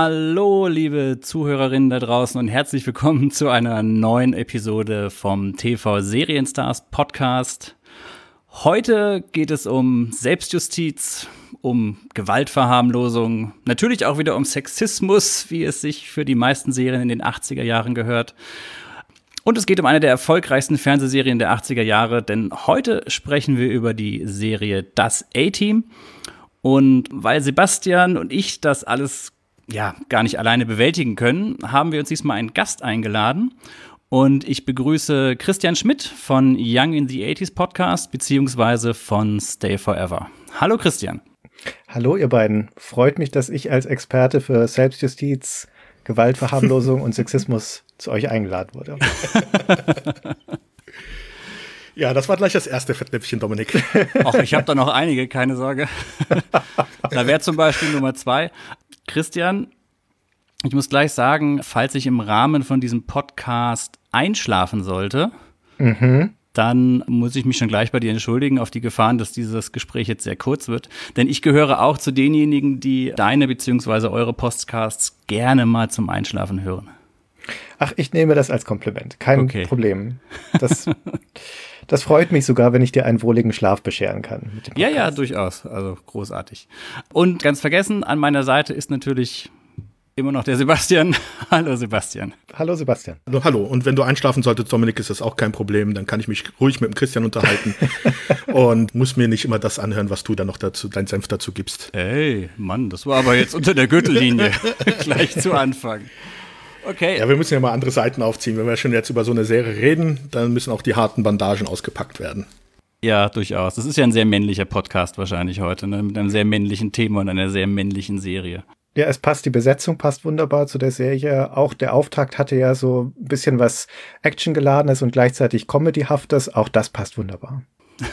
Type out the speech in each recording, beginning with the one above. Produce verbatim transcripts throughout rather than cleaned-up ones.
Hallo, liebe Zuhörerinnen da draußen und herzlich willkommen zu einer neuen Episode vom T V Serienstars Podcast. Heute geht es um Selbstjustiz, um Gewaltverharmlosung, natürlich auch wieder um Sexismus, wie es sich für die meisten Serien in den achtziger Jahren gehört. Und es geht um eine der erfolgreichsten Fernsehserien der achtziger Jahre, denn heute sprechen wir über die Serie Das A-Team. Und weil Sebastian und ich das alles ja gar nicht alleine bewältigen können, haben wir uns diesmal einen Gast eingeladen. Und ich begrüße Christian Schmidt von Young in the eighties Podcast beziehungsweise von Stay Forever. Hallo Christian. Hallo ihr beiden. Freut mich, dass ich als Experte für Selbstjustiz, Gewaltverharmlosung und Sexismus zu euch eingeladen wurde. Ja, das war gleich das erste Fettnäpfchen, Dominik. Ach, ich habe da noch einige, keine Sorge. Da wäre zum Beispiel Nummer zwei. Christian, ich muss gleich sagen, falls ich im Rahmen von diesem Podcast einschlafen sollte, mhm. dann muss ich mich schon gleich bei dir entschuldigen auf die Gefahren, dass dieses Gespräch jetzt sehr kurz wird. Denn ich gehöre auch zu denjenigen, die deine bzw. eure Podcasts gerne mal zum Einschlafen hören. Ach, ich nehme das als Kompliment. Kein okay. Problem. Das, das freut mich sogar, wenn ich dir einen wohligen Schlaf bescheren kann. Mit dem ja, ja, durchaus. Also großartig. Und ganz vergessen, an meiner Seite ist natürlich immer noch der Sebastian. Hallo Sebastian. Hallo Sebastian. Also, hallo. Und wenn du einschlafen solltest, Dominik, ist das auch kein Problem. Dann kann ich mich ruhig mit dem Christian unterhalten und muss mir nicht immer das anhören, was du dann noch dazu, dein Senf dazu gibst. Ey, Mann, das war aber jetzt unter der Gürtellinie. Gleich zu Anfang. Okay. Ja, wir müssen ja mal andere Seiten aufziehen. Wenn wir schon jetzt über so eine Serie reden, dann müssen auch die harten Bandagen ausgepackt werden. Ja, durchaus. Das ist ja ein sehr männlicher Podcast wahrscheinlich heute, ne? Mit einem sehr männlichen Thema und einer sehr männlichen Serie. Ja, es passt, die Besetzung passt wunderbar zu der Serie. Auch der Auftakt hatte ja so ein bisschen was Actiongeladenes und gleichzeitig Comedyhaftes. Auch das passt wunderbar.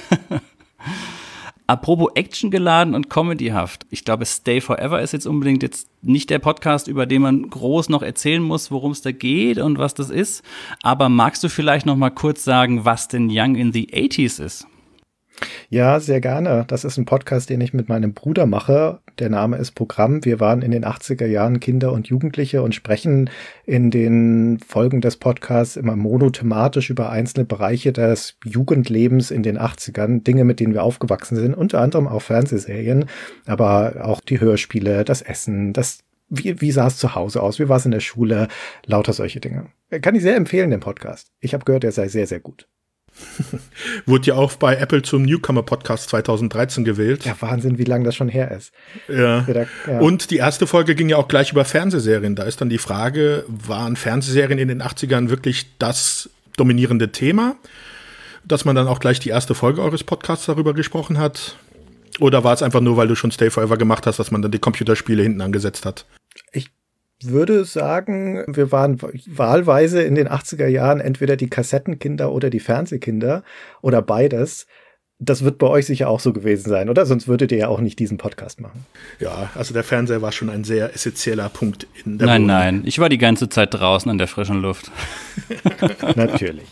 Apropos actiongeladen und comedyhaft. Ich glaube, Stay Forever ist jetzt unbedingt jetzt nicht der Podcast, über den man groß noch erzählen muss, worum es da geht und was das ist. Aber magst du vielleicht noch mal kurz sagen, was denn Young in the eighties ist? Ja, sehr gerne. Das ist ein Podcast, den ich mit meinem Bruder mache. Der Name ist Programm. Wir waren in den achtziger Jahren Kinder und Jugendliche und sprechen in den Folgen des Podcasts immer monothematisch über einzelne Bereiche des Jugendlebens in den achtzigern. Dinge, mit denen wir aufgewachsen sind, unter anderem auch Fernsehserien, aber auch die Hörspiele, das Essen, das Wie, wie sah es zu Hause aus? Wie war es in der Schule? Lauter solche Dinge. Kann ich sehr empfehlen, den Podcast. Ich habe gehört, er sei sehr, sehr gut. Wurde ja auch bei Apple zum Newcomer-Podcast zweitausenddreizehn gewählt. Ja, Wahnsinn, wie lange das schon her ist. Ja. ja. Und die erste Folge ging ja auch gleich über Fernsehserien. Da ist dann die Frage, waren Fernsehserien in den achtzigern wirklich das dominierende Thema? Dass man dann auch gleich die erste Folge eures Podcasts darüber gesprochen hat? Oder war es einfach nur, weil du schon Stay Forever gemacht hast, dass man dann die Computerspiele hinten angesetzt hat? Ich würde sagen, wir waren wahlweise in den achtziger Jahren entweder die Kassettenkinder oder die Fernsehkinder oder beides. Das wird bei euch sicher auch so gewesen sein, oder? Sonst würdet ihr ja auch nicht diesen Podcast machen. Ja, also der Fernseher war schon ein sehr essentieller Punkt in der Nein, Wohnung. nein, ich war die ganze Zeit draußen an der frischen Luft. Natürlich.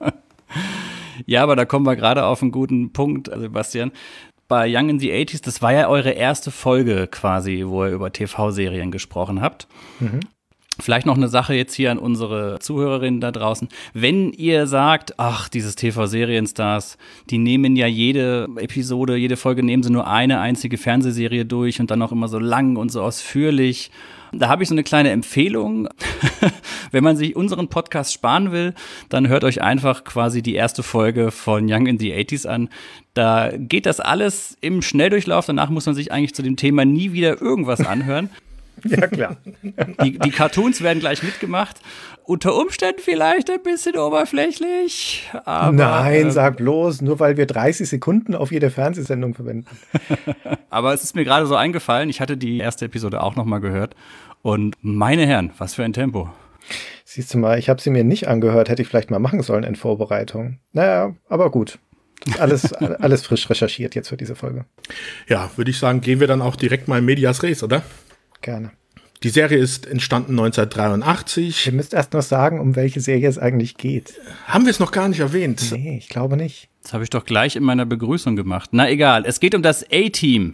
Ja, aber da kommen wir gerade auf einen guten Punkt, Sebastian. Bei Young in the eighties, das war ja eure erste Folge quasi, wo ihr über T V-Serien gesprochen habt. Mhm. Vielleicht noch eine Sache jetzt hier an unsere Zuhörerinnen da draußen. Wenn ihr sagt, ach, dieses T V-Serienstars, die nehmen ja jede Episode, jede Folge nehmen sie nur eine einzige Fernsehserie durch und dann auch immer so lang und so ausführlich. Da habe ich so eine kleine Empfehlung. Wenn man sich unseren Podcast sparen will, dann hört euch einfach quasi die erste Folge von Young in the eighties an. Da geht das alles im Schnelldurchlauf. Danach muss man sich eigentlich zu dem Thema nie wieder irgendwas anhören. Ja, klar. Die, die Cartoons werden gleich mitgemacht. Unter Umständen vielleicht ein bisschen oberflächlich. Aber, Nein, äh, sag bloß, nur weil wir dreißig Sekunden auf jede Fernsehsendung verwenden. Aber es ist mir gerade so eingefallen, ich hatte die erste Episode auch noch mal gehört. Und meine Herren, was für ein Tempo. Siehst du mal, ich habe sie mir nicht angehört, hätte ich vielleicht mal machen sollen in Vorbereitung. Naja, aber gut. Alles, alles frisch recherchiert jetzt für diese Folge. Ja, würde ich sagen, gehen wir dann auch direkt mal in Medias Res, oder? Gerne. Die Serie ist entstanden neunzehnhundertdreiundachtzig. Ihr müsst erst noch sagen, um welche Serie es eigentlich geht. Haben wir es noch gar nicht erwähnt? Nee, ich glaube nicht. Das habe ich doch gleich in meiner Begrüßung gemacht. Na egal, es geht um das A-Team.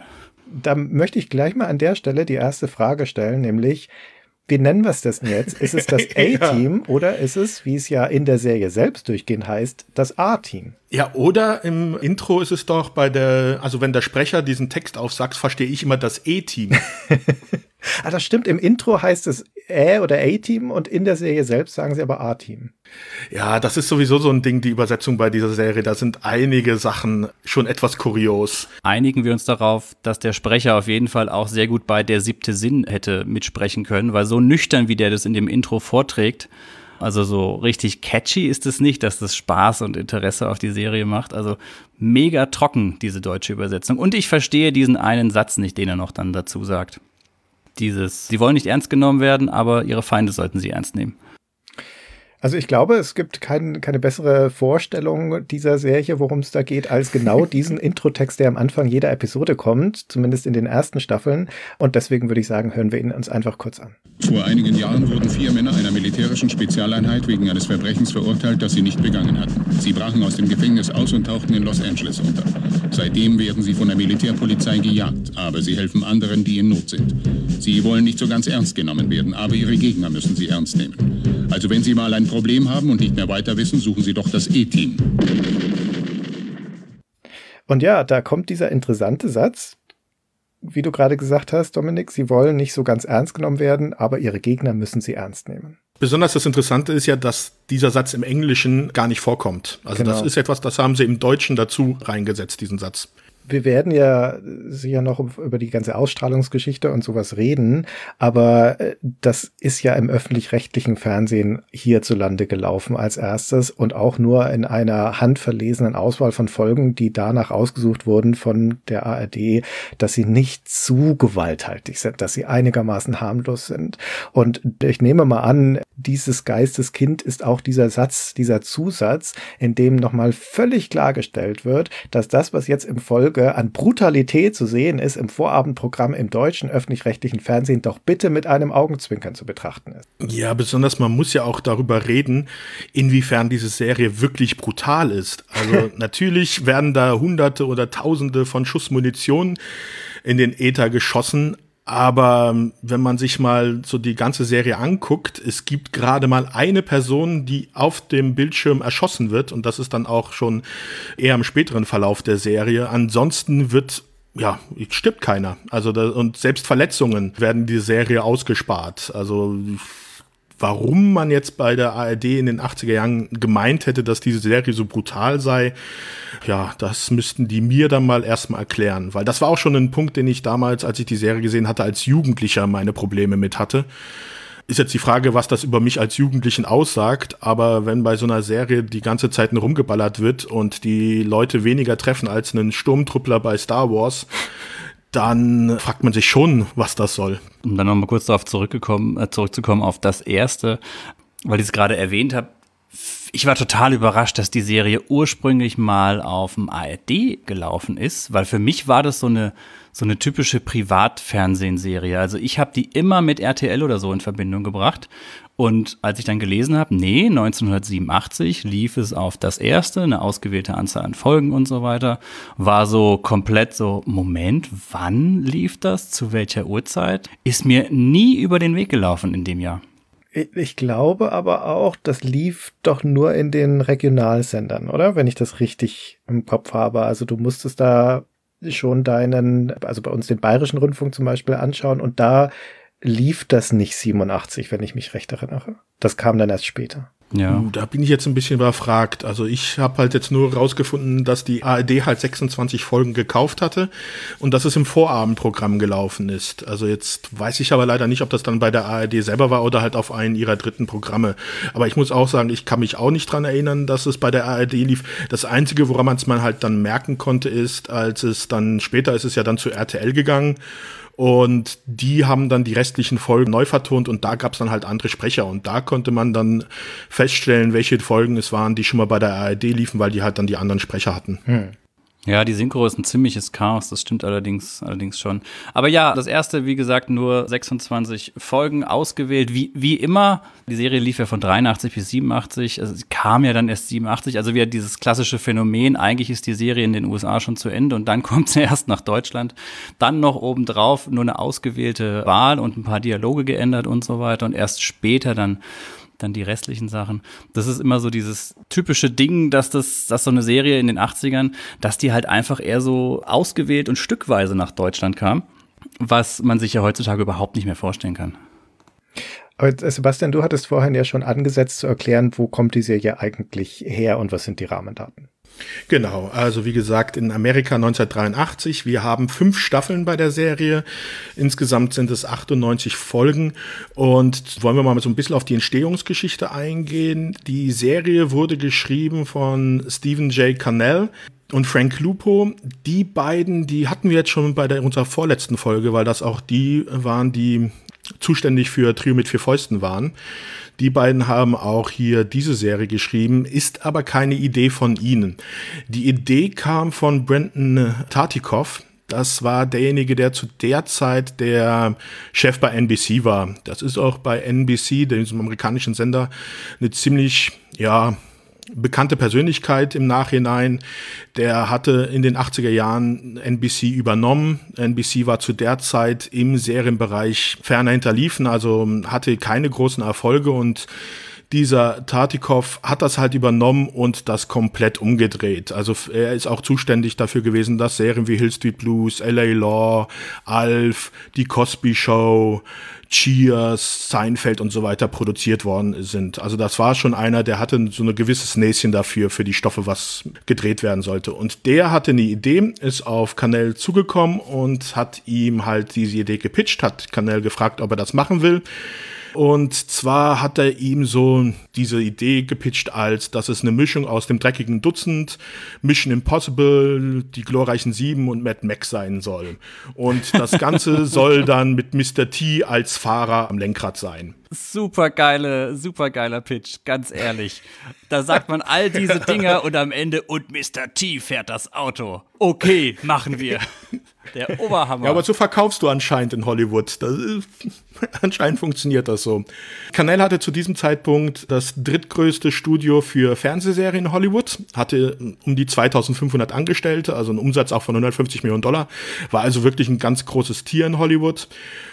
da möchte ich gleich mal an der Stelle die erste Frage stellen, nämlich, wie nennen wir es das denn jetzt? Ist es das A-Team ja. oder ist es, wie es ja in der Serie selbst durchgehend heißt, das A-Team? Ja, oder im Intro ist es doch bei der, also wenn der Sprecher diesen Text aufsagt, verstehe ich immer das E-Team. Ah, das stimmt. Im Intro heißt es Ä- oder A-Team und in der Serie selbst sagen sie aber A-Team. Ja, das ist sowieso so ein Ding, die Übersetzung bei dieser Serie. Da sind einige Sachen schon etwas kurios. Einigen wir uns darauf, dass der Sprecher auf jeden Fall auch sehr gut bei Der siebte Sinn hätte mitsprechen können, weil so nüchtern, wie der das in dem Intro vorträgt, also so richtig catchy ist es nicht, dass das Spaß und Interesse auf die Serie macht. Also mega trocken, diese deutsche Übersetzung. Und ich verstehe diesen einen Satz nicht, den er noch dann dazu sagt. Dieses, sie wollen nicht ernst genommen werden, aber ihre Feinde sollten sie ernst nehmen. Also ich glaube, es gibt kein, keine bessere Vorstellung dieser Serie, worum es da geht, als genau diesen Introtext, der am Anfang jeder Episode kommt, zumindest in den ersten Staffeln. Und deswegen würde ich sagen, hören wir ihn uns einfach kurz an. Vor einigen Jahren wurden vier Männer einer militärischen Spezialeinheit wegen eines Verbrechens verurteilt, das sie nicht begangen hatten. Sie brachen aus dem Gefängnis aus und tauchten in Los Angeles unter. Seitdem werden sie von der Militärpolizei gejagt, aber sie helfen anderen, die in Not sind. Sie wollen nicht so ganz ernst genommen werden, aber ihre Gegner müssen sie ernst nehmen. Also wenn Sie mal ein Problem haben und nicht mehr weiter wissen, suchen Sie doch das E-Team. Und ja, da kommt dieser interessante Satz, wie du gerade gesagt hast, Dominik, sie wollen nicht so ganz ernst genommen werden, aber ihre Gegner müssen sie ernst nehmen. Besonders das Interessante ist ja, dass dieser Satz im Englischen gar nicht vorkommt. Also genau. Das ist etwas, das haben sie im Deutschen dazu reingesetzt, diesen Satz. Wir werden ja sicher noch über die ganze Ausstrahlungsgeschichte und sowas reden, aber das ist ja im öffentlich-rechtlichen Fernsehen hierzulande gelaufen als erstes und auch nur in einer handverlesenen Auswahl von Folgen, die danach ausgesucht wurden von der A R D, dass sie nicht zu gewalthaltig sind, dass sie einigermaßen harmlos sind. Und ich nehme mal an, dieses Geisteskind ist auch dieser Satz, dieser Zusatz, in dem nochmal völlig klargestellt wird, dass das, was jetzt im Folge an Brutalität zu sehen ist, im Vorabendprogramm im deutschen öffentlich-rechtlichen Fernsehen doch bitte mit einem Augenzwinkern zu betrachten ist. Ja, besonders man muss ja auch darüber reden, inwiefern diese Serie wirklich brutal ist. Also natürlich werden da Hunderte oder Tausende von Schuss Munition in den Äther geschossen, aber wenn man sich mal so die ganze Serie anguckt, es gibt gerade mal eine Person, die auf dem Bildschirm erschossen wird und das ist dann auch schon eher im späteren Verlauf der Serie. Ansonsten wird, ja, stirbt keiner. Also da, und selbst Verletzungen werden die Serie ausgespart. Also warum man jetzt bei der A R D in den achtziger Jahren gemeint hätte, dass diese Serie so brutal sei, ja, das müssten die mir dann mal erstmal erklären. Weil das war auch schon ein Punkt, den ich damals, als ich die Serie gesehen hatte, als Jugendlicher meine Probleme mit hatte. Ist jetzt die Frage, was das über mich als Jugendlichen aussagt, aber wenn bei so einer Serie die ganze Zeit nur rumgeballert wird und die Leute weniger treffen als einen Sturmtruppler bei Star Wars, dann fragt man sich schon, was das soll. Um dann nochmal kurz darauf zurückgekommen, äh, zurückzukommen auf das Erste, weil ich es gerade erwähnt habe. Ich war total überrascht, dass die Serie ursprünglich mal auf dem A R D gelaufen ist, weil für mich war das so eine so eine typische Privatfernsehserie. Also ich habe die immer mit R T L oder so in Verbindung gebracht. Und als ich dann gelesen habe, nee, neunzehnhundertsiebenundachtzig lief es auf das Erste, eine ausgewählte Anzahl an Folgen und so weiter, war so komplett so, Moment, wann lief das, zu welcher Uhrzeit? Ist mir nie über den Weg gelaufen in dem Jahr. Ich glaube aber auch, das lief doch nur in den Regionalsendern, oder? Wenn ich das richtig im Kopf habe. Also du musstest da schon deinen, also bei uns den Bayerischen Rundfunk zum Beispiel anschauen und da lief das nicht siebenundachtzig, wenn ich mich recht erinnere. Das kam dann erst später. Ja. Da bin ich jetzt ein bisschen überfragt. Also ich habe halt jetzt nur rausgefunden, dass die A R D halt sechsundzwanzig Folgen gekauft hatte und dass es im Vorabendprogramm gelaufen ist. Also jetzt weiß ich aber leider nicht, ob das dann bei der A R D selber war oder halt auf einen ihrer dritten Programme. Aber ich muss auch sagen, ich kann mich auch nicht dran erinnern, dass es bei der A R D lief. Das Einzige, woran man es mal halt dann merken konnte, ist, als es dann, später ist es ja dann zu R T L gegangen. Und die haben dann die restlichen Folgen neu vertont und da gab es dann halt andere Sprecher. Und da konnte man dann feststellen, welche Folgen es waren, die schon mal bei der A R D liefen, weil die halt dann die anderen Sprecher hatten. Hm. Ja, die Synchro ist ein ziemliches Chaos, das stimmt allerdings allerdings schon. Aber ja, das erste, wie gesagt, nur sechsundzwanzig Folgen ausgewählt, wie wie immer. Die Serie lief ja von dreiundachtzig bis siebenundachtzig, also sie kam ja dann erst siebenundachtzig, also wieder dieses klassische Phänomen, eigentlich ist die Serie in den U S A schon zu Ende und dann kommt sie erst nach Deutschland. Dann noch obendrauf nur eine ausgewählte Wahl und ein paar Dialoge geändert und so weiter und erst später dann dann die restlichen Sachen. Das ist immer so dieses typische Ding, dass das, dass so eine Serie in den achtzigern, dass die halt einfach eher so ausgewählt und stückweise nach Deutschland kam, was man sich ja heutzutage überhaupt nicht mehr vorstellen kann. Aber Sebastian, du hattest vorhin ja schon angesetzt zu erklären, wo kommt die Serie eigentlich her und was sind die Rahmendaten? Genau, also wie gesagt, in Amerika neunzehnhundertdreiundachtzig. Wir haben fünf Staffeln bei der Serie. Insgesamt sind es achtundneunzig Folgen. Und wollen wir mal so ein bisschen auf die Entstehungsgeschichte eingehen. Die Serie wurde geschrieben von Stephen J. Cannell und Frank Lupo. Die beiden, die hatten wir jetzt schon bei der, unserer vorletzten Folge, weil das auch die waren, die zuständig für Trio mit vier Fäusten waren. Die beiden haben auch hier diese Serie geschrieben, ist aber keine Idee von ihnen. Die Idee kam von Brendan Tartikoff. Das war derjenige, der zu der Zeit der Chef bei N B C war. Das ist auch bei N B C, dem amerikanischen Sender, eine ziemlich, ja, bekannte Persönlichkeit im Nachhinein. Der hatte in den achtziger Jahren N B C übernommen. N B C war zu der Zeit im Serienbereich ferner hinterliefen, also hatte keine großen Erfolge und dieser Tartikoff hat das halt übernommen und das komplett umgedreht. Also er ist auch zuständig dafür gewesen, dass Serien wie Hill Street Blues, L A Law, Alf, Die Cosby Show, Cheers, Seinfeld und so weiter produziert worden sind. Also das war schon einer, der hatte so ein gewisses Näschen dafür, für die Stoffe, was gedreht werden sollte. Und der hatte eine Idee, ist auf Cannell zugekommen und hat ihm halt diese Idee gepitcht, hat Cannell gefragt, ob er das machen will. Und zwar hat er ihm so diese Idee gepitcht, als dass es eine Mischung aus dem dreckigen Dutzend, Mission Impossible, die glorreichen Sieben und Mad Max sein soll. Und das Ganze soll dann mit Mister T als Fahrer am Lenkrad sein. Super geile, super geiler Pitch, ganz ehrlich. Da sagt man all diese Dinger und am Ende, und Mister T fährt das Auto. Okay, machen wir. Der Oberhammer. Ja, aber so verkaufst du anscheinend in Hollywood. Das ist, anscheinend funktioniert das so. Cannell hatte zu diesem Zeitpunkt das drittgrößte Studio für Fernsehserien in Hollywood, hatte um die zweitausendfünfhundert Angestellte, also einen Umsatz auch von hundertfünfzig Millionen Dollar, war also wirklich ein ganz großes Tier in Hollywood.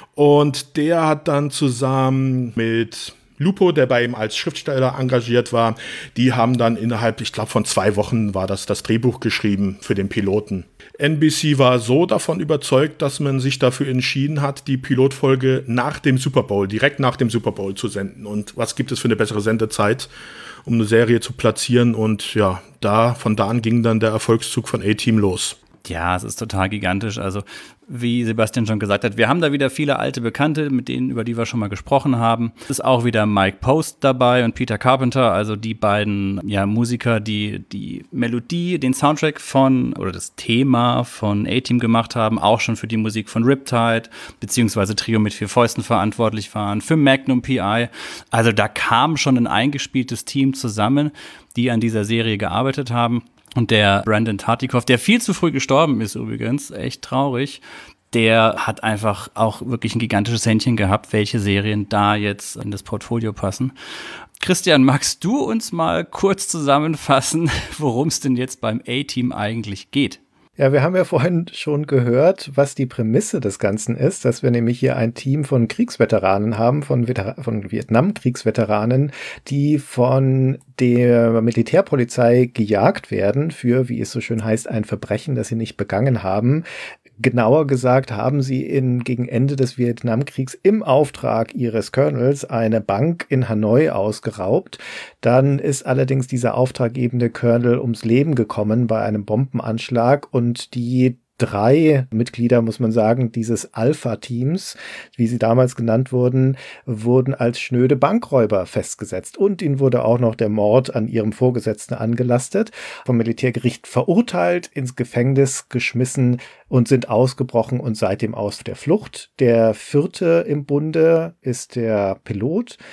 Und der hat dann zusammen mit Lupo, der bei ihm als Schriftsteller engagiert war, die haben dann innerhalb, ich glaube von zwei Wochen war das, das Drehbuch geschrieben für den Piloten. N B C war so davon überzeugt, dass man sich dafür entschieden hat, die Pilotfolge nach dem Super Bowl, direkt nach dem Super Bowl zu senden. Und was gibt es für eine bessere Sendezeit, um eine Serie zu platzieren? Und ja, da, von da an ging dann der Erfolgszug von A-Team los. Ja, es ist total gigantisch. Also, wie Sebastian schon gesagt hat, wir haben da wieder viele alte Bekannte, mit denen, über die wir schon mal gesprochen haben. Es ist auch wieder Mike Post dabei und Peter Carpenter, also die beiden ja, Musiker, die die Melodie, den Soundtrack von, oder das Thema von A-Team gemacht haben, auch schon für die Musik von Riptide, beziehungsweise Trio mit vier Fäusten verantwortlich waren, für Magnum P I. Also da kam schon ein eingespieltes Team zusammen, die an dieser Serie gearbeitet haben. Und der Brendan Tartikoff, der viel zu früh gestorben ist übrigens, echt traurig, der hat einfach auch wirklich ein gigantisches Händchen gehabt, welche Serien da jetzt in das Portfolio passen. Christian, magst du uns mal kurz zusammenfassen, worum es denn jetzt beim A-Team eigentlich geht? Ja, wir haben ja vorhin schon gehört, was die Prämisse des Ganzen ist, dass wir nämlich hier ein Team von Kriegsveteranen haben, von, Veter- von Vietnam-Kriegsveteranen, die von der Militärpolizei gejagt werden für, wie es so schön heißt, ein Verbrechen, das sie nicht begangen haben. Genauer gesagt haben sie in, gegen Ende des Vietnamkriegs im Auftrag ihres Colonels eine Bank in Hanoi ausgeraubt. Dann ist allerdings dieser auftraggebende Colonel ums Leben gekommen bei einem Bombenanschlag und die drei Mitglieder, muss man sagen, dieses Alpha-Teams, wie sie damals genannt wurden, wurden als schnöde Bankräuber festgesetzt. Und ihnen wurde auch noch der Mord an ihrem Vorgesetzten angelastet, vom Militärgericht verurteilt, ins Gefängnis geschmissen und sind ausgebrochen und seitdem aus der Flucht. Der vierte im Bunde ist der Pilot,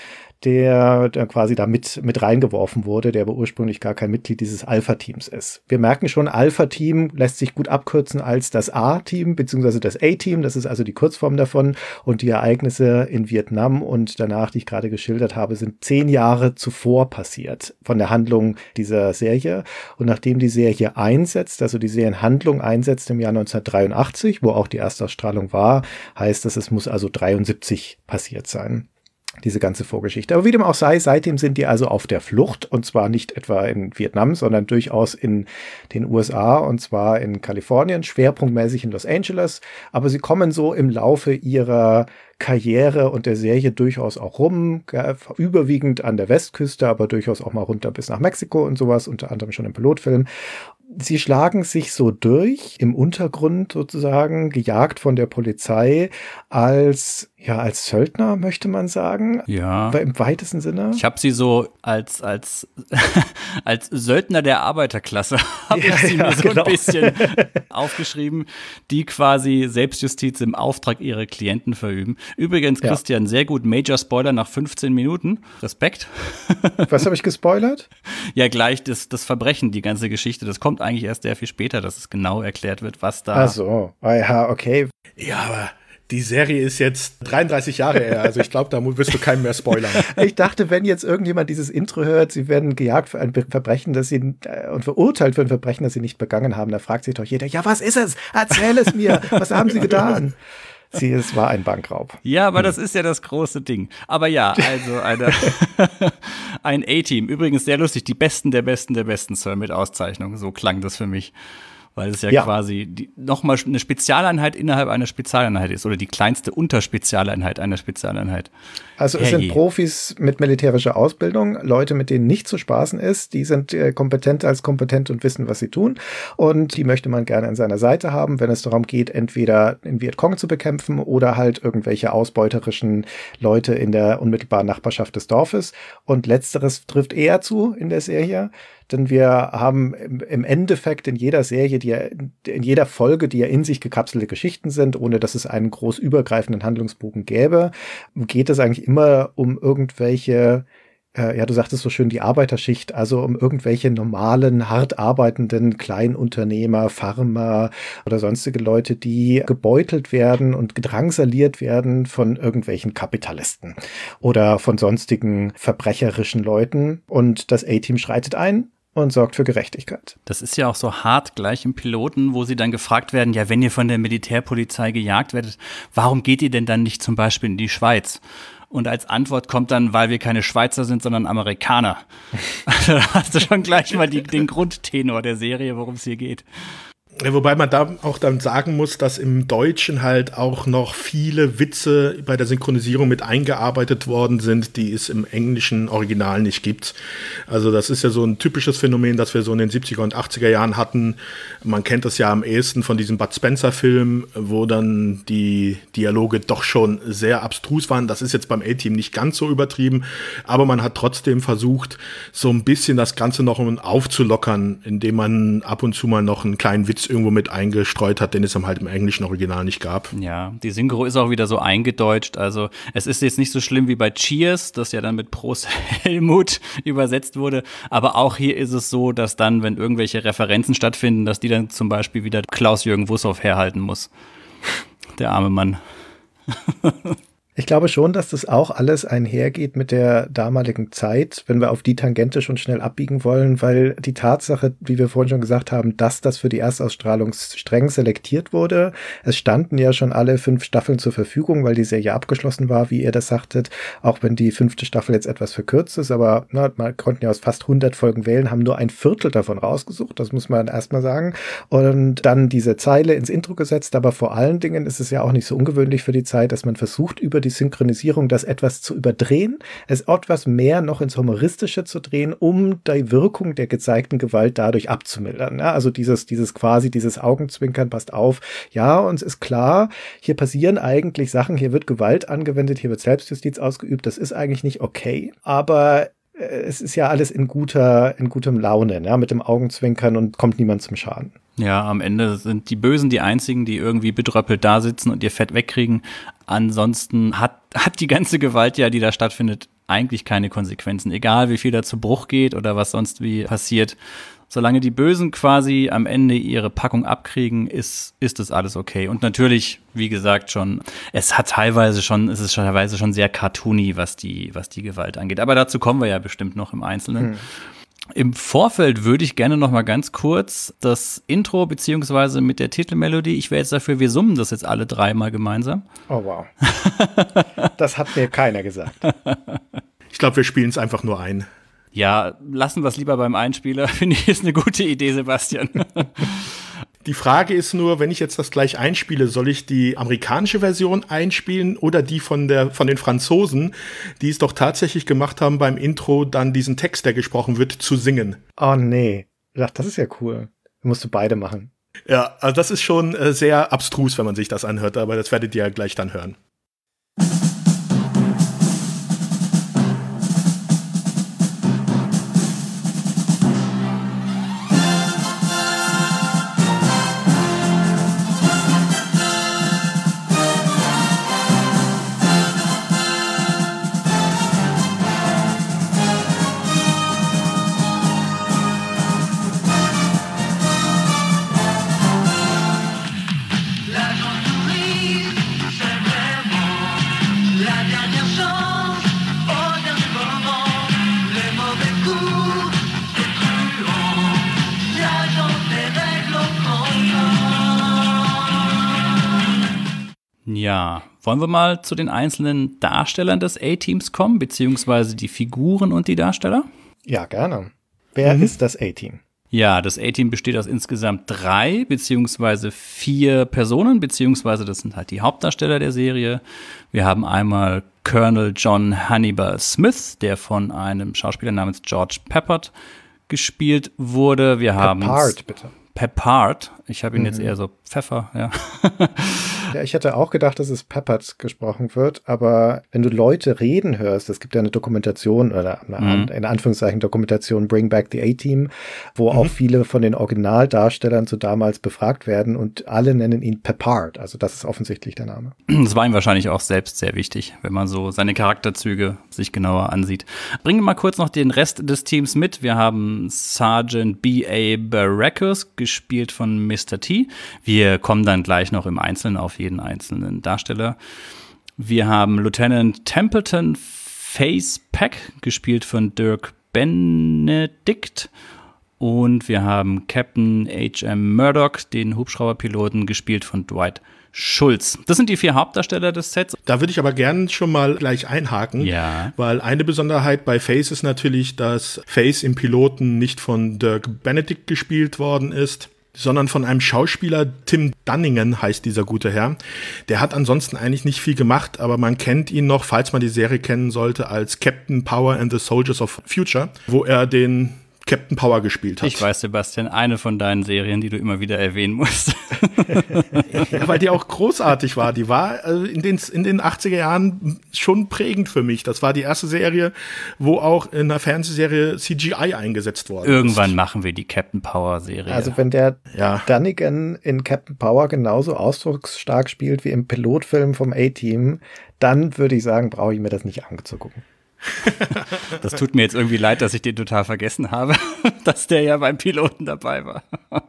der, der quasi da mit, mit reingeworfen wurde, der aber ursprünglich gar kein Mitglied dieses Alpha-Teams ist. Wir merken schon, Alpha-Team lässt sich gut abkürzen als das A-Team, beziehungsweise das A-Team, das ist also die Kurzform davon, und die Ereignisse in Vietnam und danach, die ich gerade geschildert habe, sind zehn Jahre zuvor passiert von der Handlung dieser Serie. Und nachdem die Serie einsetzt, also die Serienhandlung einsetzt im Jahr neunzehnhundertdreiundachtzig, wo auch die Erstausstrahlung war, heißt das, es muss also dreiundsiebzig passiert sein. Diese ganze Vorgeschichte. Aber wie dem auch sei, seitdem sind die also auf der Flucht, und zwar nicht etwa in Vietnam, sondern durchaus in den U S A, und zwar in Kalifornien, schwerpunktmäßig in Los Angeles. Aber sie kommen so im Laufe ihrer Karriere und der Serie durchaus auch rum, überwiegend an der Westküste, aber durchaus auch mal runter bis nach Mexiko und sowas, unter anderem schon im Pilotfilm. Sie schlagen sich so durch, im Untergrund sozusagen, gejagt von der Polizei, als, ja, als Söldner, möchte man sagen. Ja. Aber im weitesten Sinne. Ich habe sie so als, als, als Söldner der Arbeiterklasse, habe ja, ich sie ja, mir so genau. ein bisschen aufgeschrieben, die quasi Selbstjustiz im Auftrag ihrer Klienten verüben. Übrigens, Ja. Christian, sehr gut, Major Spoiler nach fünfzehn Minuten. Respekt. Was habe ich gespoilert? Ja, gleich das, das Verbrechen, die ganze Geschichte, das kommt eigentlich erst sehr viel später, dass es genau erklärt wird, was da. Ach so, ja, okay. Ja, aber die Serie ist jetzt dreiunddreißig Jahre her, also ich glaube, da wirst du keinen mehr spoilern. Ich dachte, wenn jetzt irgendjemand dieses Intro hört, sie werden gejagt für ein Verbrechen, das sie äh, und verurteilt für ein Verbrechen, das sie nicht begangen haben, da fragt sich doch jeder, ja, was ist es? Erzähl es mir. Was haben sie getan? Sie, es war ein Bankraub. Ja, aber das ist ja das große Ding. Aber ja, also eine, ein A-Team. Übrigens sehr lustig, die Besten der Besten der Besten, Sir, mit Auszeichnung. So klang das für mich. Weil es ja, Ja. quasi die, nochmal eine Spezialeinheit innerhalb einer Spezialeinheit ist oder die kleinste Unterspezialeinheit einer Spezialeinheit. Also es Herrje. sind Profis mit militärischer Ausbildung, Leute, mit denen nicht zu spaßen ist, die sind äh, kompetenter als kompetent und wissen, was sie tun, und die möchte man gerne an seiner Seite haben, wenn es darum geht, entweder in Vietcong zu bekämpfen oder halt irgendwelche ausbeuterischen Leute in der unmittelbaren Nachbarschaft des Dorfes, und letzteres trifft eher zu in der Serie. Denn wir haben im Endeffekt in jeder Serie, die ja, in jeder Folge, die ja in sich gekapselte Geschichten sind, ohne dass es einen groß übergreifenden Handlungsbogen gäbe, geht es eigentlich immer um irgendwelche, äh, ja, du sagtest so schön, die Arbeiterschicht, also um irgendwelche normalen, hart arbeitenden Kleinunternehmer, Farmer oder sonstige Leute, die gebeutelt werden und gedrangsaliert werden von irgendwelchen Kapitalisten oder von sonstigen verbrecherischen Leuten. Und das A-Team schreitet ein und sorgt für Gerechtigkeit. Das ist ja auch so hart gleich im Piloten, wo sie dann gefragt werden, ja, wenn ihr von der Militärpolizei gejagt werdet, warum geht ihr denn dann nicht zum Beispiel in die Schweiz? Und als Antwort kommt dann, weil wir keine Schweizer sind, sondern Amerikaner. Also da hast du schon gleich mal die, den Grundtenor der Serie, worum es hier geht. Ja, wobei man da auch dann sagen muss, dass im Deutschen halt auch noch viele Witze bei der Synchronisierung mit eingearbeitet worden sind, die es im englischen Original nicht gibt. Also das ist ja so ein typisches Phänomen, das wir so in den siebziger und achtziger Jahren hatten. Man kennt das ja am ehesten von diesem Bud Spencer-Film, wo dann die Dialoge doch schon sehr abstrus waren. Das ist jetzt beim A-Team nicht ganz so übertrieben, aber man hat trotzdem versucht, so ein bisschen das Ganze noch aufzulockern, indem man ab und zu mal noch einen kleinen Witz irgendwo mit eingestreut hat, den es halt im englischen Original nicht gab. Ja, die Synchro ist auch wieder so eingedeutscht. Also es ist jetzt nicht so schlimm wie bei Cheers, das ja dann mit Prost Helmut übersetzt wurde. Aber auch hier ist es so, dass dann, wenn irgendwelche Referenzen stattfinden, dass die dann zum Beispiel wieder Klaus-Jürgen Wussow herhalten muss. Der arme Mann. Ich glaube schon, dass das auch alles einhergeht mit der damaligen Zeit, wenn wir auf die Tangente schon schnell abbiegen wollen, weil die Tatsache, wie wir vorhin schon gesagt haben, dass das für die Erstausstrahlung streng selektiert wurde. Es standen ja schon alle fünf Staffeln zur Verfügung, weil die Serie abgeschlossen war, wie ihr das sagtet, auch wenn die fünfte Staffel jetzt etwas verkürzt ist, aber na, man konnten ja aus fast hundert Folgen wählen, haben nur ein Viertel davon rausgesucht, das muss man erstmal sagen, und dann diese Zeile ins Intro gesetzt, aber vor allen Dingen ist es ja auch nicht so ungewöhnlich für die Zeit, dass man versucht, über die Synchronisierung das etwas zu überdrehen, es etwas mehr noch ins Humoristische zu drehen, um die Wirkung der gezeigten Gewalt dadurch abzumildern. Ja, also dieses, dieses quasi, dieses Augenzwinkern, passt auf, ja, uns ist klar, hier passieren eigentlich Sachen, hier wird Gewalt angewendet, hier wird Selbstjustiz ausgeübt, das ist eigentlich nicht okay, aber es ist ja alles in guter, in gutem Laune, ja, mit dem Augenzwinkern, und kommt niemand zum Schaden. Ja, am Ende sind die Bösen die einzigen, die irgendwie bedröppelt da sitzen und ihr Fett wegkriegen. Ansonsten hat, hat die ganze Gewalt ja, die da stattfindet, eigentlich keine Konsequenzen. Egal, wie viel da zu Bruch geht oder was sonst wie passiert. Solange die Bösen quasi am Ende ihre Packung abkriegen, ist, ist das alles okay. Und natürlich, wie gesagt, schon, es hat teilweise schon, es ist teilweise schon sehr cartoony, was die, was die Gewalt angeht. Aber dazu kommen wir ja bestimmt noch im Einzelnen. Hm. Im Vorfeld würde ich gerne noch mal ganz kurz das Intro beziehungsweise mit der Titelmelodie, ich wäre jetzt dafür, wir summen das jetzt alle dreimal gemeinsam. Oh wow. Das hat mir keiner gesagt. Ich glaube, wir spielen es einfach nur ein. Ja, lassen wir es lieber beim Einspieler. Finde ich, ist eine gute Idee, Sebastian. Die Frage ist nur, wenn ich jetzt das gleich einspiele, soll ich die amerikanische Version einspielen oder die von der von den Franzosen, die es doch tatsächlich gemacht haben, beim Intro dann diesen Text, der gesprochen wird, zu singen? Oh nee. Ach, das ist ja cool. Musst du beide machen. Ja, also das ist schon äh, sehr abstrus, wenn man sich das anhört, aber das werdet ihr ja gleich dann hören. Ja, wollen wir mal zu den einzelnen Darstellern des A-Teams kommen, beziehungsweise die Figuren und die Darsteller? Ja, gerne. Wer mhm. ist das A-Team? Ja, das A-Team besteht aus insgesamt drei, beziehungsweise vier Personen, beziehungsweise das sind halt die Hauptdarsteller der Serie. Wir haben einmal Colonel John Hannibal Smith, der von einem Schauspieler namens George Peppard gespielt wurde. Wir haben Peppard, bitte. Peppard. Ich habe ihn mhm. jetzt eher so Pfeffer, ja. Ja, ich hätte auch gedacht, dass es Peppard gesprochen wird, aber wenn du Leute reden hörst, es gibt ja eine Dokumentation, oder eine, mhm. in Anführungszeichen Dokumentation Bring Back the A-Team, wo mhm. auch viele von den Originaldarstellern zu damals befragt werden und alle nennen ihn Peppard, also das ist offensichtlich der Name. Das war ihm wahrscheinlich auch selbst sehr wichtig, wenn man so seine Charakterzüge sich genauer ansieht. Bringen wir mal kurz noch den Rest des Teams mit. Wir haben Sergeant B A Baracus, gespielt von Mister T. Wir kommen dann gleich noch im Einzelnen auf jeden einzelnen Darsteller. Wir haben Lieutenant Templeton Face Pack, gespielt von Dirk Benedict. Und wir haben Captain H M Murdoch, den Hubschrauberpiloten, gespielt von Dwight Schulz. Das sind die vier Hauptdarsteller des Sets. Da würde ich aber gern schon mal gleich einhaken, ja. Weil eine Besonderheit bei Face ist natürlich, dass Face im Piloten nicht von Dirk Benedict gespielt worden ist, sondern von einem Schauspieler, Tim Dunningen heißt dieser gute Herr. Der hat ansonsten eigentlich nicht viel gemacht, aber man kennt ihn noch, falls man die Serie kennen sollte, als Captain Power and the Soldiers of Future, wo er den Captain Power gespielt hat. Ich weiß, Sebastian, eine von deinen Serien, die du immer wieder erwähnen musst. Ja, weil die auch großartig war. Die war äh, in den, in den achtziger Jahren schon prägend für mich. Das war die erste Serie, wo auch in einer Fernsehserie C G I eingesetzt worden Irgendwann ist. machen wir die Captain Power Serie. Also wenn der ja. Dunnigan in Captain Power genauso ausdrucksstark spielt wie im Pilotfilm vom A-Team, dann würde ich sagen, brauche ich mir das nicht anzugucken. Das tut mir jetzt irgendwie leid, dass ich den total vergessen habe, dass der ja beim Piloten dabei war.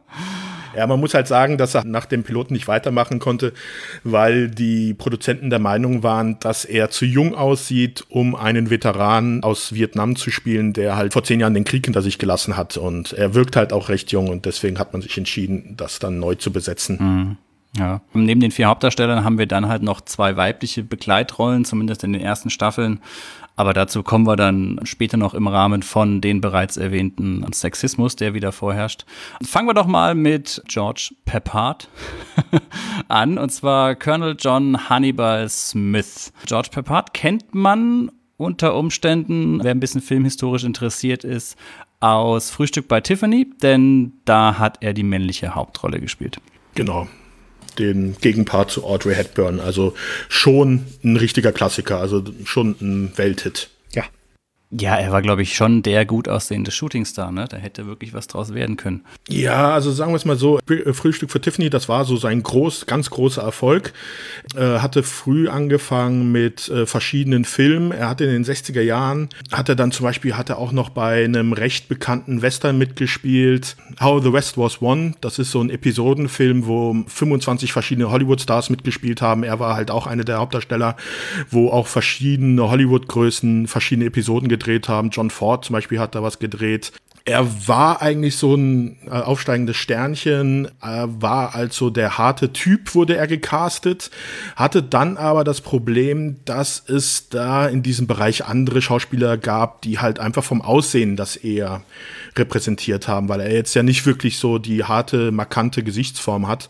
Ja, man muss halt sagen, dass er nach dem Piloten nicht weitermachen konnte, weil die Produzenten der Meinung waren, dass er zu jung aussieht, um einen Veteran aus Vietnam zu spielen, der halt vor zehn Jahren den Krieg hinter sich gelassen hat. Und er wirkt halt auch recht jung und deswegen hat man sich entschieden, das dann neu zu besetzen. Mhm. Ja. Neben den vier Hauptdarstellern haben wir dann halt noch zwei weibliche Begleitrollen, zumindest in den ersten Staffeln. Aber dazu kommen wir dann später noch im Rahmen von den bereits erwähnten Sexismus, der wieder vorherrscht. Fangen wir doch mal mit George Peppard an, und zwar Colonel John Hannibal Smith. George Peppard kennt man unter Umständen, wer ein bisschen filmhistorisch interessiert ist, aus Frühstück bei Tiffany, denn da hat er die männliche Hauptrolle gespielt. Genau. Den Gegenpart zu Audrey Hepburn. Also schon ein richtiger Klassiker, also schon ein Welthit. Ja. Ja, er war, glaube ich, schon der gut aussehende Shootingstar, ne? Da hätte wirklich was draus werden können. Ja, also sagen wir es mal so, Frühstück für Tiffany, das war so sein groß, ganz großer Erfolg. Er hatte früh angefangen mit äh, verschiedenen Filmen. Er hatte in den sechziger Jahren, hat er dann zum Beispiel, hat er auch noch bei einem recht bekannten Western mitgespielt, How the West Was Won. Das ist so ein Episodenfilm, wo fünfundzwanzig verschiedene Hollywood-Stars mitgespielt haben. Er war halt auch einer der Hauptdarsteller, wo auch verschiedene Hollywood-Größen verschiedene Episoden gedreht haben. John Ford zum Beispiel hat da was gedreht. Er war eigentlich so ein äh, aufsteigendes Sternchen, äh, war also der harte Typ, wurde er gecastet, hatte dann aber das Problem, dass es da in diesem Bereich andere Schauspieler gab, die halt einfach vom Aussehen das eher repräsentiert haben, weil er jetzt ja nicht wirklich so die harte, markante Gesichtsform hat.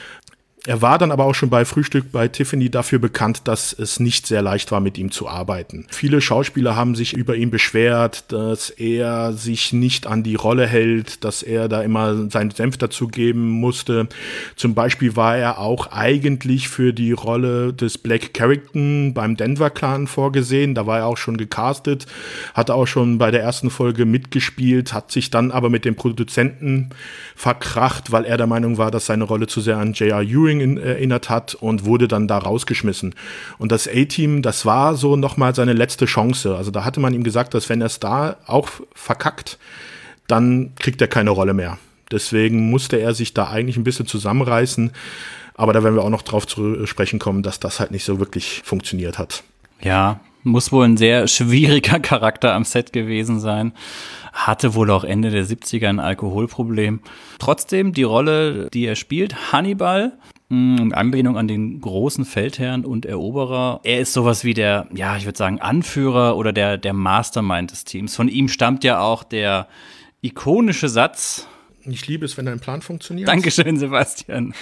Er war dann aber auch schon bei Frühstück bei Tiffany dafür bekannt, dass es nicht sehr leicht war, mit ihm zu arbeiten. Viele Schauspieler haben sich über ihn beschwert, dass er sich nicht an die Rolle hält, dass er da immer seinen Senf dazugeben musste. Zum Beispiel war er auch eigentlich für die Rolle des Black Carrington beim Denver Clan vorgesehen. Da war er auch schon gecastet, hatte auch schon bei der ersten Folge mitgespielt, hat sich dann aber mit dem Produzenten verkracht, weil er der Meinung war, dass seine Rolle zu sehr an J R Ewing In, erinnert hat und wurde dann da rausgeschmissen. Und das A-Team, das war so nochmal seine letzte Chance. Also da hatte man ihm gesagt, dass wenn er es da auch verkackt, dann kriegt er keine Rolle mehr. Deswegen musste er sich da eigentlich ein bisschen zusammenreißen. Aber da werden wir auch noch drauf zu sprechen kommen, dass das halt nicht so wirklich funktioniert hat. Ja, muss wohl ein sehr schwieriger Charakter am Set gewesen sein. Hatte wohl auch Ende der siebziger ein Alkoholproblem. Trotzdem, die Rolle, die er spielt, Hannibal, in Anlehnung an den großen Feldherrn und Eroberer. Er ist sowas wie der, ja, ich würde sagen, Anführer oder der, der Mastermind des Teams. Von ihm stammt ja auch der ikonische Satz: Ich liebe es, wenn dein Plan funktioniert. Dankeschön, Sebastian.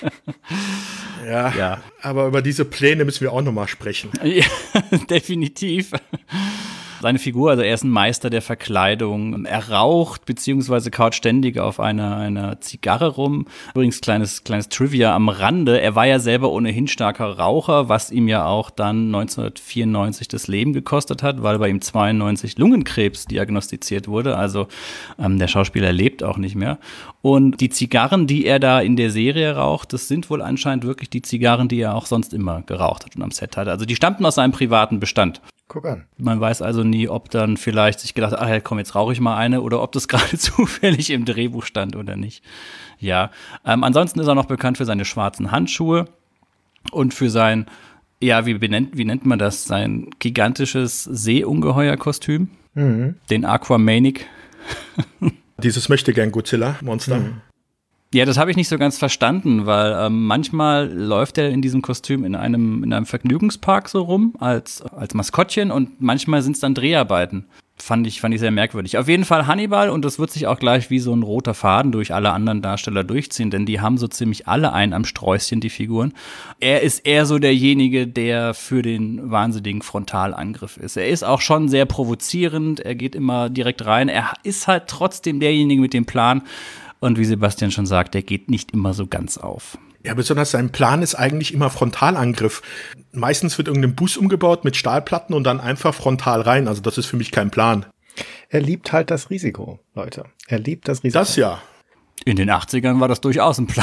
Ja, ja, aber über diese Pläne müssen wir auch noch mal sprechen. Ja, definitiv. Seine Figur, also er ist ein Meister der Verkleidung. Er raucht beziehungsweise kaut ständig auf einer, einer Zigarre rum. Übrigens, kleines, kleines Trivia am Rande. Er war ja selber ohnehin starker Raucher, was ihm ja auch dann neunzehnhundertvierundneunzig das Leben gekostet hat, weil bei ihm zweiundneunzig Lungenkrebs diagnostiziert wurde. Also ähm, der Schauspieler lebt auch nicht mehr. Und die Zigarren, die er da in der Serie raucht, das sind wohl anscheinend wirklich die Zigarren, die er auch sonst immer geraucht hat und am Set hatte. Also die stammten aus seinem privaten Bestand. Guck an. Man weiß also nie, ob dann vielleicht sich gedacht, ah, komm, jetzt rauche ich mal eine, oder ob das gerade zufällig im Drehbuch stand oder nicht. Ja, ähm, ansonsten ist er noch bekannt für seine schwarzen Handschuhe und für sein, ja, wie benennt, wie nennt man das, sein gigantisches Seeungeheuer-Kostüm, mhm. den Aquamanic. Dieses Möchtegern-Godzilla-Monster. Mhm. Ja, das habe ich nicht so ganz verstanden, weil ähm, manchmal läuft er in diesem Kostüm in einem in einem Vergnügungspark so rum als als Maskottchen und manchmal sind es dann Dreharbeiten. Fand ich fand ich sehr merkwürdig. Auf jeden Fall Hannibal, und das wird sich auch gleich wie so ein roter Faden durch alle anderen Darsteller durchziehen, denn die haben so ziemlich alle einen am Sträußchen, die Figuren. Er ist eher so derjenige, der für den wahnsinnigen Frontalangriff ist. Er ist auch schon sehr provozierend, er geht immer direkt rein. Er ist halt trotzdem derjenige mit dem Plan. Und wie Sebastian schon sagt, der geht nicht immer so ganz auf. Ja, besonders sein Plan ist eigentlich immer Frontalangriff. Meistens wird irgendein Bus umgebaut mit Stahlplatten und dann einfach frontal rein. Also das ist für mich kein Plan. Er liebt halt das Risiko, Leute. Er liebt das Risiko. Das ja. In den achtzigern war das durchaus ein Plan.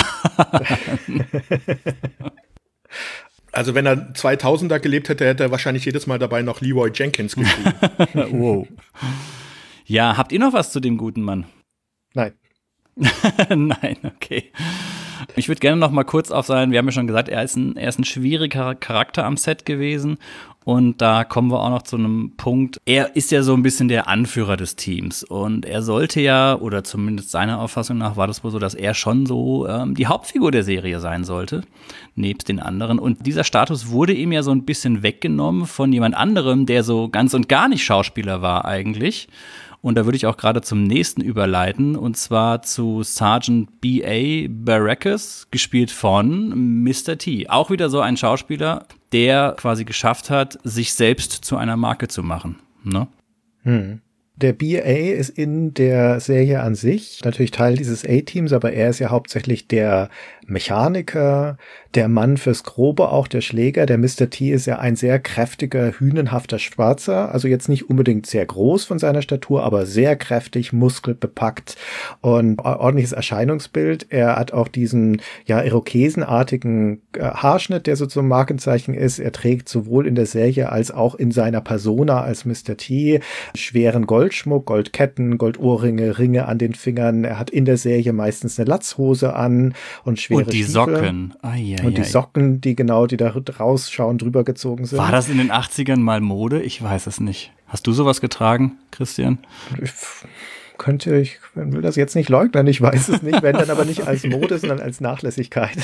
Also wenn er zweitausender gelebt hätte, hätte er wahrscheinlich jedes Mal dabei noch Leroy Jenkins geschrieben. Wow. Ja, habt ihr noch was zu dem guten Mann? Nein. Nein, okay. Ich würde gerne noch mal kurz auf sein, wir haben ja schon gesagt, er ist ein, er ist ein schwieriger Charakter am Set gewesen. Und da kommen wir auch noch zu einem Punkt. Er ist ja so ein bisschen der Anführer des Teams. Und er sollte ja, oder zumindest seiner Auffassung nach, war das wohl so, dass er schon so ähm, die Hauptfigur der Serie sein sollte, nebst den anderen. Und dieser Status wurde ihm ja so ein bisschen weggenommen von jemand anderem, der so ganz und gar nicht Schauspieler war eigentlich. Und da würde ich auch gerade zum nächsten überleiten, und zwar zu Sergeant B A Baracus, gespielt von Mister T. Auch wieder so ein Schauspieler, der quasi geschafft hat, sich selbst zu einer Marke zu machen. Ne? Hm. Der B A ist in der Serie an sich natürlich Teil dieses A-Teams, aber er ist ja hauptsächlich der Mechaniker, der Mann fürs Grobe, auch der Schläger. Der Mister T ist ja ein sehr kräftiger, hünenhafter Schwarzer, also jetzt nicht unbedingt sehr groß von seiner Statur, aber sehr kräftig, muskelbepackt und ordentliches Erscheinungsbild. Er hat auch diesen, ja, irokesenartigen äh, Haarschnitt, der so zum Markenzeichen ist. Er trägt sowohl in der Serie als auch in seiner Persona als Mister T schweren Goldschmuck, Goldketten, Goldohrringe, Ringe an den Fingern. Er hat in der Serie meistens eine Latzhose an und schwere Und die Stiefel. Socken. Ai, ai, und die ai. Socken, die genau, die da rausschauen, drüber gezogen sind. War das in den achtzigern mal Mode? Ich weiß es nicht. Hast du sowas getragen, Christian? Ich könnte, ich will das jetzt nicht leugnen, ich weiß es nicht, wenn dann aber nicht als Mode, sondern als Nachlässigkeit.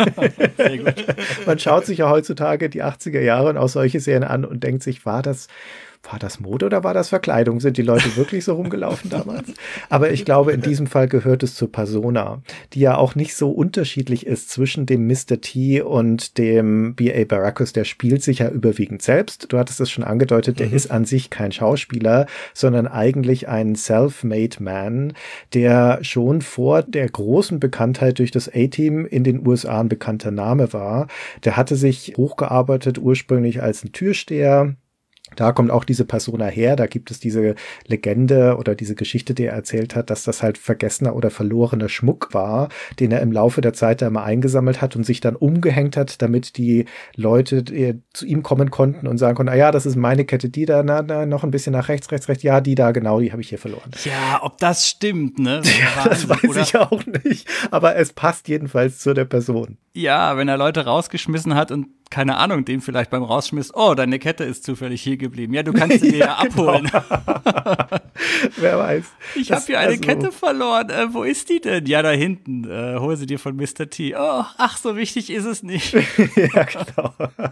Sehr gut. Man schaut sich ja heutzutage die achtziger Jahre und auch solche Serien an und denkt sich, war das War das Mode oder war das Verkleidung? Sind die Leute wirklich so rumgelaufen damals? Aber ich glaube, in diesem Fall gehört es zur Persona, die ja auch nicht so unterschiedlich ist zwischen dem Mister T und dem B A Baracus. Der spielt sich ja überwiegend selbst. Du hattest es schon angedeutet, der mhm. ist an sich kein Schauspieler, sondern eigentlich ein self-made man, der schon vor der großen Bekanntheit durch das A-Team in den U S A ein bekannter Name war. Der hatte sich hochgearbeitet ursprünglich als ein Türsteher. Da kommt auch diese Persona her, da gibt es diese Legende oder diese Geschichte, die er erzählt hat, dass das halt vergessener oder verlorener Schmuck war, den er im Laufe der Zeit da immer eingesammelt hat und sich dann umgehängt hat, damit die Leute die zu ihm kommen konnten und sagen konnten, ah ja, das ist meine Kette, die da, na, na, noch ein bisschen nach rechts, rechts, rechts, ja, die da, genau, die habe ich hier verloren. Ja, ob das stimmt, ne? So ja, das weiß oder? ich auch nicht, aber es passt jedenfalls zu der Person. Ja, wenn er Leute rausgeschmissen hat und keine Ahnung, dem vielleicht beim Rausschmiss, oh, deine Kette ist zufällig hier geblieben. Ja, du kannst sie dir ja, ja abholen. Genau. Wer weiß. Ich habe hier eine also Kette verloren. Äh, wo ist die denn? Ja, da hinten. Äh, hol sie dir von Mister T. Oh, ach, so wichtig ist es nicht. Ja, genau.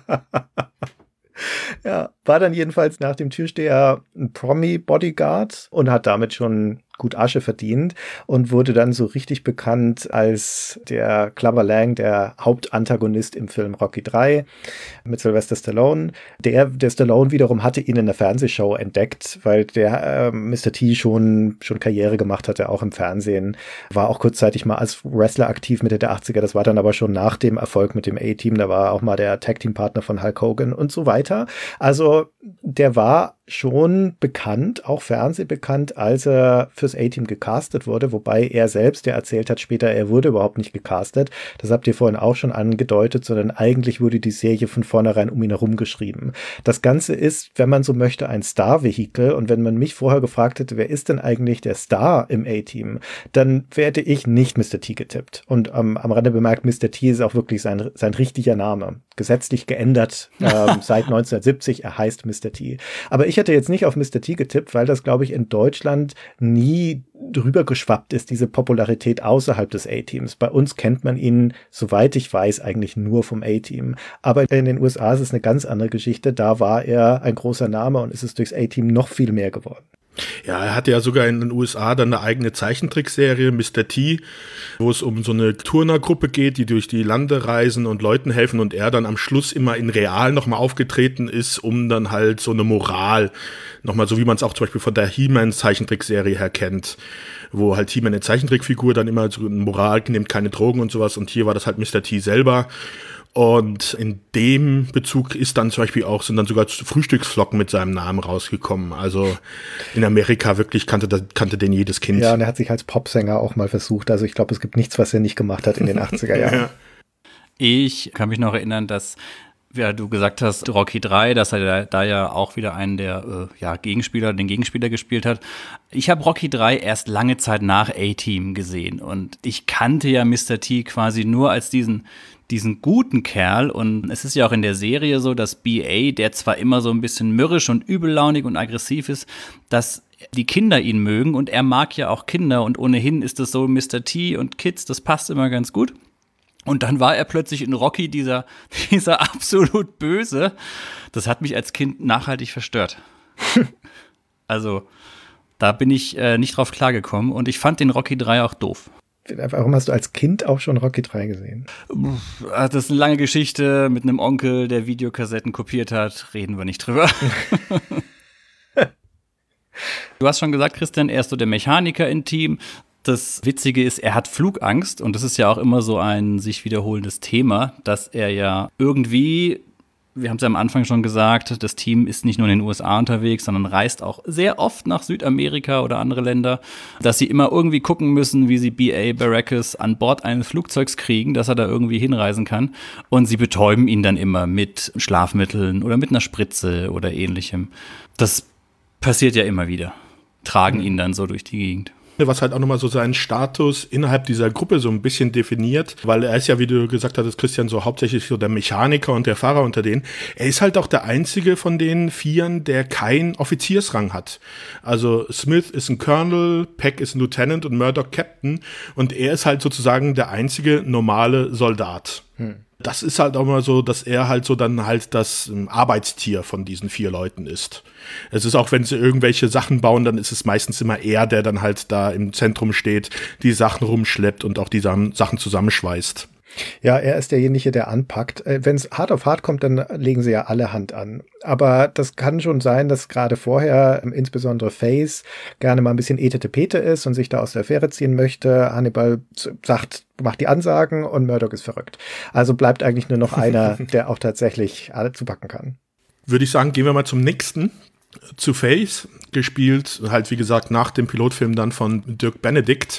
Ja, war dann jedenfalls nach dem Türsteher ein Promi-Bodyguard und hat damit schon gut Asche verdient und wurde dann so richtig bekannt als der Clubber Lang, der Hauptantagonist im Film Rocky drei mit Sylvester Stallone. Der, der Stallone wiederum hatte ihn in der Fernsehshow entdeckt, weil der äh, Mister T schon, schon Karriere gemacht hatte, auch im Fernsehen. War auch kurzzeitig mal als Wrestler aktiv Mitte der achtziger, das war dann aber schon nach dem Erfolg mit dem A-Team, da war auch mal der Tag-Team-Partner von Hulk Hogan und so weiter. Also der war schon bekannt, auch fernsehbekannt, als er fürs A-Team gecastet wurde, wobei er selbst, der erzählt hat später, er wurde überhaupt nicht gecastet. Das habt ihr vorhin auch schon angedeutet, sondern eigentlich wurde die Serie von vornherein um ihn herum geschrieben. Das Ganze ist, wenn man so möchte, ein Star-Vehikel und wenn man mich vorher gefragt hätte, wer ist denn eigentlich der Star im A-Team, dann hätte ich nicht Mister T getippt. Und ähm, am Rande bemerkt, Mister T ist auch wirklich sein, sein richtiger Name. Gesetzlich geändert ähm, seit neunzehnhundertsiebzig, er heißt Mister T. Aber ich hätte jetzt nicht auf Mister T getippt, weil das, glaube ich, in Deutschland nie drüber geschwappt ist, diese Popularität außerhalb des A-Teams. Bei uns kennt man ihn, soweit ich weiß, eigentlich nur vom A-Team. Aber in den U S A ist es eine ganz andere Geschichte. Da war er ein großer Name und ist es durchs A-Team noch viel mehr geworden. Ja, er hatte ja sogar in den U S A dann eine eigene Zeichentrickserie, Mister T, wo es um so eine Turnergruppe geht, die durch die Lande reisen und Leuten helfen und er dann am Schluss immer in real nochmal aufgetreten ist, um dann halt so eine Moral, nochmal so wie man es auch zum Beispiel von der He-Man Zeichentrickserie her kennt, wo halt He-Man eine Zeichentrickfigur dann immer so eine Moral nimmt, keine Drogen und sowas und hier war das halt Mister T selber. Und in dem Bezug ist dann zum Beispiel auch, sind dann sogar Frühstücksflocken mit seinem Namen rausgekommen. Also in Amerika wirklich kannte, das, kannte den jedes Kind. Ja, und er hat sich als Popsänger auch mal versucht. Also ich glaube, es gibt nichts, was er nicht gemacht hat in den achtziger Jahren. Ja. Ich kann mich noch erinnern, dass, ja, du gesagt hast, Rocky drei, dass er da, da ja auch wieder einen der äh, ja, Gegenspieler, den Gegenspieler gespielt hat. Ich habe Rocky drei erst lange Zeit nach A-Team gesehen und ich kannte ja Mister T quasi nur als diesen diesen guten Kerl und es ist ja auch in der Serie so, dass B A, der zwar immer so ein bisschen mürrisch und übellaunig und aggressiv ist, dass die Kinder ihn mögen und er mag ja auch Kinder und ohnehin ist es so Mister T und Kids, das passt immer ganz gut. Und dann war er plötzlich in Rocky dieser, dieser absolut Böse. Das hat mich als Kind nachhaltig verstört. Also, da bin ich äh, nicht drauf klargekommen und ich fand den Rocky drei auch doof. Warum hast du als Kind auch schon Rocky drei gesehen? Das ist eine lange Geschichte mit einem Onkel, der Videokassetten kopiert hat. Reden wir nicht drüber. Du hast schon gesagt, Christian, er ist so der Mechaniker im Team. Das Witzige ist, er hat Flugangst und das ist ja auch immer so ein sich wiederholendes Thema, dass er ja irgendwie, wir haben es ja am Anfang schon gesagt, das Team ist nicht nur in den U S A unterwegs, sondern reist auch sehr oft nach Südamerika oder andere Länder, dass sie immer irgendwie gucken müssen, wie sie B A Baracus an Bord eines Flugzeugs kriegen, dass er da irgendwie hinreisen kann. Und sie betäuben ihn dann immer mit Schlafmitteln oder mit einer Spritze oder ähnlichem. Das passiert ja immer wieder. Tragen ihn dann so durch die Gegend. Was halt auch nochmal so seinen Status innerhalb dieser Gruppe so ein bisschen definiert, weil er ist ja, wie du gesagt hattest, Christian, so hauptsächlich so der Mechaniker und der Fahrer unter denen. Er ist halt auch der einzige von den Vieren, der keinen Offiziersrang hat. Also Smith ist ein Colonel, Peck ist ein Lieutenant und Murdoch Captain und er ist halt sozusagen der einzige normale Soldat. Hm. Das ist halt auch mal so, dass er halt so dann halt das ähm, Arbeitstier von diesen vier Leuten ist. Es ist auch, wenn sie irgendwelche Sachen bauen, dann ist es meistens immer er, der dann halt da im Zentrum steht, die Sachen rumschleppt und auch die Sachen zusammenschweißt. Ja, er ist derjenige, der anpackt. Wenn es hart auf hart kommt, dann legen sie ja alle Hand an. Aber das kann schon sein, dass gerade vorher, insbesondere Faze, gerne mal ein bisschen Etete-Pete ist und sich da aus der Affäre ziehen möchte. Hannibal sagt, macht die Ansagen und Murdoch ist verrückt. Also bleibt eigentlich nur noch einer, der auch tatsächlich alle zupacken kann. Würde ich sagen, gehen wir mal zum nächsten. Zu Faze, gespielt halt wie gesagt nach dem Pilotfilm dann von Dirk Benedict.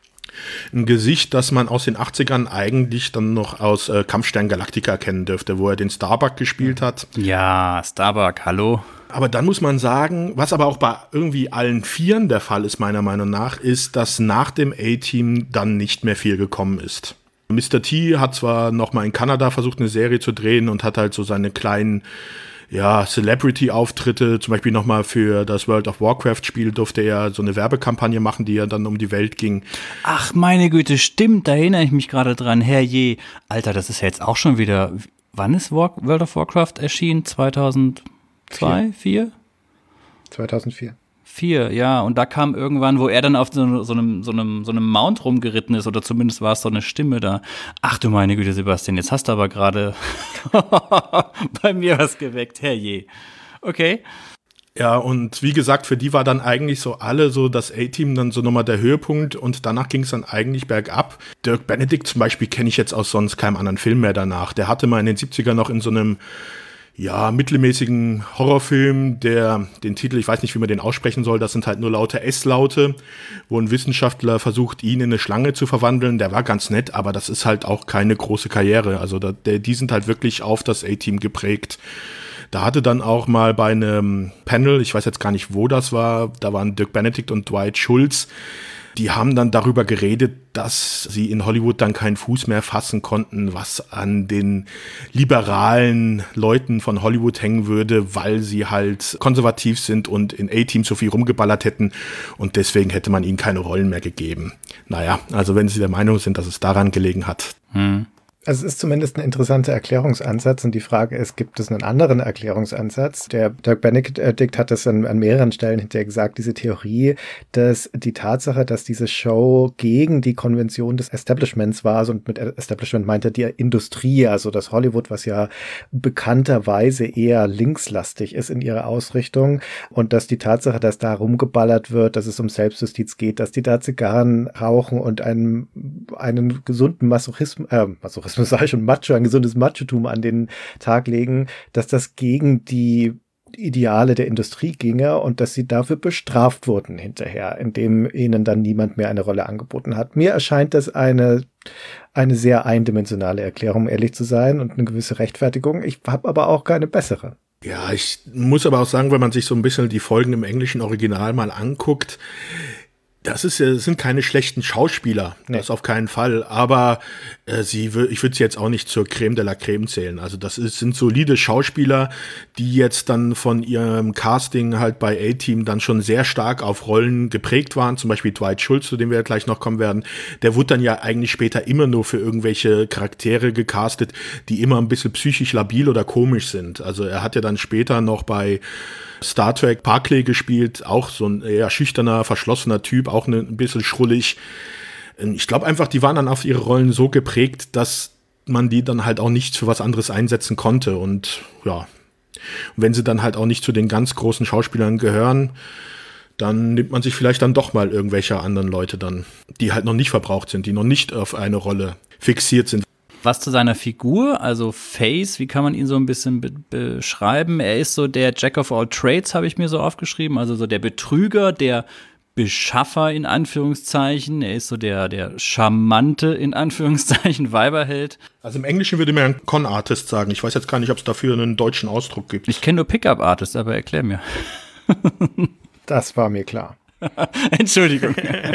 Ein Gesicht, das man aus den achtzigern eigentlich dann noch aus äh, Kampfstern Galactica kennen dürfte, wo er den Starbuck gespielt hat. Ja, Starbuck, hallo. Aber dann muss man sagen, was aber auch bei irgendwie allen Vieren der Fall ist, meiner Meinung nach, ist, dass nach dem A-Team dann nicht mehr viel gekommen ist. Mister T hat zwar noch mal in Kanada versucht, eine Serie zu drehen und hat halt so seine kleinen ja, Celebrity-Auftritte, zum Beispiel nochmal für das World of Warcraft-Spiel durfte er so eine Werbekampagne machen, die ja dann um die Welt ging. Ach, meine Güte, stimmt, da erinnere ich mich gerade dran. Herrje, Alter, das ist ja jetzt auch schon wieder, wann ist War- World of Warcraft erschienen? zweitausendzwei, vier? zweitausendvier. Vier, ja, und da kam irgendwann, wo er dann auf so, so, einem, so, einem, so einem Mount rumgeritten ist, oder zumindest war es so eine Stimme da. Ach du meine Güte, Sebastian, jetzt hast du aber gerade bei mir was geweckt, herrje. Okay. Ja, und wie gesagt, für die war dann eigentlich so alle so das A-Team dann so nochmal der Höhepunkt und danach ging es dann eigentlich bergab. Dirk Benedict zum Beispiel kenne ich jetzt aus sonst keinem anderen Film mehr danach. Der hatte mal in den siebzigern noch in so einem ja, mittelmäßigen Horrorfilm, der den Titel, ich weiß nicht, wie man den aussprechen soll, das sind halt nur laute S-Laute, wo ein Wissenschaftler versucht, ihn in eine Schlange zu verwandeln. Der war ganz nett, aber das ist halt auch keine große Karriere. Also da, der, die sind halt wirklich auf das A-Team geprägt. Da hatte dann auch mal bei einem Panel, ich weiß jetzt gar nicht, wo das war, da waren Dirk Benedict und Dwight Schultz, die haben dann darüber geredet, dass sie in Hollywood dann keinen Fuß mehr fassen konnten, was an den liberalen Leuten von Hollywood hängen würde, weil sie halt konservativ sind und in A-Team so viel rumgeballert hätten und deswegen hätte man ihnen keine Rollen mehr gegeben. Naja, also wenn sie der Meinung sind, dass es daran gelegen hat. Hm. Also es ist zumindest ein interessanter Erklärungsansatz und die Frage ist, gibt es einen anderen Erklärungsansatz? Der Dirk Benedict hat das an, an mehreren Stellen hinterher gesagt, diese Theorie, dass die Tatsache, dass diese Show gegen die Konvention des Establishments war, also mit Establishment meint er die Industrie, also das Hollywood, was ja bekannterweise eher linkslastig ist in ihrer Ausrichtung und dass die Tatsache, dass da rumgeballert wird, dass es um Selbstjustiz geht, dass die da Zigarren rauchen und einen, einen gesunden Masochismus, äh, Masochismus das sei schon Macho, ein gesundes Machotum an den Tag legen, dass das gegen die Ideale der Industrie ginge und dass sie dafür bestraft wurden hinterher, indem ihnen dann niemand mehr eine Rolle angeboten hat. Mir erscheint das eine, eine sehr eindimensionale Erklärung, um ehrlich zu sein, und eine gewisse Rechtfertigung. Ich habe aber auch keine bessere. Ja, ich muss aber auch sagen, wenn man sich so ein bisschen die Folgen im englischen Original mal anguckt, das ist ja, das sind keine schlechten Schauspieler, nee. Das auf keinen Fall, aber äh, sie, ich würde sie jetzt auch nicht zur Creme de la Creme zählen. Also das ist, sind solide Schauspieler, die jetzt dann von ihrem Casting halt bei A-Team dann schon sehr stark auf Rollen geprägt waren. Zum Beispiel Dwight Schultz, zu dem wir gleich noch kommen werden. Der wurde dann ja eigentlich später immer nur für irgendwelche Charaktere gecastet, die immer ein bisschen psychisch labil oder komisch sind. Also er hat ja dann später noch bei Star Trek Barclay gespielt, auch so ein eher schüchterner, verschlossener Typ, auch ein bisschen schrullig. Ich glaube einfach, die waren dann auf ihre Rollen so geprägt, dass man die dann halt auch nicht für was anderes einsetzen konnte. Und ja, wenn sie dann halt auch nicht zu den ganz großen Schauspielern gehören, dann nimmt man sich vielleicht dann doch mal irgendwelche anderen Leute dann, die halt noch nicht verbraucht sind, die noch nicht auf eine Rolle fixiert sind. Was zu seiner Figur, also Face, wie kann man ihn so ein bisschen be- beschreiben? Er ist so der Jack of all Trades, habe ich mir so aufgeschrieben, also so der Betrüger, der Beschaffer in Anführungszeichen. Er ist so der, der charmante in Anführungszeichen Weiberheld. Also im Englischen würde man ein Con-Artist sagen. Ich weiß jetzt gar nicht, ob es dafür einen deutschen Ausdruck gibt. Ich kenne nur Pickup-Artist, aber erklär mir. Das war mir klar. Entschuldigung.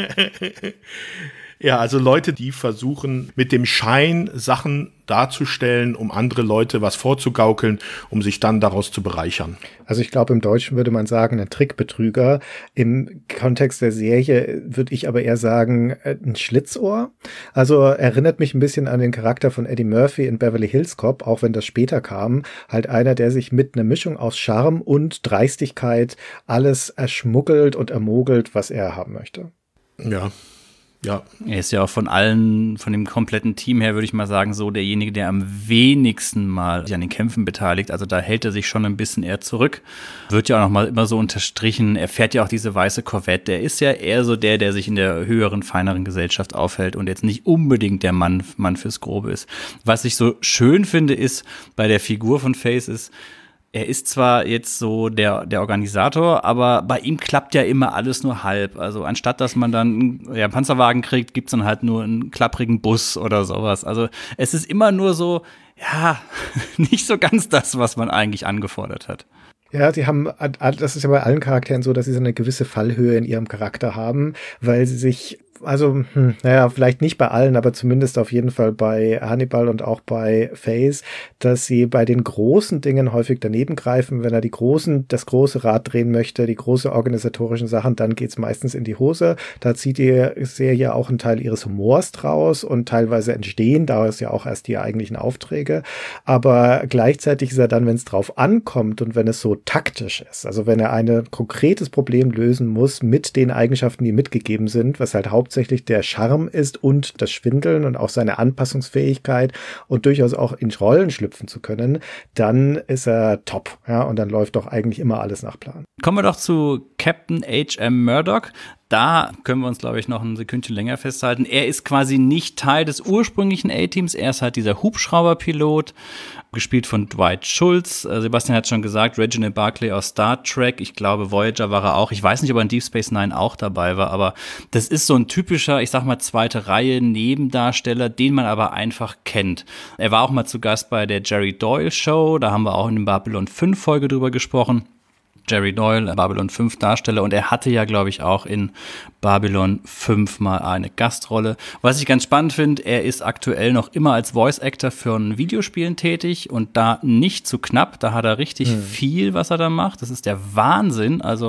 Ja, also Leute, die versuchen, mit dem Schein Sachen darzustellen, um andere Leute was vorzugaukeln, um sich dann daraus zu bereichern. Also ich glaube, im Deutschen würde man sagen, ein Trickbetrüger. Im Kontext der Serie würde ich aber eher sagen, ein Schlitzohr. Also erinnert mich ein bisschen an den Charakter von Eddie Murphy in Beverly Hills Cop, auch wenn das später kam. Halt einer, der sich mit einer Mischung aus Charme und Dreistigkeit alles erschmuggelt und ermogelt, was er haben möchte. Ja. Ja. Er ist ja auch von allen, von dem kompletten Team her, würde ich mal sagen, so derjenige, der am wenigsten mal sich an den Kämpfen beteiligt. Also da hält er sich schon ein bisschen eher zurück. Wird ja auch noch mal immer so unterstrichen. Er fährt ja auch diese weiße Corvette. Der ist ja eher so der, der sich in der höheren, feineren Gesellschaft aufhält und jetzt nicht unbedingt der Mann, Mann fürs Grobe ist. Was ich so schön finde, ist bei der Figur von Face ist, er ist zwar jetzt so der, der Organisator, aber bei ihm klappt ja immer alles nur halb. Also anstatt, dass man dann ja, einen Panzerwagen kriegt, gibt's dann halt nur einen klapprigen Bus oder sowas. Also es ist immer nur so, ja, nicht so ganz das, was man eigentlich angefordert hat. Ja, sie haben, das ist ja bei allen Charakteren so, dass sie so eine gewisse Fallhöhe in ihrem Charakter haben, weil sie sich, also, hm, naja, vielleicht nicht bei allen, aber zumindest auf jeden Fall bei Hannibal und auch bei Face, dass sie bei den großen Dingen häufig daneben greifen. Wenn er die großen, das große Rad drehen möchte, die große organisatorischen Sachen, dann geht's meistens in die Hose. Da zieht die Serie auch einen Teil ihres Humors draus und teilweise entstehen daraus ja auch erst die eigentlichen Aufträge. Aber gleichzeitig ist er dann, wenn es drauf ankommt und wenn es so taktisch ist, also wenn er ein konkretes Problem lösen muss mit den Eigenschaften, die mitgegeben sind, was halt hauptsächlich der Charme ist und das Schwindeln und auch seine Anpassungsfähigkeit und durchaus auch in Rollen schlüpfen zu können, dann ist er top. Ja, und dann läuft doch eigentlich immer alles nach Plan. Kommen wir doch zu Captain H M Murdoch. Da können wir uns, glaube ich, noch ein Sekündchen länger festhalten. Er ist quasi nicht Teil des ursprünglichen A-Teams. Er ist halt dieser Hubschrauberpilot, gespielt von Dwight Schultz. Sebastian hat schon gesagt, Reginald Barclay aus Star Trek. Ich glaube, Voyager war er auch. Ich weiß nicht, ob er in Deep Space Nine auch dabei war, aber das ist so ein typischer, ich sag mal, zweite Reihe Nebendarsteller, den man aber einfach kennt. Er war auch mal zu Gast bei der Jerry Doyle Show. Da haben wir auch in der Babylon fünf Folge drüber gesprochen. Jerry Doyle, Babylon fünf Darsteller, und er hatte ja, glaube ich, auch in Babylon fünf mal eine Gastrolle. Was ich ganz spannend finde, er ist aktuell noch immer als Voice Actor für ein Videospielen tätig und da nicht zu knapp, da hat er richtig hm. viel, was er da macht. Das ist der Wahnsinn, also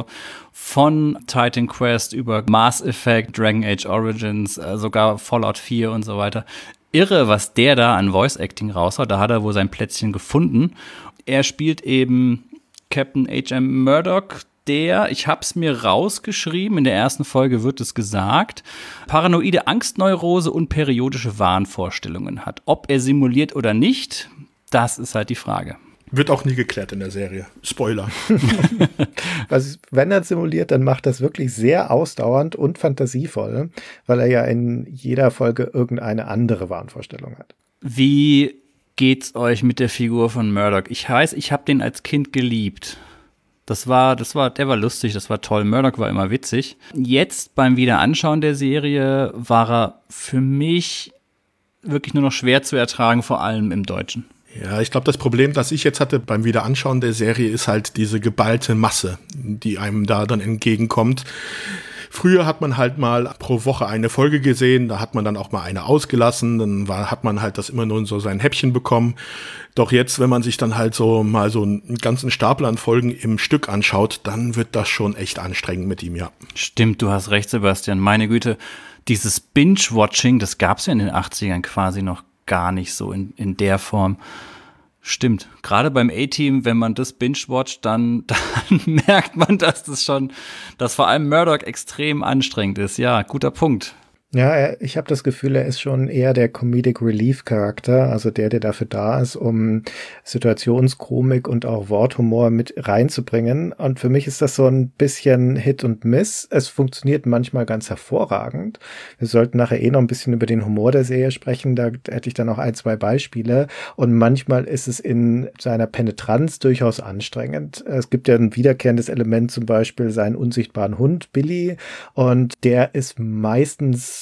von Titan Quest über Mass Effect, Dragon Age Origins, sogar Fallout vier und so weiter. Irre, was der da an Voice Acting raushaut, da hat er wohl sein Plätzchen gefunden. Er spielt eben Captain H M Murdoch, der, ich hab's mir rausgeschrieben, in der ersten Folge wird es gesagt, paranoide Angstneurose und periodische Wahnvorstellungen hat. Ob er simuliert oder nicht, das ist halt die Frage. Wird auch nie geklärt in der Serie. Spoiler. Also, wenn er simuliert, dann macht das wirklich sehr ausdauernd und fantasievoll, weil er ja in jeder Folge irgendeine andere Wahnvorstellung hat. Wie geht's euch mit der Figur von Murdoch? Ich weiß, ich habe den als Kind geliebt. Das war, das war, der war lustig, das war toll. Murdoch war immer witzig. Jetzt beim Wiederanschauen der Serie war er für mich wirklich nur noch schwer zu ertragen, vor allem im Deutschen. Ja, ich glaube, das Problem, das ich jetzt hatte beim Wiederanschauen der Serie, ist halt diese geballte Masse, die einem da dann entgegenkommt. Früher hat man halt mal pro Woche eine Folge gesehen, da hat man dann auch mal eine ausgelassen, dann war, hat man halt das immer nur in so sein Häppchen bekommen. Doch jetzt, wenn man sich dann halt so mal so einen ganzen Stapel an Folgen im Stück anschaut, dann wird das schon echt anstrengend mit ihm, ja. Stimmt, du hast recht, Sebastian. Meine Güte, dieses Binge-Watching, das gab's ja in den achtzigern quasi noch gar nicht so in, in der Form. Stimmt. Gerade beim A-Team, wenn man das binge-watcht, dann, dann merkt man, dass das schon, dass vor allem Murdoch extrem anstrengend ist. Ja, guter Punkt. Ja, er, ich habe das Gefühl, er ist schon eher der Comedic Relief Charakter, also der, der dafür da ist, um Situationskomik und auch Worthumor mit reinzubringen. Und für mich ist das so ein bisschen Hit und Miss. Es funktioniert manchmal ganz hervorragend. Wir sollten nachher eh noch ein bisschen über den Humor der Serie sprechen. Da hätte ich dann noch ein, zwei Beispiele. Und manchmal ist es in seiner Penetranz durchaus anstrengend. Es gibt ja ein wiederkehrendes Element, zum Beispiel seinen unsichtbaren Hund, Billy. Und der ist meistens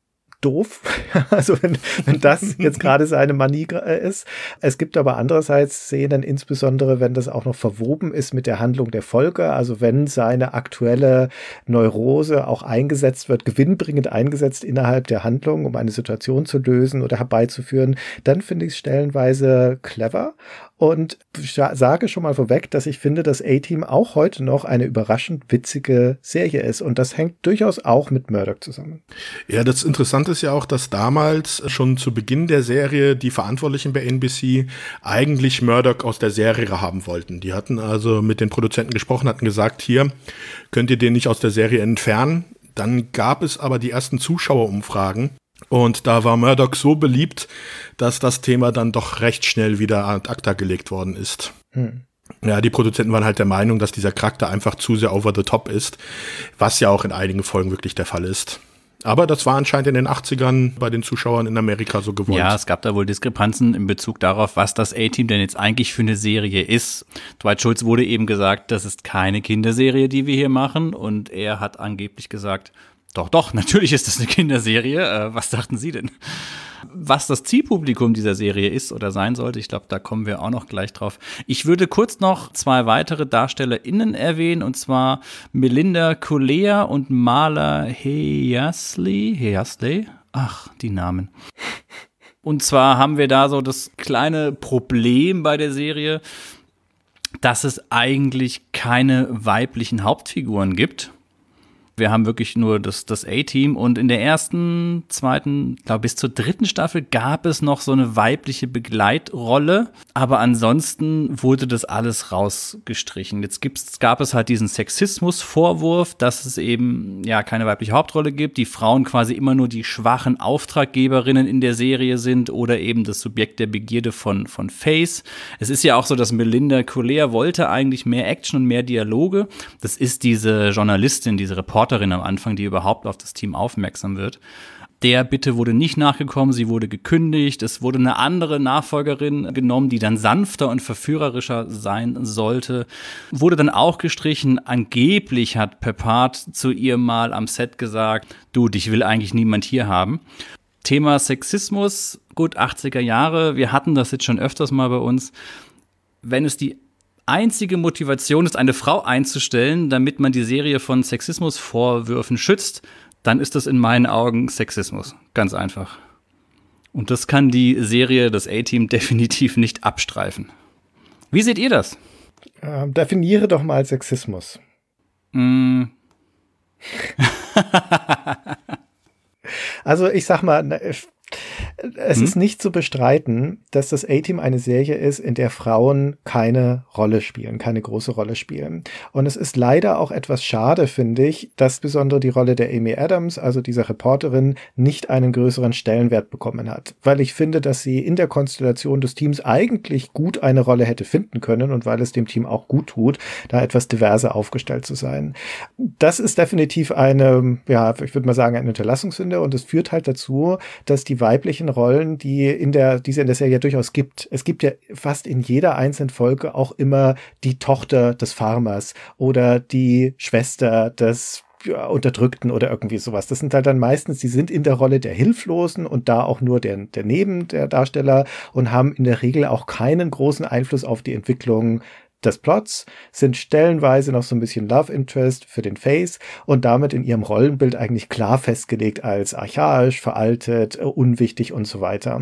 doof, also wenn, wenn das jetzt gerade seine Manie ist. Es gibt aber andererseits Szenen, insbesondere wenn das auch noch verwoben ist mit der Handlung der Folge, also wenn seine aktuelle Neurose auch eingesetzt wird, gewinnbringend eingesetzt innerhalb der Handlung, um eine Situation zu lösen oder herbeizuführen, dann finde ich es stellenweise clever. Und sage schon mal vorweg, dass ich finde, dass A-Team auch heute noch eine überraschend witzige Serie ist. Und das hängt durchaus auch mit Murdoch zusammen. Ja, das Interessante ist ja auch, dass damals schon zu Beginn der Serie die Verantwortlichen bei N B C eigentlich Murdoch aus der Serie haben wollten. Die hatten also mit den Produzenten gesprochen, hatten gesagt, hier könnt ihr den nicht aus der Serie entfernen. Dann gab es aber die ersten Zuschauerumfragen. Und da war Murdoch so beliebt, dass das Thema dann doch recht schnell wieder ad acta gelegt worden ist. Hm. Ja, die Produzenten waren halt der Meinung, dass dieser Charakter einfach zu sehr over the top ist, was ja auch in einigen Folgen wirklich der Fall ist. Aber das war anscheinend in den achtzigern bei den Zuschauern in Amerika so gewollt. Ja, es gab da wohl Diskrepanzen in Bezug darauf, was das A-Team denn jetzt eigentlich für eine Serie ist. Dwight Schultz wurde eben gesagt, das ist keine Kinderserie, die wir hier machen. Und er hat angeblich gesagt, Doch, doch, natürlich ist das eine Kinderserie. Äh, was dachten Sie denn? Was das Zielpublikum dieser Serie ist oder sein sollte, ich glaube, da kommen wir auch noch gleich drauf. Ich würde kurz noch zwei weitere DarstellerInnen erwähnen, und zwar Melinda Culea und Marla Heasley. Heasley? Ach, die Namen. Und zwar haben wir da so das kleine Problem bei der Serie, dass es eigentlich keine weiblichen Hauptfiguren gibt. Wir haben wirklich nur das, das A-Team, und in der ersten, zweiten, glaube bis zur dritten Staffel gab es noch so eine weibliche Begleitrolle, aber ansonsten wurde das alles rausgestrichen. Jetzt gibt's, gab es halt diesen Sexismus-Vorwurf, dass es eben ja keine weibliche Hauptrolle gibt, die Frauen quasi immer nur die schwachen Auftraggeberinnen in der Serie sind oder eben das Subjekt der Begierde von, von Face. Es ist ja auch so, dass Melinda Culea wollte eigentlich mehr Action und mehr Dialoge. Das ist diese Journalistin, diese Reporterin am Anfang, die überhaupt auf das Team aufmerksam wird. Der Bitte wurde nicht nachgekommen, sie wurde gekündigt. Es wurde eine andere Nachfolgerin genommen, die dann sanfter und verführerischer sein sollte. Wurde dann auch gestrichen. Angeblich hat Peppard zu ihr mal am Set gesagt, du, dich will eigentlich niemand hier haben. Thema Sexismus, gut, achtziger Jahre, wir hatten das jetzt schon öfters mal bei uns. Wenn es die einzige Motivation ist, eine Frau einzustellen, damit man die Serie von Sexismusvorwürfen schützt, dann ist das in meinen Augen Sexismus. Ganz einfach. Und das kann die Serie, das A-Team, definitiv nicht abstreifen. Wie seht ihr das? Äh, definiere doch mal Sexismus. Mm. Also ich sag mal, es hm? ist nicht zu bestreiten, dass das A-Team eine Serie ist, in der Frauen keine Rolle spielen, keine große Rolle spielen. Und es ist leider auch etwas schade, finde ich, dass besonders die Rolle der Amy Adams, also dieser Reporterin, nicht einen größeren Stellenwert bekommen hat. Weil ich finde, dass sie in der Konstellation des Teams eigentlich gut eine Rolle hätte finden können und weil es dem Team auch gut tut, da etwas diverser aufgestellt zu sein. Das ist definitiv eine, ja, ich würde mal sagen, eine Unterlassungssünde, und es führt halt dazu, dass die weiblichen Rollen, die in der, die es in der Serie durchaus gibt. Es gibt ja fast in jeder einzelnen Folge auch immer die Tochter des Farmers oder die Schwester des ja, Unterdrückten oder irgendwie sowas. Das sind halt dann meistens, die sind in der Rolle der Hilflosen und da auch nur der, der Neben der Darsteller und haben in der Regel auch keinen großen Einfluss auf die Entwicklung des Plots, sind stellenweise noch so ein bisschen Love Interest für den Face und damit in ihrem Rollenbild eigentlich klar festgelegt als archaisch, veraltet, unwichtig und so weiter.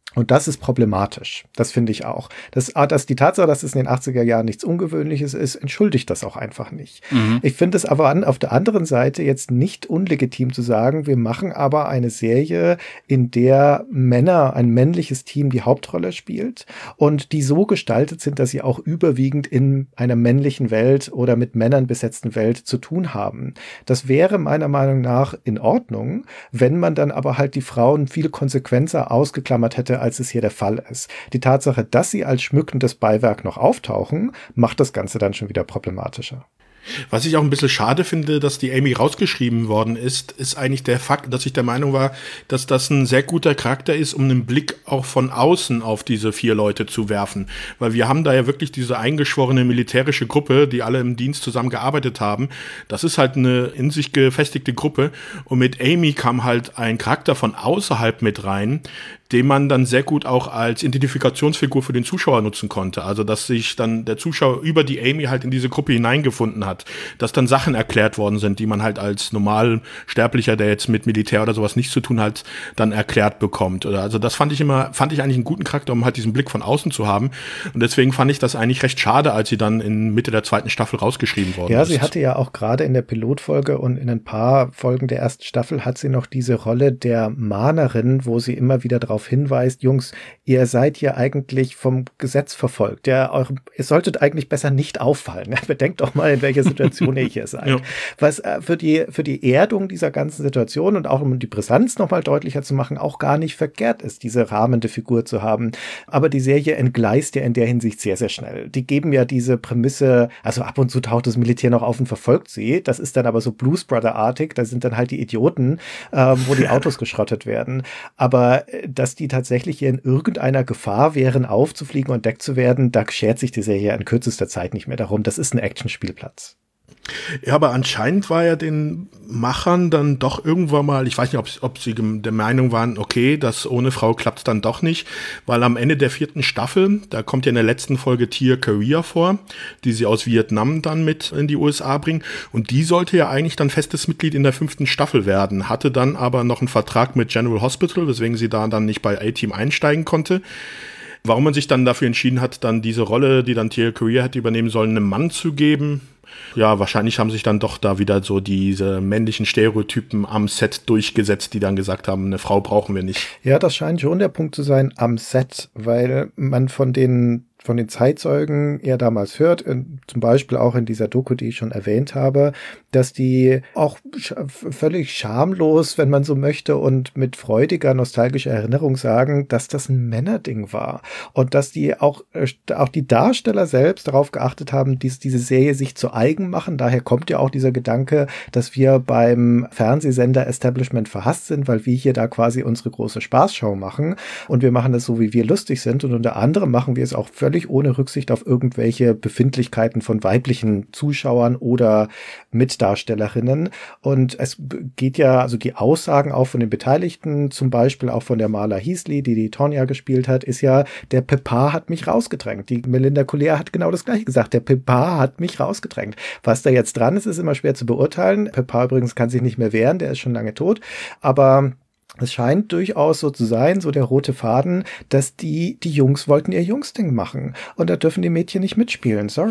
Und das ist problematisch. Das finde ich auch. Das, dass die Tatsache, dass es in den achtziger Jahren nichts Ungewöhnliches ist, entschuldigt das auch einfach nicht. Mhm. Ich finde es aber an, auf der anderen Seite jetzt nicht unlegitim zu sagen, wir machen aber eine Serie, in der Männer, ein männliches Team die Hauptrolle spielt und die so gestaltet sind, dass sie auch überwiegend in einer männlichen Welt oder mit Männern besetzten Welt zu tun haben. Das wäre meiner Meinung nach in Ordnung, wenn man dann aber halt die Frauen viel konsequenter ausgeklammert hätte, als es hier der Fall ist. Die Tatsache, dass sie als schmückendes Beiwerk noch auftauchen, macht das Ganze dann schon wieder problematischer. Was ich auch ein bisschen schade finde, dass die Amy rausgeschrieben worden ist, ist eigentlich der Fakt, dass ich der Meinung war, dass das ein sehr guter Charakter ist, um einen Blick auch von außen auf diese vier Leute zu werfen. Weil wir haben da ja wirklich diese eingeschworene militärische Gruppe, die alle im Dienst zusammengearbeitet haben. Das ist halt eine in sich gefestigte Gruppe. Und mit Amy kam halt ein Charakter von außerhalb mit rein, den man dann sehr gut auch als Identifikationsfigur für den Zuschauer nutzen konnte. Also, dass sich dann der Zuschauer über die Amy halt in diese Gruppe hineingefunden hat. Dass dann Sachen erklärt worden sind, die man halt als Normalsterblicher, der jetzt mit Militär oder sowas nichts zu tun hat, dann erklärt bekommt. Oder also das fand ich immer, fand ich eigentlich einen guten Charakter, um halt diesen Blick von außen zu haben. Und deswegen fand ich das eigentlich recht schade, als sie dann in Mitte der zweiten Staffel rausgeschrieben worden ja, ist. Ja, sie hatte ja auch gerade in der Pilotfolge und in ein paar Folgen der ersten Staffel hat sie noch diese Rolle der Mahnerin, wo sie immer wieder darauf hinweist, Jungs, ihr seid hier eigentlich vom Gesetz verfolgt. Ja, eure, ihr solltet eigentlich besser nicht auffallen. Bedenkt doch mal, in welcher Situation ihr hier seid. Ja. Was äh, für die, für die Erdung dieser ganzen Situation und auch um die Brisanz nochmal deutlicher zu machen, auch gar nicht verkehrt ist, diese rahmende Figur zu haben. Aber die Serie entgleist ja in der Hinsicht sehr, sehr schnell. Die geben ja diese Prämisse, also ab und zu taucht das Militär noch auf und verfolgt sie. Das ist dann aber so Blues Brother-artig. Da sind dann halt die Idioten, ähm, wo die Autos geschrottet werden. Aber dass die tatsächlich hier in irgendeiner Gefahr wären, aufzufliegen und entdeckt zu werden, da schert sich die Serie in kürzester Zeit nicht mehr darum. Das ist ein Actionspielplatz. Ja, aber anscheinend war ja den Machern dann doch irgendwann mal, ich weiß nicht, ob, ob sie der Meinung waren, okay, das ohne Frau klappt es dann doch nicht, weil am Ende der vierten Staffel, da kommt ja in der letzten Folge Tia Korea vor, die sie aus Vietnam dann mit in die U S A bringen und die sollte ja eigentlich dann festes Mitglied in der fünften Staffel werden, hatte dann aber noch einen Vertrag mit General Hospital, weswegen sie da dann nicht bei A-Team einsteigen konnte. Warum man sich dann dafür entschieden hat, dann diese Rolle, die dann Tia Korea hätte übernehmen sollen, einem Mann zu geben. Ja, wahrscheinlich haben sich dann doch da wieder so diese männlichen Stereotypen am Set durchgesetzt, die dann gesagt haben, eine Frau brauchen wir nicht. Ja, das scheint schon der Punkt zu sein am Set, weil man von den von den Zeitzeugen er damals hört, zum Beispiel auch in dieser Doku, die ich schon erwähnt habe, dass die auch völlig schamlos, wenn man so möchte, und mit freudiger, nostalgischer Erinnerung sagen, dass das ein Männerding war. Und dass die auch, auch die Darsteller selbst darauf geachtet haben, dies, diese Serie sich zu eigen machen. Daher kommt ja auch dieser Gedanke, dass wir beim Fernsehsender Establishment verhasst sind, weil wir hier da quasi unsere große Spaßshow machen. Und wir machen das so, wie wir lustig sind. Und unter anderem machen wir es auch völlig ohne Rücksicht auf irgendwelche Befindlichkeiten von weiblichen Zuschauern oder Mitdarstellerinnen. Und es geht ja, also die Aussagen auch von den Beteiligten, zum Beispiel auch von der Marla Heasley, die die Tonya gespielt hat, ist ja, der Pepper hat mich rausgedrängt. Die Melinda Collier hat genau das Gleiche gesagt. Der Pepper hat mich rausgedrängt. Was da jetzt dran ist, ist immer schwer zu beurteilen. Pepper übrigens kann sich nicht mehr wehren, der ist schon lange tot. Aber es scheint durchaus so zu sein, so der rote Faden, dass die, die Jungs wollten ihr Jungsding machen. Und da dürfen die Mädchen nicht mitspielen, sorry.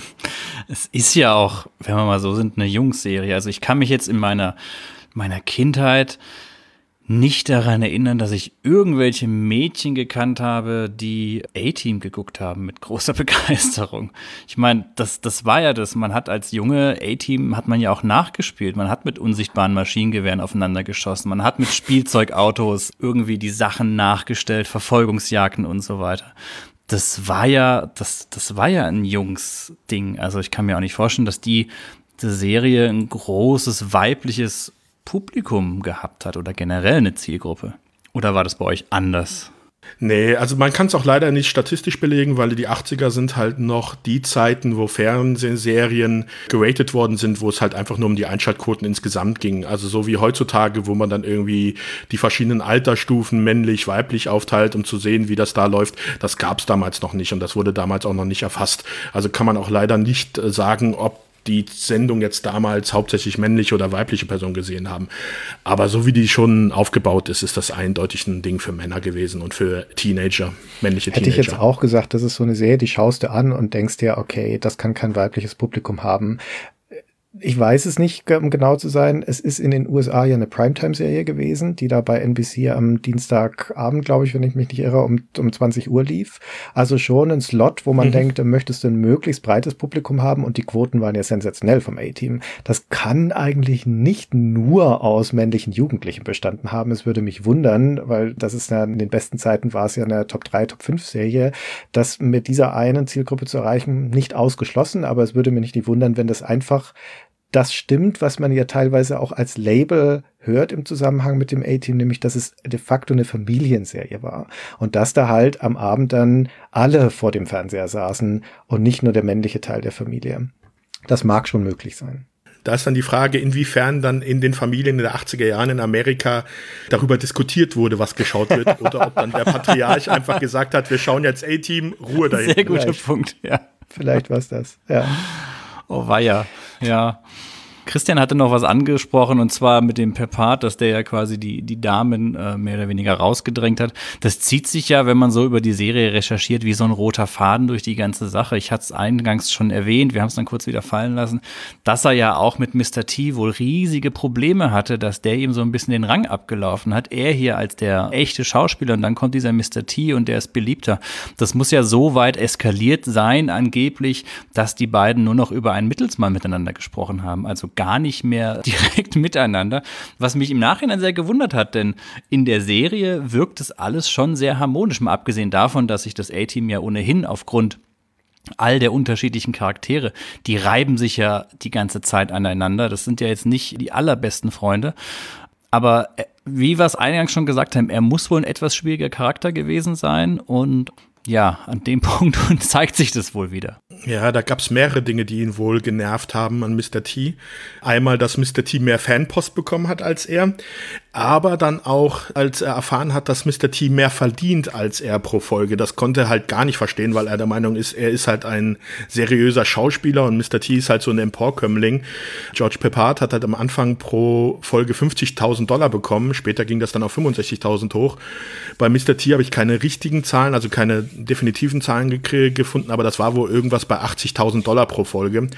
Es ist ja auch, wenn wir mal so sind, eine Jungsserie. Also ich kann mich jetzt in meiner, meiner Kindheit nicht daran erinnern, dass ich irgendwelche Mädchen gekannt habe, die A-Team geguckt haben mit großer Begeisterung. Ich meine, das, das war ja das. Man hat als Junge A-Team, hat man ja auch nachgespielt. Man hat mit unsichtbaren Maschinengewehren aufeinander geschossen. Man hat mit Spielzeugautos irgendwie die Sachen nachgestellt, Verfolgungsjagden und so weiter. Das war ja, das, das war ja ein Jungs-Ding. Also ich kann mir auch nicht vorstellen, dass die, die Serie ein großes weibliches Publikum gehabt hat oder generell eine Zielgruppe. Oder war das bei euch anders? Nee, also man kann es auch leider nicht statistisch belegen, weil die achtziger sind halt noch die Zeiten, wo Fernsehserien geratet worden sind, wo es halt einfach nur um die Einschaltquoten insgesamt ging. Also so wie heutzutage, wo man dann irgendwie die verschiedenen Altersstufen männlich, weiblich aufteilt, um zu sehen, wie das da läuft. Das gab es damals noch nicht und das wurde damals auch noch nicht erfasst. Also kann man auch leider nicht sagen, ob die Sendung jetzt damals hauptsächlich männliche oder weibliche Personen gesehen haben. Aber so wie die schon aufgebaut ist, ist das eindeutig ein Ding für Männer gewesen und für Teenager, männliche Hätte Teenager. Hätte ich jetzt auch gesagt, das ist so eine Serie, die schaust du an und denkst dir, okay, das kann kein weibliches Publikum haben. Ich weiß es nicht, um genau zu sein. Es ist in den U S A ja eine Primetime-Serie gewesen, die da bei N B C am Dienstagabend, glaube ich, wenn ich mich nicht irre, um, um zwanzig Uhr lief. Also schon ein Slot, wo man mhm. denkt, da möchtest du ein möglichst breites Publikum haben, und die Quoten waren ja sensationell vom A-Team. Das kann eigentlich nicht nur aus männlichen Jugendlichen bestanden haben. Es würde mich wundern, weil das ist ja, in den besten Zeiten war es ja eine Top drei, Top fünf Serie, das mit dieser einen Zielgruppe zu erreichen, nicht ausgeschlossen, aber es würde mich nicht wundern, wenn das einfach das stimmt, was man ja teilweise auch als Label hört im Zusammenhang mit dem A-Team, nämlich, dass es de facto eine Familienserie war. Und dass da halt am Abend dann alle vor dem Fernseher saßen und nicht nur der männliche Teil der Familie. Das mag schon möglich sein. Da ist dann die Frage, inwiefern dann in den Familien in den achtziger Jahren in Amerika darüber diskutiert wurde, was geschaut wird, oder ob dann der Patriarch einfach gesagt hat, wir schauen jetzt A-Team, Ruhe dahin. Sehr guter Punkt, ja. Vielleicht war es das, ja. Oh weia, ja. Christian hatte noch was angesprochen, und zwar mit dem Peppard, dass der ja quasi die, die Damen äh, mehr oder weniger rausgedrängt hat. Das zieht sich ja, wenn man so über die Serie recherchiert, wie so ein roter Faden durch die ganze Sache. Ich hatte es eingangs schon erwähnt, wir haben es dann kurz wieder fallen lassen, dass er ja auch mit Mister T wohl riesige Probleme hatte, dass der ihm so ein bisschen den Rang abgelaufen hat. Er hier als der echte Schauspieler, und dann kommt dieser Mister T und der ist beliebter. Das muss ja so weit eskaliert sein, angeblich, dass die beiden nur noch über einen Mittelsmann miteinander gesprochen haben. Also gar nicht mehr direkt miteinander, was mich im Nachhinein sehr gewundert hat, denn in der Serie wirkt es alles schon sehr harmonisch, mal abgesehen davon, dass sich das A-Team ja ohnehin aufgrund all der unterschiedlichen Charaktere, die reiben sich ja die ganze Zeit aneinander, das sind ja jetzt nicht die allerbesten Freunde, aber wie wir es eingangs schon gesagt haben, er muss wohl ein etwas schwieriger Charakter gewesen sein, und ja, an dem Punkt zeigt sich das wohl wieder. Ja, da gab es mehrere Dinge, die ihn wohl genervt haben an Mister T. Einmal, dass Mister T mehr Fanpost bekommen hat als er, aber dann auch, als er erfahren hat, dass Mister T mehr verdient als er pro Folge. Das konnte er halt gar nicht verstehen, weil er der Meinung ist, er ist halt ein seriöser Schauspieler und Mister T ist halt so ein Emporkömmling. George Peppard hat halt am Anfang pro Folge fünfzigtausend Dollar bekommen, später ging das dann auf fünfundsechzigtausend hoch. Bei Mister T habe ich keine richtigen Zahlen, also keine definitiven Zahlen ge- gefunden, aber das war wohl irgendwas bei achtzigtausend Dollar pro Folge.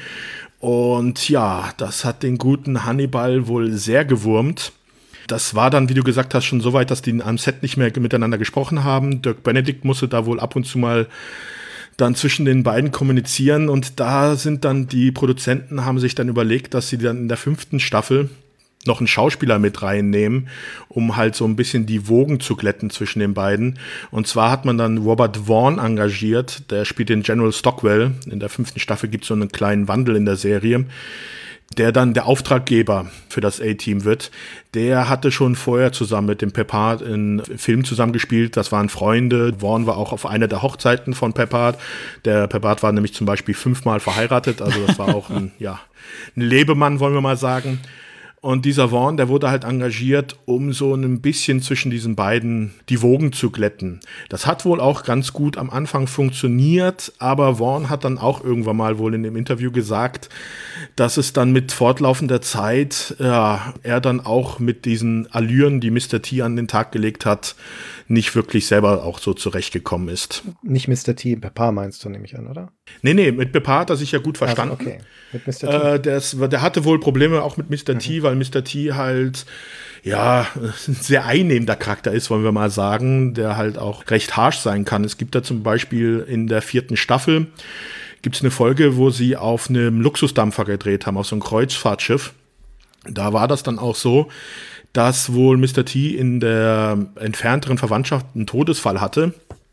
Und ja, das hat den guten Hannibal wohl sehr gewurmt. Das war dann, wie du gesagt hast, schon so weit, dass die am Set nicht mehr miteinander gesprochen haben. Dirk Benedict musste da wohl ab und zu mal dann zwischen den beiden kommunizieren, und da sind dann die Produzenten, haben sich dann überlegt, dass sie dann in der fünften Staffel noch einen Schauspieler mit reinnehmen, um halt so ein bisschen die Wogen zu glätten zwischen den beiden. Und zwar hat man dann Robert Vaughn engagiert, der spielt den General Stockwell. In der fünften Staffel gibt es so einen kleinen Wandel in der Serie, der dann der Auftraggeber für das A-Team wird. Der hatte schon vorher zusammen mit dem Peppard in Film zusammengespielt. Das waren Freunde. Vaughn war auch auf einer der Hochzeiten von Peppard. Der Peppard war nämlich zum Beispiel fünfmal verheiratet. Also das war auch ein, ja, ein Lebemann, wollen wir mal sagen. Und dieser Vaughn, der wurde halt engagiert, um so ein bisschen zwischen diesen beiden die Wogen zu glätten. Das hat wohl auch ganz gut am Anfang funktioniert, aber Vaughn hat dann auch irgendwann mal wohl in dem Interview gesagt, dass es dann mit fortlaufender Zeit, ja, er dann auch mit diesen Allüren, die Mister T an den Tag gelegt hat, nicht wirklich selber auch so zurechtgekommen ist. Nicht Mister T, Peppard meinst du, nehme ich an, oder? Nee, nee, mit Peppard hat er sich ja gut verstanden. Also, okay. Mit Mister T. Äh, der, der hatte wohl Probleme auch mit Mister Mhm. T, weil Mister T halt, ja, ein sehr einnehmender Charakter ist, wollen wir mal sagen, der halt auch recht harsh sein kann. Es gibt da zum Beispiel in der vierten Staffel, gibt es eine Folge, wo sie auf einem Luxusdampfer gedreht haben, auf so einem Kreuzfahrtschiff. Da war das dann auch so, dass wohl Mister T in der entfernteren Verwandtschaft einen Todesfall hatte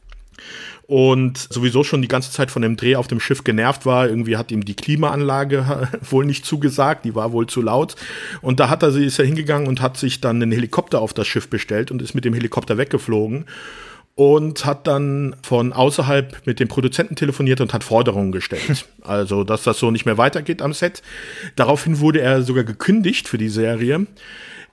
und sowieso schon die ganze Zeit von dem Dreh auf dem Schiff genervt war. Irgendwie hat ihm die Klimaanlage wohl nicht zugesagt, die war wohl zu laut. Und da hat er, ist er hingegangen und hat sich dann einen Helikopter auf das Schiff bestellt und ist mit dem Helikopter weggeflogen und hat dann von außerhalb mit dem Produzenten telefoniert und hat Forderungen gestellt. Also, dass das so nicht mehr weitergeht am Set. Daraufhin wurde er sogar gekündigt für die Serie.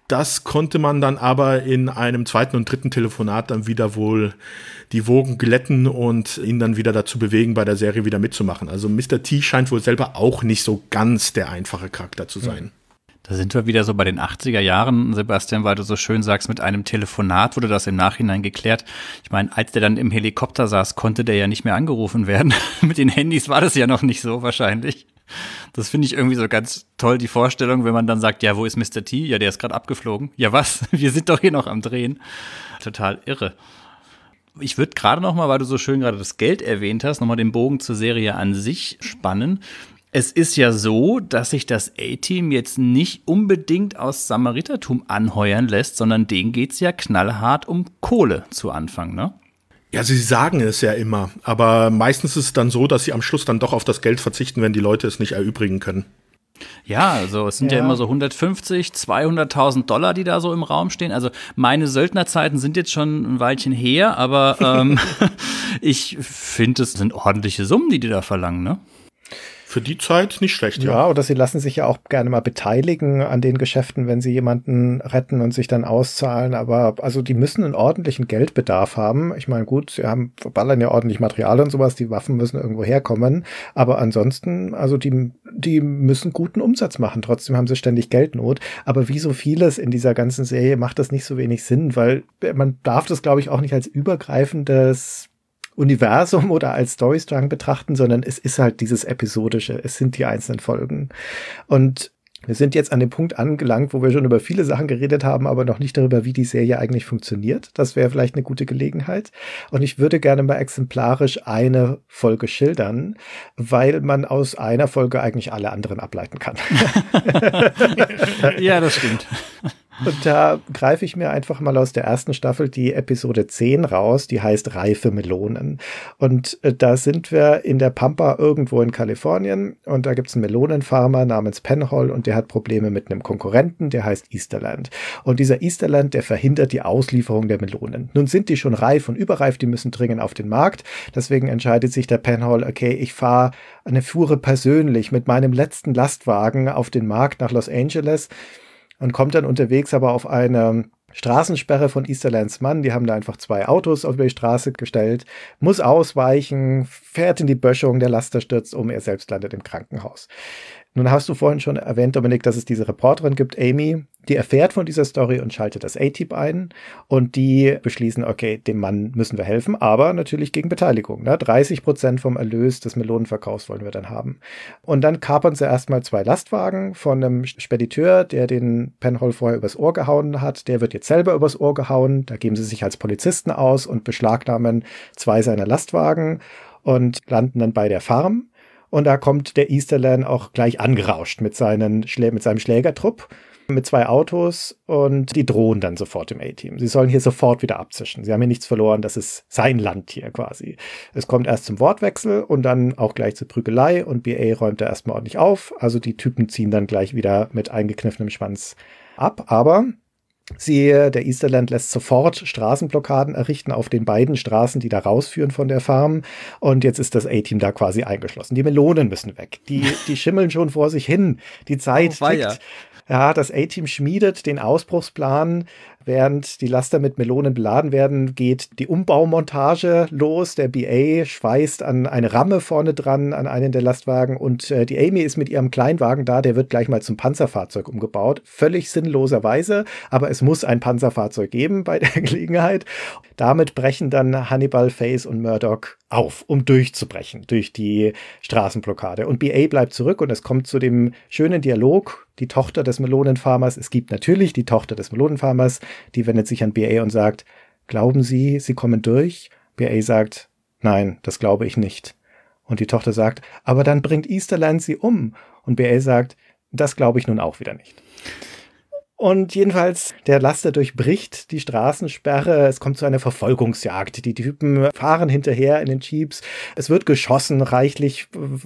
Das konnte man dann aber in einem zweiten und dritten Telefonat dann wieder wohl die Wogen glätten und ihn dann wieder dazu bewegen, bei der Serie wieder mitzumachen. Also Mister T scheint wohl selber auch nicht so ganz der einfache Charakter zu sein. Da sind wir wieder so bei den achtziger Jahren, Sebastian, weil du so schön sagst, mit einem Telefonat wurde das im Nachhinein geklärt. Ich meine, als der dann im Helikopter saß, konnte der ja nicht mehr angerufen werden. Mit den Handys war das ja noch nicht so wahrscheinlich. Das finde ich irgendwie so ganz toll, die Vorstellung, wenn man dann sagt, ja, wo ist Mister T? Ja, der ist gerade abgeflogen. Ja, was? Wir sind doch hier noch am Drehen. Total irre. Ich würde gerade noch mal, weil du so schön gerade das Geld erwähnt hast, noch mal den Bogen zur Serie an sich spannen. Es ist ja so, dass sich das A-Team jetzt nicht unbedingt aus Samaritertum anheuern lässt, sondern denen geht's ja knallhart um Kohle zu Anfang, ne? Ja, sie sagen es ja immer, aber meistens ist es dann so, dass sie am Schluss dann doch auf das Geld verzichten, wenn die Leute es nicht erübrigen können. Ja, also es sind ja, ja immer so hundertfünfzig, zweihunderttausend Dollar, die da so im Raum stehen. Also meine Söldnerzeiten sind jetzt schon ein Weilchen her, aber ähm, ich finde, es sind ordentliche Summen, die die da verlangen, ne? Für die Zeit nicht schlecht, ja. Ja, oder sie lassen sich ja auch gerne mal beteiligen an den Geschäften, wenn sie jemanden retten und sich dann auszahlen. Aber also die müssen einen ordentlichen Geldbedarf haben. Ich meine, gut, sie haben verballern ja ordentlich Material und sowas, die Waffen müssen irgendwo herkommen. Aber ansonsten, also die, die müssen guten Umsatz machen. Trotzdem haben sie ständig Geldnot. Aber wie so vieles in dieser ganzen Serie macht das nicht so wenig Sinn, weil man darf das, glaube ich, auch nicht als übergreifendes Universum oder als Storystrang betrachten, sondern es ist halt dieses Episodische, es sind die einzelnen Folgen. Und wir sind jetzt an dem Punkt angelangt, wo wir schon über viele Sachen geredet haben, aber noch nicht darüber, wie die Serie eigentlich funktioniert. Das wäre vielleicht eine gute Gelegenheit. Und ich würde gerne mal exemplarisch eine Folge schildern, weil man aus einer Folge eigentlich alle anderen ableiten kann. Ja, das stimmt. Und da greife ich mir einfach mal aus der ersten Staffel die Episode zehn raus, die heißt Reife Melonen. Und äh, da sind wir in der Pampa irgendwo in Kalifornien und da gibt es einen Melonenfarmer namens Penhall und der hat Probleme mit einem Konkurrenten, der heißt Easterland. Und dieser Easterland, der verhindert die Auslieferung der Melonen. Nun sind die schon reif und überreif, die müssen dringend auf den Markt. Deswegen entscheidet sich der Penhall, okay, ich fahre eine Fuhre persönlich mit meinem letzten Lastwagen auf den Markt nach Los Angeles. Und kommt dann unterwegs aber auf eine Straßensperre von Easterlands Mann. Die haben da einfach zwei Autos auf die Straße gestellt, muss ausweichen, fährt in die Böschung, der Laster stürzt um, er selbst landet im Krankenhaus. Nun hast du vorhin schon erwähnt, Dominik, dass es diese Reporterin gibt, Amy, die erfährt von dieser Story und schaltet das A-Team ein und die beschließen, okay, dem Mann müssen wir helfen, aber natürlich gegen Beteiligung. Ne? dreißig Prozent vom Erlös des Melonenverkaufs wollen wir dann haben. Und dann kapern sie erstmal zwei Lastwagen von einem Spediteur, der den Penhall vorher übers Ohr gehauen hat. Der wird jetzt selber übers Ohr gehauen. Da geben sie sich als Polizisten aus und beschlagnahmen zwei seiner Lastwagen und landen dann bei der Farm. Und da kommt der Easterland auch gleich angerauscht mit, seinen Schlä- mit seinem Schlägertrupp, mit zwei Autos und die drohen dann sofort im A-Team. Sie sollen hier sofort wieder abzischen. Sie haben hier nichts verloren, das ist sein Land hier quasi. Es kommt erst zum Wortwechsel und dann auch gleich zur Prügelei und B A räumt da erstmal ordentlich auf. Also die Typen ziehen dann gleich wieder mit eingekniffenem Schwanz ab. Aber Sie, der Easterland lässt sofort Straßenblockaden errichten auf den beiden Straßen, die da rausführen von der Farm. Und jetzt ist das A-Team da quasi eingeschlossen. Die Melonen müssen weg. Die, die schimmeln schon vor sich hin. Die Zeit oh, tickt. Ja, das A-Team schmiedet den Ausbruchsplan. Während die Laster mit Melonen beladen werden, geht die Umbaumontage los. Der B A schweißt an eine Ramme vorne dran, an einen der Lastwagen. Und äh, die Amy ist mit ihrem Kleinwagen da. Der wird gleich mal zum Panzerfahrzeug umgebaut. Völlig sinnloserweise. Aber es muss ein Panzerfahrzeug geben bei der Gelegenheit. Damit brechen dann Hannibal, Faze und Murdoch auf, um durchzubrechen durch die Straßenblockade. Und B A bleibt zurück und es kommt zu dem schönen Dialog. Die Tochter des Melonenfarmers, es gibt natürlich die Tochter des Melonenfarmers, die wendet sich an B A und sagt, glauben Sie, Sie kommen durch? B A sagt, nein, das glaube ich nicht. Und die Tochter sagt, aber dann bringt Easterland Sie um. Und B A sagt, das glaube ich nun auch wieder nicht. Und jedenfalls, der Laster durchbricht die Straßensperre. Es kommt zu einer Verfolgungsjagd. Die Typen fahren hinterher in den Jeeps. Es wird geschossen, reichlich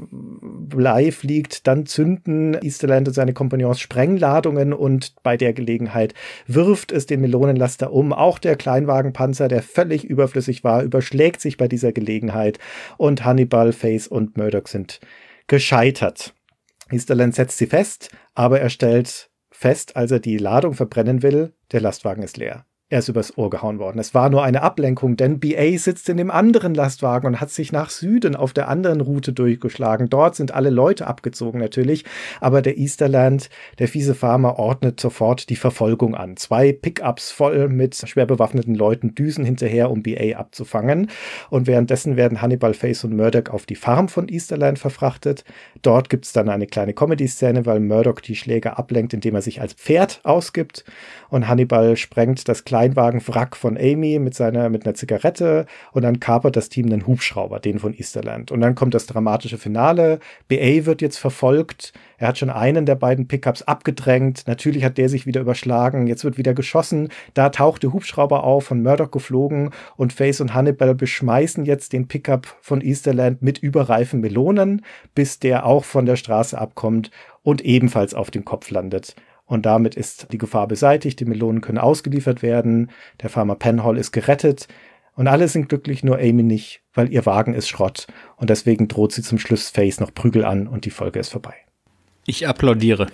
Blei fliegt. Dann zünden Easterland und seine Kompagnons Sprengladungen und bei der Gelegenheit wirft es den Melonenlaster um. Auch der Kleinwagenpanzer, der völlig überflüssig war, überschlägt sich bei dieser Gelegenheit. Und Hannibal, Faze und Murdoch sind gescheitert. Easterland setzt sie fest, aber er stellt fest, als er die Ladung verbrennen will, der Lastwagen ist leer. Er ist übers Ohr gehauen worden. Es war nur eine Ablenkung, denn B A sitzt in dem anderen Lastwagen und hat sich nach Süden auf der anderen Route durchgeschlagen. Dort sind alle Leute abgezogen natürlich, aber der Easterland, der fiese Farmer, ordnet sofort die Verfolgung an. Zwei Pickups voll mit schwer bewaffneten Leuten düsen hinterher, um B A abzufangen. Und währenddessen werden Hannibal, Face und Murdoch auf die Farm von Easterland verfrachtet. Dort gibt es dann eine kleine Comedy-Szene, weil Murdoch die Schläger ablenkt, indem er sich als Pferd ausgibt. Und Hannibal sprengt das Kleinwagenwrack von Amy mit seiner mit einer Zigarette und dann kapert das Team einen Hubschrauber, den von Easterland. Und dann kommt das dramatische Finale. B A wird jetzt verfolgt. Er hat schon einen der beiden Pickups abgedrängt. Natürlich hat der sich wieder überschlagen. Jetzt wird wieder geschossen. Da taucht der Hubschrauber auf, von Murdoch geflogen, und Face und Hannibal beschmeißen jetzt den Pickup von Easterland mit überreifen Melonen, bis der auch von der Straße abkommt und ebenfalls auf dem Kopf landet. Und damit ist die Gefahr beseitigt, die Melonen können ausgeliefert werden, der Farmer Penhall ist gerettet und alle sind glücklich, nur Amy nicht, weil ihr Wagen ist Schrott und deswegen droht sie zum Schluss Face noch Prügel an und die Folge ist vorbei. Ich applaudiere.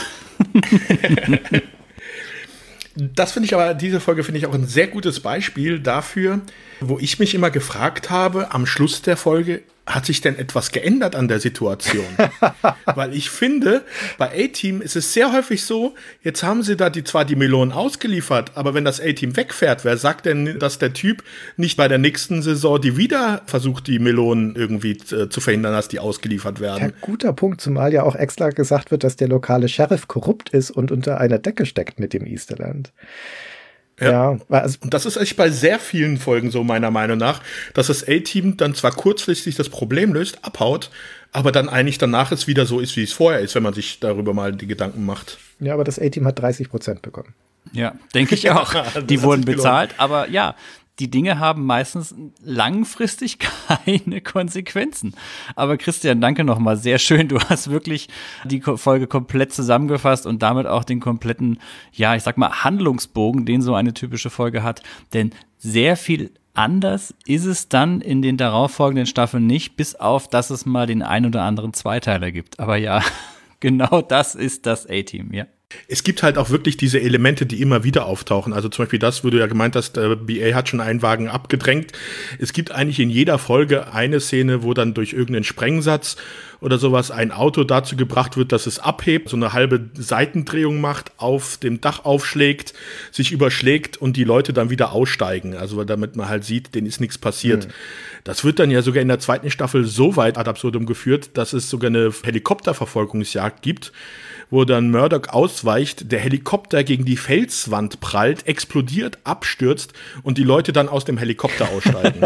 Das finde ich aber, diese Folge finde ich auch ein sehr gutes Beispiel dafür, wo ich mich immer gefragt habe, am Schluss der Folge, hat sich denn etwas geändert an der Situation? Weil ich finde, bei A-Team ist es sehr häufig so, jetzt haben sie da die, zwar die Melonen ausgeliefert, aber wenn das A-Team wegfährt, wer sagt denn, dass der Typ nicht bei der nächsten Saison die wieder versucht, die Melonen irgendwie äh, zu verhindern, dass die ausgeliefert werden? Ja, guter Punkt, zumal ja auch extra gesagt wird, dass der lokale Sheriff korrupt ist und unter einer Decke steckt mit dem Easterland. Ja, also, und das ist echt bei sehr vielen Folgen so, meiner Meinung nach, dass das A-Team dann zwar kurzfristig das Problem löst, abhaut, aber dann eigentlich danach es wieder so ist, wie es vorher ist, wenn man sich darüber mal die Gedanken macht. Ja, aber das A-Team hat dreißig Prozent bekommen. Ja, denke ich auch. Die wurden bezahlt, aber ja, die Dinge haben meistens langfristig keine Konsequenzen. Aber Christian, danke nochmal, sehr schön. Du hast wirklich die Folge komplett zusammengefasst und damit auch den kompletten, ja, ich sag mal, Handlungsbogen, den so eine typische Folge hat. Denn sehr viel anders ist es dann in den darauffolgenden Staffeln nicht, bis auf, dass es mal den ein oder anderen Zweiteiler gibt. Aber ja, genau das ist das A-Team, ja. Es gibt halt auch wirklich diese Elemente, die immer wieder auftauchen. Also zum Beispiel das, wo du ja gemeint hast, äh, B A hat schon einen Wagen abgedrängt. Es gibt eigentlich in jeder Folge eine Szene, wo dann durch irgendeinen Sprengsatz oder sowas ein Auto dazu gebracht wird, dass es abhebt, so eine halbe Seitendrehung macht, auf dem Dach aufschlägt, sich überschlägt und die Leute dann wieder aussteigen. Also damit man halt sieht, denen ist nichts passiert. Mhm. Das wird dann ja sogar in der zweiten Staffel so weit ad absurdum geführt, dass es sogar eine Helikopterverfolgungsjagd gibt, wo dann Murdoch ausweicht, der Helikopter gegen die Felswand prallt, explodiert, abstürzt und die Leute dann aus dem Helikopter aussteigen.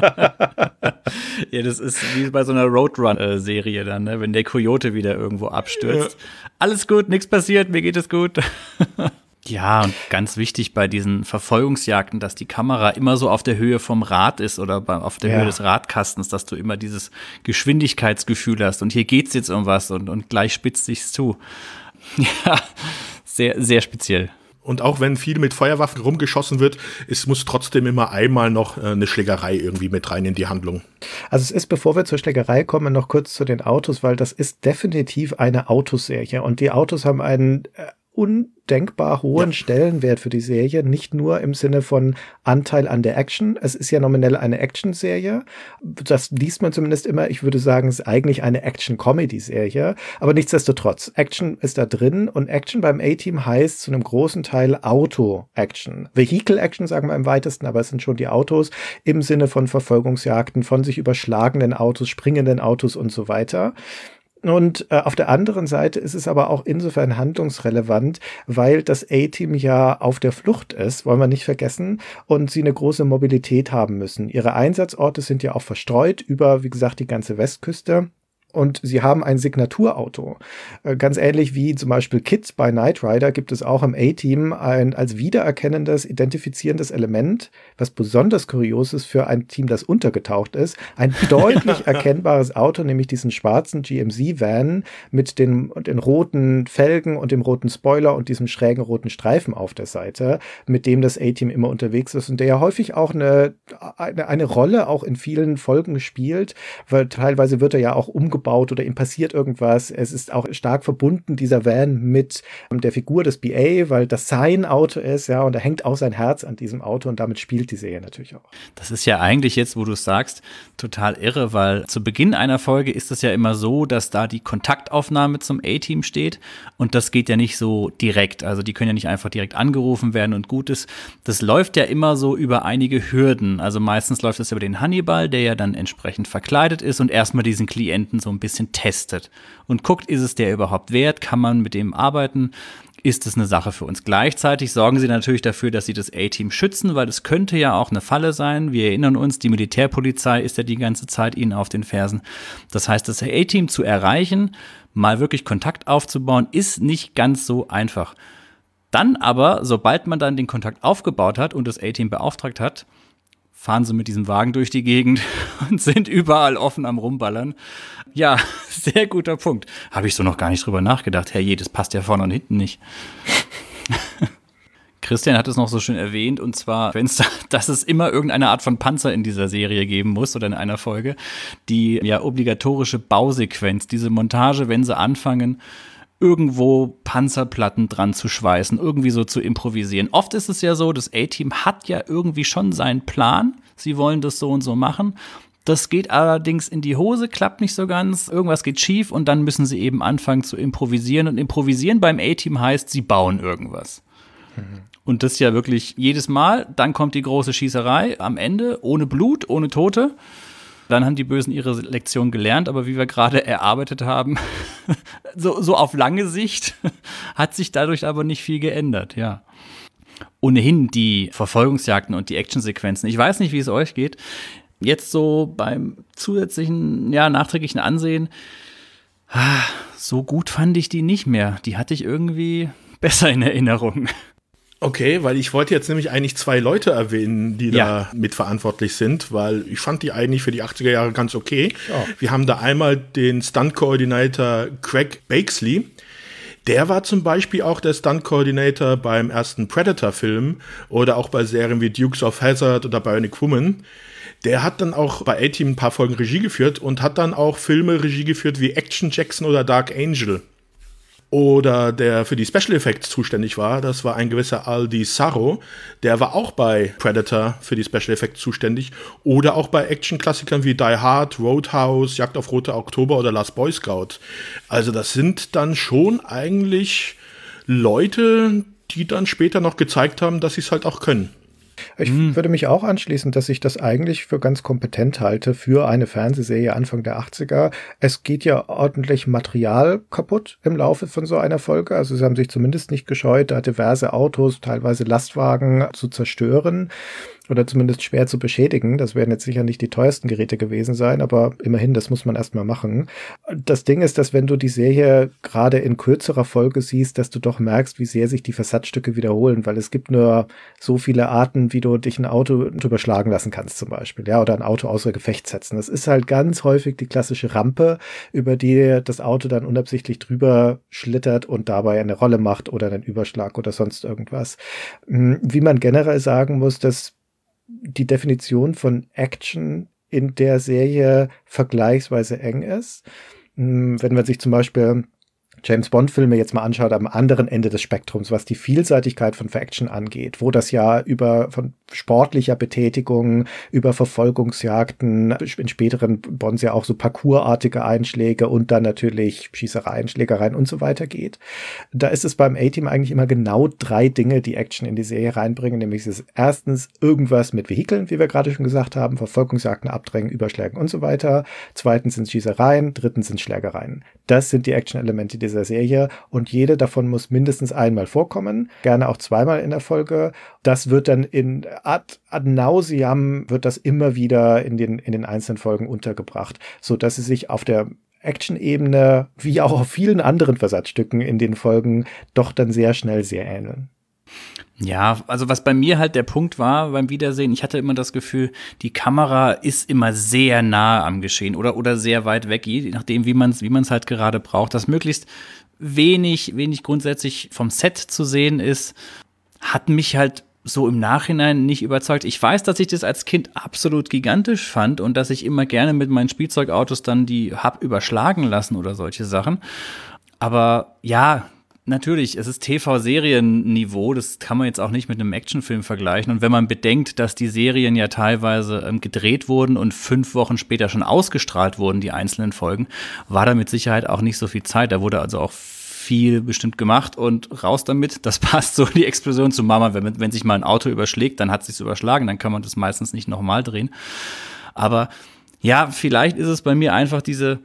Ja, das ist wie bei so einer Roadrun-Serie dann, ne? Wenn der Coyote wieder irgendwo abstürzt. Ja. Alles gut, nichts passiert, mir geht es gut. Ja, und ganz wichtig bei diesen Verfolgungsjagden, dass die Kamera immer so auf der Höhe vom Rad ist oder auf der ja. Höhe des Radkastens, dass du immer dieses Geschwindigkeitsgefühl hast und hier geht's jetzt um was und, und gleich spitzt sich's zu. Ja, sehr, sehr speziell. Und auch wenn viel mit Feuerwaffen rumgeschossen wird, es muss trotzdem immer einmal noch äh, eine Schlägerei irgendwie mit rein in die Handlung. Also es ist, bevor wir zur Schlägerei kommen, noch kurz zu den Autos, weil das ist definitiv eine Autoserie und die Autos haben einen äh, undenkbar hohen ja. Stellenwert für die Serie, nicht nur im Sinne von Anteil an der Action. Es ist ja nominell eine Action-Serie. Das liest man zumindest immer. Ich würde sagen, es ist eigentlich eine Action-Comedy-Serie. Aber nichtsdestotrotz, Action ist da drin und Action beim A-Team heißt zu einem großen Teil Auto-Action. Vehicle-Action sagen wir im weitesten, aber es sind schon die Autos im Sinne von Verfolgungsjagden, von sich überschlagenden Autos, springenden Autos und so weiter. Und äh, auf der anderen Seite ist es aber auch insofern handlungsrelevant, weil das A-Team ja auf der Flucht ist, wollen wir nicht vergessen, und sie eine große Mobilität haben müssen. Ihre Einsatzorte sind ja auch verstreut über, wie gesagt, die ganze Westküste. Und sie haben ein Signaturauto. Ganz ähnlich wie zum Beispiel Kids bei Knight Rider gibt es auch im A-Team ein als wiedererkennendes, identifizierendes Element, was besonders kurios ist für ein Team, das untergetaucht ist. Ein deutlich erkennbares Auto, nämlich diesen schwarzen G M C-Van mit den, den roten Felgen und dem roten Spoiler und diesem schrägen roten Streifen auf der Seite, mit dem das A-Team immer unterwegs ist und der ja häufig auch eine, eine, eine Rolle auch in vielen Folgen spielt, weil teilweise wird er ja auch umgebaut aufgebaut oder ihm passiert irgendwas. Es ist auch stark verbunden, dieser Van, mit der Figur des B A, weil das sein Auto ist, ja, und da hängt auch sein Herz an diesem Auto und damit spielt die Serie natürlich auch. Das ist ja eigentlich jetzt, wo du es sagst, total irre, weil zu Beginn einer Folge ist es ja immer so, dass da die Kontaktaufnahme zum A-Team steht und das geht ja nicht so direkt. Also die können ja nicht einfach direkt angerufen werden und gut ist. Das läuft ja immer so über einige Hürden. Also meistens läuft es über den Hannibal, der ja dann entsprechend verkleidet ist und erstmal diesen Klienten so ein bisschen testet und guckt, ist es der überhaupt wert, kann man mit dem arbeiten, ist es eine Sache für uns. Gleichzeitig sorgen sie natürlich dafür, dass sie das A-Team schützen, weil es könnte ja auch eine Falle sein. Wir erinnern uns, die Militärpolizei ist ja die ganze Zeit ihnen auf den Fersen. Das heißt, das A-Team zu erreichen, mal wirklich Kontakt aufzubauen, ist nicht ganz so einfach. Dann aber, sobald man dann den Kontakt aufgebaut hat und das A-Team beauftragt hat, fahren sie mit diesem Wagen durch die Gegend und sind überall offen am Rumballern. Ja, sehr guter Punkt. Habe ich so noch gar nicht drüber nachgedacht. Herrje, das passt ja vorne und hinten nicht. Christian hat es noch so schön erwähnt, und zwar, wenn's da, dass es immer irgendeine Art von Panzer in dieser Serie geben muss oder in einer Folge. Die ja obligatorische Bausequenz, diese Montage, wenn sie anfangen, irgendwo Panzerplatten dran zu schweißen, irgendwie so zu improvisieren. Oft ist es ja so, das A-Team hat ja irgendwie schon seinen Plan. Sie wollen das so und so machen. Das geht allerdings in die Hose, klappt nicht so ganz. Irgendwas geht schief und dann müssen sie eben anfangen zu improvisieren. Und improvisieren beim A-Team heißt, sie bauen irgendwas. Mhm. Und das ja wirklich jedes Mal. Dann kommt die große Schießerei am Ende, ohne Blut, ohne Tote. Dann haben die Bösen ihre Lektion gelernt, aber wie wir gerade erarbeitet haben, so, so auf lange Sicht hat sich dadurch aber nicht viel geändert, ja. Ohnehin die Verfolgungsjagden und die Actionsequenzen. Ich weiß nicht, wie es euch geht. Jetzt so beim zusätzlichen, ja, nachträglichen Ansehen, so gut fand ich die nicht mehr. Die hatte ich irgendwie besser in Erinnerung. Okay, weil ich wollte jetzt nämlich eigentlich zwei Leute erwähnen, die ja. da mitverantwortlich sind, weil ich fand die eigentlich für die achtziger Jahre ganz okay. Oh. Wir haben da einmal den Stunt-Coordinator Craig Bakesley. Der war zum Beispiel auch der Stunt-Coordinator beim ersten Predator-Film oder auch bei Serien wie Dukes of Hazzard oder Bionic Woman. Der hat dann auch bei A-Team ein paar Folgen Regie geführt und hat dann auch Filme Regie geführt wie Action Jackson oder Dark Angel. Oder der für die Special Effects zuständig war, das war ein gewisser Aldi Sarro, der war auch bei Predator für die Special Effects zuständig. Oder auch bei Action-Klassikern wie Die Hard, Roadhouse, Jagd auf Rote Oktober oder Last Boy Scout. Also das sind dann schon eigentlich Leute, die dann später noch gezeigt haben, dass sie es halt auch können. Ich hm. würde mich auch anschließen, dass ich das eigentlich für ganz kompetent halte für eine Fernsehserie Anfang der achtziger. Es geht ja ordentlich Material kaputt im Laufe von so einer Folge. Also sie haben sich zumindest nicht gescheut, da diverse Autos, teilweise Lastwagen zu zerstören oder zumindest schwer zu beschädigen. Das werden jetzt sicher nicht die teuersten Geräte gewesen sein, aber immerhin, das muss man erstmal machen. Das Ding ist, dass wenn du die Serie gerade in kürzerer Folge siehst, dass du doch merkst, wie sehr sich die Versatzstücke wiederholen, weil es gibt nur so viele Arten, wie du dich ein Auto drüber schlagen lassen kannst zum Beispiel, ja, oder ein Auto außer Gefecht setzen. Das ist halt ganz häufig die klassische Rampe, über die das Auto dann unabsichtlich drüber schlittert und dabei eine Rolle macht oder einen Überschlag oder sonst irgendwas. Wie man generell sagen muss, dass die Definition von Action in der Serie vergleichsweise eng ist. Wenn man sich zum Beispiel James-Bond-Filme jetzt mal anschaut am anderen Ende des Spektrums, was die Vielseitigkeit von Action angeht, wo das ja über von sportlicher Betätigung, über Verfolgungsjagden, in späteren Bonds ja auch so parkourartige Einschläge und dann natürlich Schießereien, Schlägereien und so weiter geht. Da ist es beim A-Team eigentlich immer genau drei Dinge, die Action in die Serie reinbringen, nämlich es ist erstens irgendwas mit Vehikeln, wie wir gerade schon gesagt haben, Verfolgungsjagden, Abdrängen, Überschlägen und so weiter. Zweitens sind Schießereien, drittens sind Schlägereien. Das sind die Action-Elemente dieser Serie und jede davon muss mindestens einmal vorkommen, gerne auch zweimal in der Folge. Das wird dann in ad, ad nauseam wird das immer wieder in den, in den einzelnen Folgen untergebracht, so dass sie sich auf der Action-Ebene, wie auch auf vielen anderen Versatzstücken in den Folgen, doch dann sehr schnell sehr ähneln. Ja, also was bei mir halt der Punkt war beim Wiedersehen, ich hatte immer das Gefühl, die Kamera ist immer sehr nah am Geschehen oder oder sehr weit weg, je nachdem, wie man es wie man es halt gerade braucht, dass möglichst wenig wenig grundsätzlich vom Set zu sehen ist, hat mich halt so im Nachhinein nicht überzeugt. Ich weiß, dass ich das als Kind absolut gigantisch fand und dass ich immer gerne mit meinen Spielzeugautos dann die hab überschlagen lassen oder solche Sachen. Aber ja, natürlich, es ist T V-Serienniveau, das kann man jetzt auch nicht mit einem Actionfilm vergleichen. Und wenn man bedenkt, dass die Serien ja teilweise ähm, gedreht wurden und fünf Wochen später schon ausgestrahlt wurden, die einzelnen Folgen, war da mit Sicherheit auch nicht so viel Zeit. Da wurde also auch viel bestimmt gemacht und raus damit. Das passt so, die Explosion zu Mama. Wenn, wenn sich mal ein Auto überschlägt, dann hat es sich überschlagen, dann kann man das meistens nicht nochmal drehen. Aber ja, vielleicht ist es bei mir einfach diese,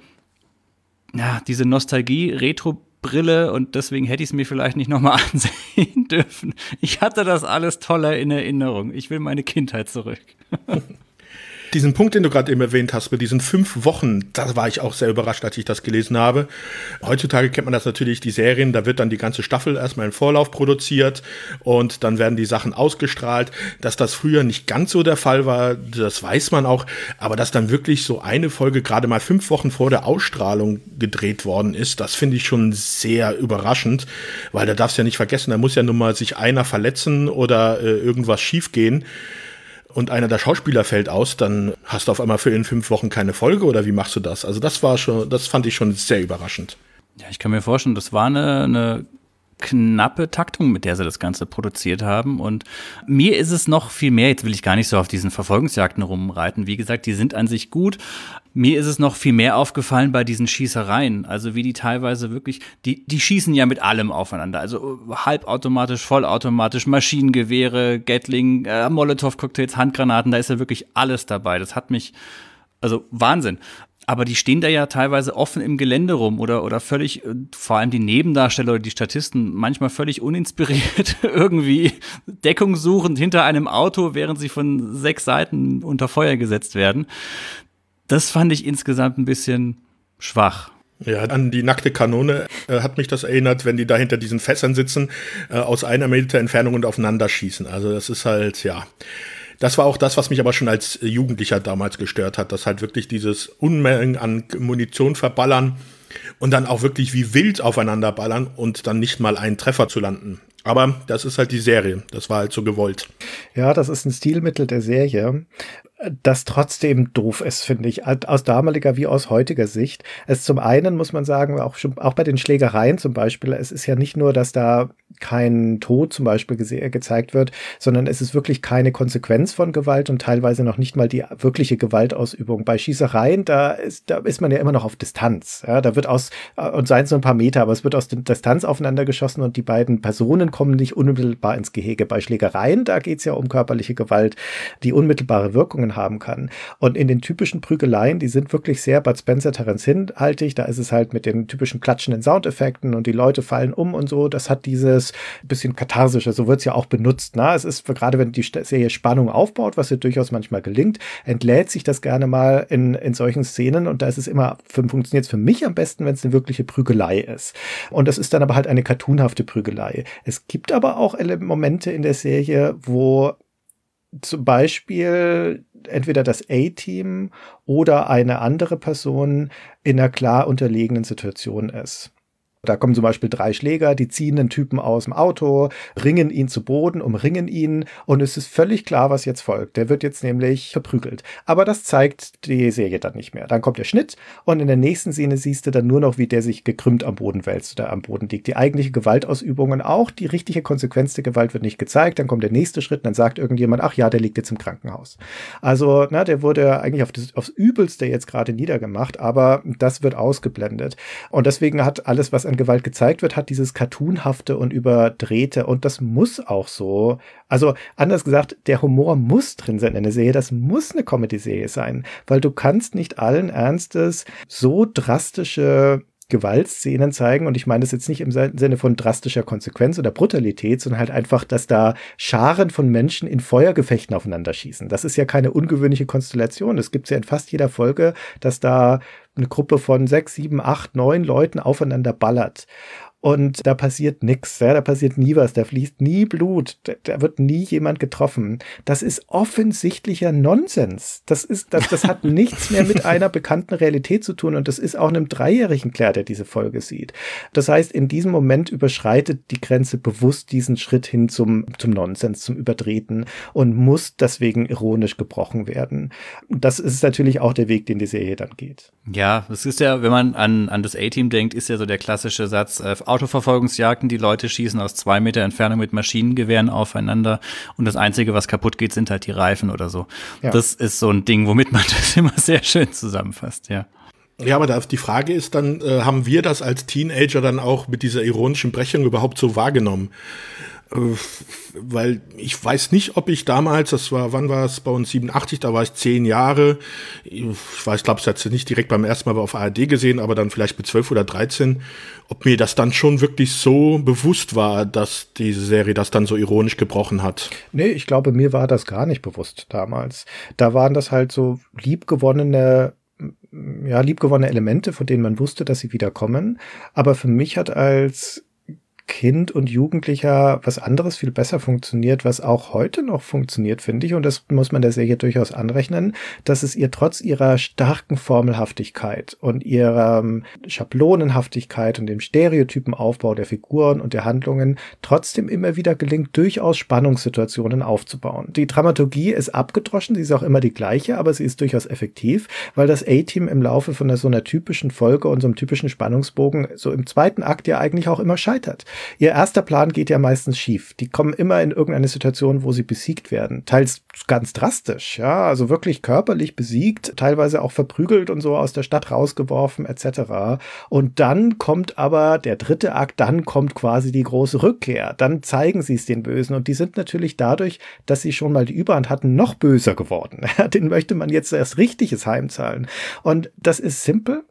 ja, diese Nostalgie, Retro- Brille und deswegen hätte ich es mir vielleicht nicht nochmal ansehen dürfen. Ich hatte das alles toller in Erinnerung. Ich will meine Kindheit zurück. Diesen Punkt, den du gerade eben erwähnt hast, mit diesen fünf Wochen, da war ich auch sehr überrascht, als ich das gelesen habe. Heutzutage kennt man das natürlich, die Serien, da wird dann die ganze Staffel erstmal im Vorlauf produziert und dann werden die Sachen ausgestrahlt. Dass das früher nicht ganz so der Fall war, das weiß man auch, aber dass dann wirklich so eine Folge gerade mal fünf Wochen vor der Ausstrahlung gedreht worden ist, das finde ich schon sehr überraschend, weil da darfst du ja nicht vergessen, da muss ja nun mal sich einer verletzen oder äh, irgendwas schiefgehen. Und einer der Schauspieler fällt aus, dann hast du auf einmal für in fünf Wochen keine Folge oder wie machst du das? Also das war schon, das fand ich schon sehr überraschend. Ja, ich kann mir vorstellen, das war eine, eine knappe Taktung, mit der sie das Ganze produziert haben. Und mir ist es noch viel mehr, jetzt will ich gar nicht so auf diesen Verfolgungsjagden rumreiten. Wie gesagt, die sind an sich gut. Mir ist es noch viel mehr aufgefallen bei diesen Schießereien. Also wie die teilweise wirklich, die, die schießen ja mit allem aufeinander. Also halbautomatisch, vollautomatisch, Maschinengewehre, Gatling, äh, Molotow-Cocktails, Handgranaten, da ist ja wirklich alles dabei. Das hat mich, also Wahnsinn. Aber die stehen da ja teilweise offen im Gelände rum oder, oder völlig, vor allem die Nebendarsteller oder die Statisten, manchmal völlig uninspiriert irgendwie Deckung suchend hinter einem Auto, während sie von sechs Seiten unter Feuer gesetzt werden. Das fand ich insgesamt ein bisschen schwach. Ja, an die nackte Kanone äh, hat mich das erinnert, wenn die da hinter diesen Fässern sitzen, äh, aus einer Meter Entfernung und aufeinander schießen. Also das ist halt, ja... Das war auch das, was mich aber schon als Jugendlicher damals gestört hat, dass halt wirklich dieses Unmengen an Munition verballern und dann auch wirklich wie wild aufeinander ballern und dann nicht mal einen Treffer zu landen. Aber das ist halt die Serie, das war halt so gewollt. Ja, das ist ein Stilmittel der Serie, das trotzdem doof ist, finde ich, aus damaliger wie aus heutiger Sicht. Es zum einen muss man sagen, auch schon, auch bei den Schlägereien zum Beispiel, es ist ja nicht nur, dass da kein Tod zum Beispiel gese- gezeigt wird, sondern es ist wirklich keine Konsequenz von Gewalt und teilweise noch nicht mal die wirkliche Gewaltausübung. Bei Schießereien, da ist, da ist man ja immer noch auf Distanz. Ja, da wird aus, und seien es nur ein paar Meter, aber es wird aus der Distanz aufeinander geschossen und die beiden Personen kommen nicht unmittelbar ins Gehege. Bei Schlägereien, da geht es ja um körperliche Gewalt, die unmittelbare Wirkungen haben kann. Und in den typischen Prügeleien, die sind wirklich sehr Bud Spencer, Terence Hill-haltig, da ist es halt mit den typischen klatschenden Soundeffekten und die Leute fallen um und so, das hat dieses bisschen katharsische, so wird es ja auch benutzt. Na? Es ist, gerade wenn die Serie Spannung aufbaut, was ja durchaus manchmal gelingt, entlädt sich das gerne mal in, in solchen Szenen und da ist es immer, funktioniert es für mich am besten, wenn es eine wirkliche Prügelei ist. Und das ist dann aber halt eine cartoonhafte Prügelei. Es gibt aber auch Momente in der Serie, wo zum Beispiel entweder das A-Team oder eine andere Person in einer klar unterlegenen Situation ist. Da kommen zum Beispiel drei Schläger, die ziehen den Typen aus dem Auto, ringen ihn zu Boden, umringen ihn und es ist völlig klar, was jetzt folgt. Der wird jetzt nämlich verprügelt. Aber das zeigt die Serie dann nicht mehr. Dann kommt der Schnitt und in der nächsten Szene siehst du dann nur noch, wie der sich gekrümmt am Boden wälzt oder am Boden liegt. Die eigentliche Gewaltausübung und auch die richtige Konsequenz der Gewalt wird nicht gezeigt. Dann kommt der nächste Schritt, dann sagt irgendjemand, ach ja, der liegt jetzt im Krankenhaus. Also, na, der wurde eigentlich auf das, aufs Übelste jetzt gerade niedergemacht, aber das wird ausgeblendet. Und deswegen hat alles, was an Gewalt gezeigt wird, hat dieses Cartoonhafte und Überdrehte und das muss auch so, also anders gesagt, der Humor muss drin sein in der Serie, das muss eine Comedy-Serie sein, weil du kannst nicht allen Ernstes so drastische Gewaltszenen zeigen und ich meine das jetzt nicht im Sinne von drastischer Konsequenz oder Brutalität, sondern halt einfach, dass da Scharen von Menschen in Feuergefechten aufeinander schießen. Das ist ja keine ungewöhnliche Konstellation. Es gibt ja in fast jeder Folge, dass da eine Gruppe von sechs, sieben, acht, neun Leuten aufeinander ballert. und da passiert nichts, ja, da passiert nie was, da fließt nie Blut, da, da wird nie jemand getroffen. Das ist offensichtlicher Nonsens. Das ist, das, das hat nichts mehr mit einer bekannten Realität zu tun und das ist auch einem Dreijährigen klar, der diese Folge sieht. Das heißt, in diesem Moment überschreitet die Grenze bewusst diesen Schritt hin zum, zum Nonsens, zum Überdrehten und muss deswegen ironisch gebrochen werden. Das ist natürlich auch der Weg, den die Serie dann geht. Ja, es ist ja, wenn man an, an das A-Team denkt, ist ja so der klassische Satz, äh, Autoverfolgungsjagden, die Leute schießen aus zwei Meter Entfernung mit Maschinengewehren aufeinander und das Einzige, was kaputt geht, sind halt die Reifen oder so. Ja. Das ist so ein Ding, womit man das immer sehr schön zusammenfasst, ja. Ja, aber die Frage ist dann, äh, haben wir das als Teenager dann auch mit dieser ironischen Brechung überhaupt so wahrgenommen? Weil ich weiß nicht, ob ich damals, das war, wann war es bei uns, siebenundachtzig, da war ich zehn Jahre, ich weiß, glaube ich, hatte nicht direkt beim ersten Mal auf A R D gesehen, aber dann vielleicht mit zwölf oder dreizehn, ob mir das dann schon wirklich so bewusst war, dass diese Serie das dann so ironisch gebrochen hat. Nee, ich glaube, mir war das gar nicht bewusst damals. Da waren das halt so liebgewonnene ja, liebgewonnene Elemente, von denen man wusste, dass sie wiederkommen. Aber für mich hat als Kind und Jugendlicher was anderes viel besser funktioniert, was auch heute noch funktioniert, finde ich. Und das muss man der Serie durchaus anrechnen, dass es ihr trotz ihrer starken Formelhaftigkeit und ihrer Schablonenhaftigkeit und dem Stereotypenaufbau der Figuren und der Handlungen trotzdem immer wieder gelingt, durchaus Spannungssituationen aufzubauen. Die Dramaturgie ist abgedroschen, sie ist auch immer die gleiche, aber sie ist durchaus effektiv, weil das A-Team im Laufe von einer, so einer typischen Folge und so einem typischen Spannungsbogen so im zweiten Akt ja eigentlich auch immer scheitert. Ihr erster Plan geht ja meistens schief. Die kommen immer in irgendeine Situation, wo sie besiegt werden. Teils ganz drastisch, ja, also wirklich körperlich besiegt, teilweise auch verprügelt und so aus der Stadt rausgeworfen et cetera. Und dann kommt aber der dritte Akt, dann kommt quasi die große Rückkehr. Dann zeigen sie es den Bösen und die sind natürlich dadurch, dass sie schon mal die Überhand hatten, noch böser geworden. Den möchte man jetzt erst richtiges heimzahlen. Und das ist simpel,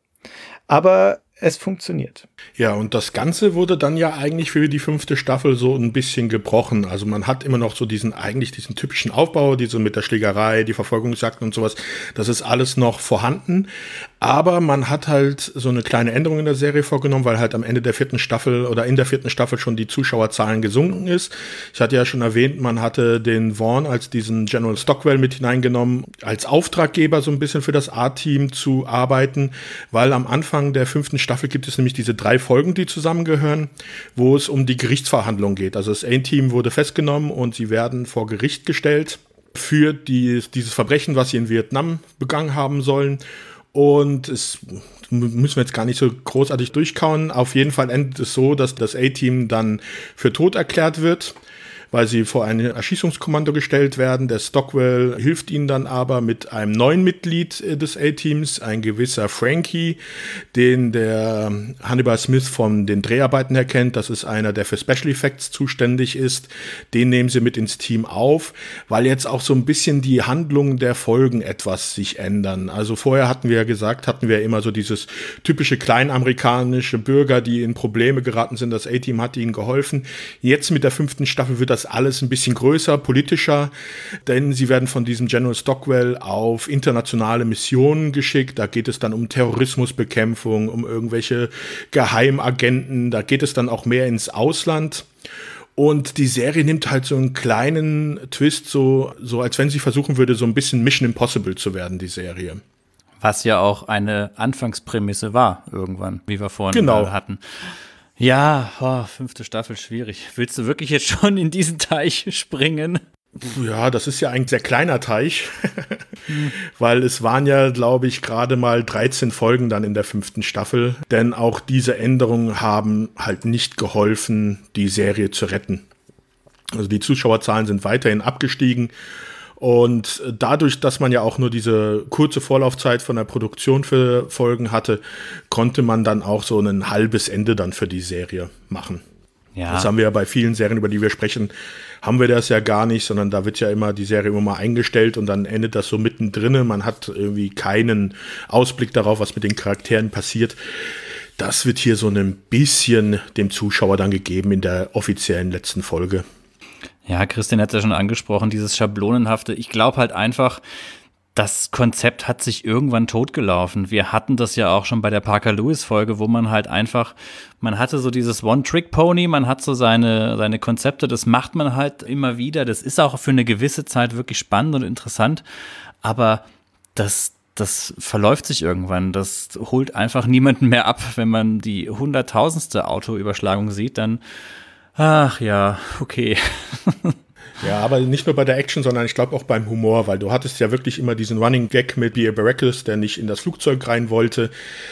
aber es funktioniert. Ja, und das Ganze wurde dann ja eigentlich für die fünfte Staffel so ein bisschen gebrochen. Also man hat immer noch so diesen, eigentlich diesen typischen Aufbau, diese mit der Schlägerei, die Verfolgungsjagden und sowas. Das ist alles noch vorhanden. Aber man hat halt so eine kleine Änderung in der Serie vorgenommen, weil halt am Ende der vierten Staffel oder in der vierten Staffel schon die Zuschauerzahlen gesunken ist. Ich hatte ja schon erwähnt, man hatte den Vaughn als diesen General Stockwell mit hineingenommen, als Auftraggeber so ein bisschen für das A-Team zu arbeiten, weil am Anfang der fünften Staffel gibt es nämlich diese drei Folgen, die zusammengehören, wo es um die Gerichtsverhandlung geht. Also das A-Team wurde festgenommen und sie werden vor Gericht gestellt für die, dieses Verbrechen, was sie in Vietnam begangen haben sollen. Und es müssen wir jetzt gar nicht so großartig durchkauen. Auf jeden Fall endet es so, dass das A-Team dann für tot erklärt wird, weil sie vor ein Erschießungskommando gestellt werden. Der Stockwell hilft ihnen dann aber mit einem neuen Mitglied des A-Teams, ein gewisser Frankie, den der Hannibal Smith von den Dreharbeiten her kennt. Das ist einer, der für Special Effects zuständig ist. Den nehmen sie mit ins Team auf, weil jetzt auch so ein bisschen die Handlungen der Folgen etwas sich ändern. Also vorher hatten wir ja gesagt, hatten wir immer so dieses typische kleinamerikanische Bürger, die in Probleme geraten sind. Das A-Team hat ihnen geholfen. Jetzt mit der fünften Staffel wird das alles ein bisschen größer, politischer, denn sie werden von diesem General Stockwell auf internationale Missionen geschickt. Da geht es dann um Terrorismusbekämpfung, um irgendwelche Geheimagenten. Da geht es dann auch mehr ins Ausland. Und die Serie nimmt halt so einen kleinen Twist, so, so als wenn sie versuchen würde, so ein bisschen Mission Impossible zu werden, die Serie. Was ja auch eine Anfangsprämisse war, irgendwann, wie wir vorhin genau. hatten. Ja, oh, fünfte Staffel, schwierig. Willst du wirklich jetzt schon in diesen Teich springen? Ja, das ist ja ein sehr kleiner Teich, hm. weil es waren ja, glaube ich, gerade mal dreizehn Folgen dann in der fünften Staffel, denn auch diese Änderungen haben halt nicht geholfen, die Serie zu retten. Also die Zuschauerzahlen sind weiterhin abgestiegen. Und dadurch, dass man ja auch nur diese kurze Vorlaufzeit von der Produktion für Folgen hatte, konnte man dann auch so ein halbes Ende dann für die Serie machen. Ja. Das haben wir ja bei vielen Serien, über die wir sprechen, haben wir das ja gar nicht, sondern da wird ja immer die Serie immer mal eingestellt und dann endet das so mittendrin. Man hat irgendwie keinen Ausblick darauf, was mit den Charakteren passiert. Das wird hier so ein bisschen dem Zuschauer dann gegeben in der offiziellen letzten Folge. Ja, Christian hat es ja schon angesprochen, dieses Schablonenhafte. Ich glaube halt einfach, das Konzept hat sich irgendwann totgelaufen. Wir hatten das ja auch schon bei der Parker-Lewis-Folge, wo man halt einfach, man hatte so dieses One-Trick-Pony, man hat so seine, seine Konzepte, das macht man halt immer wieder. Das ist auch für eine gewisse Zeit wirklich spannend und interessant, aber das, das verläuft sich irgendwann. Das holt einfach niemanden mehr ab. Wenn man die hunderttausendste Autoüberschlagung sieht, dann, ach ja, okay. Ja, aber nicht nur bei der Action, sondern ich glaube auch beim Humor, weil du hattest ja wirklich immer diesen Running Gag mit Beer Baracus, der nicht in das Flugzeug rein wollte.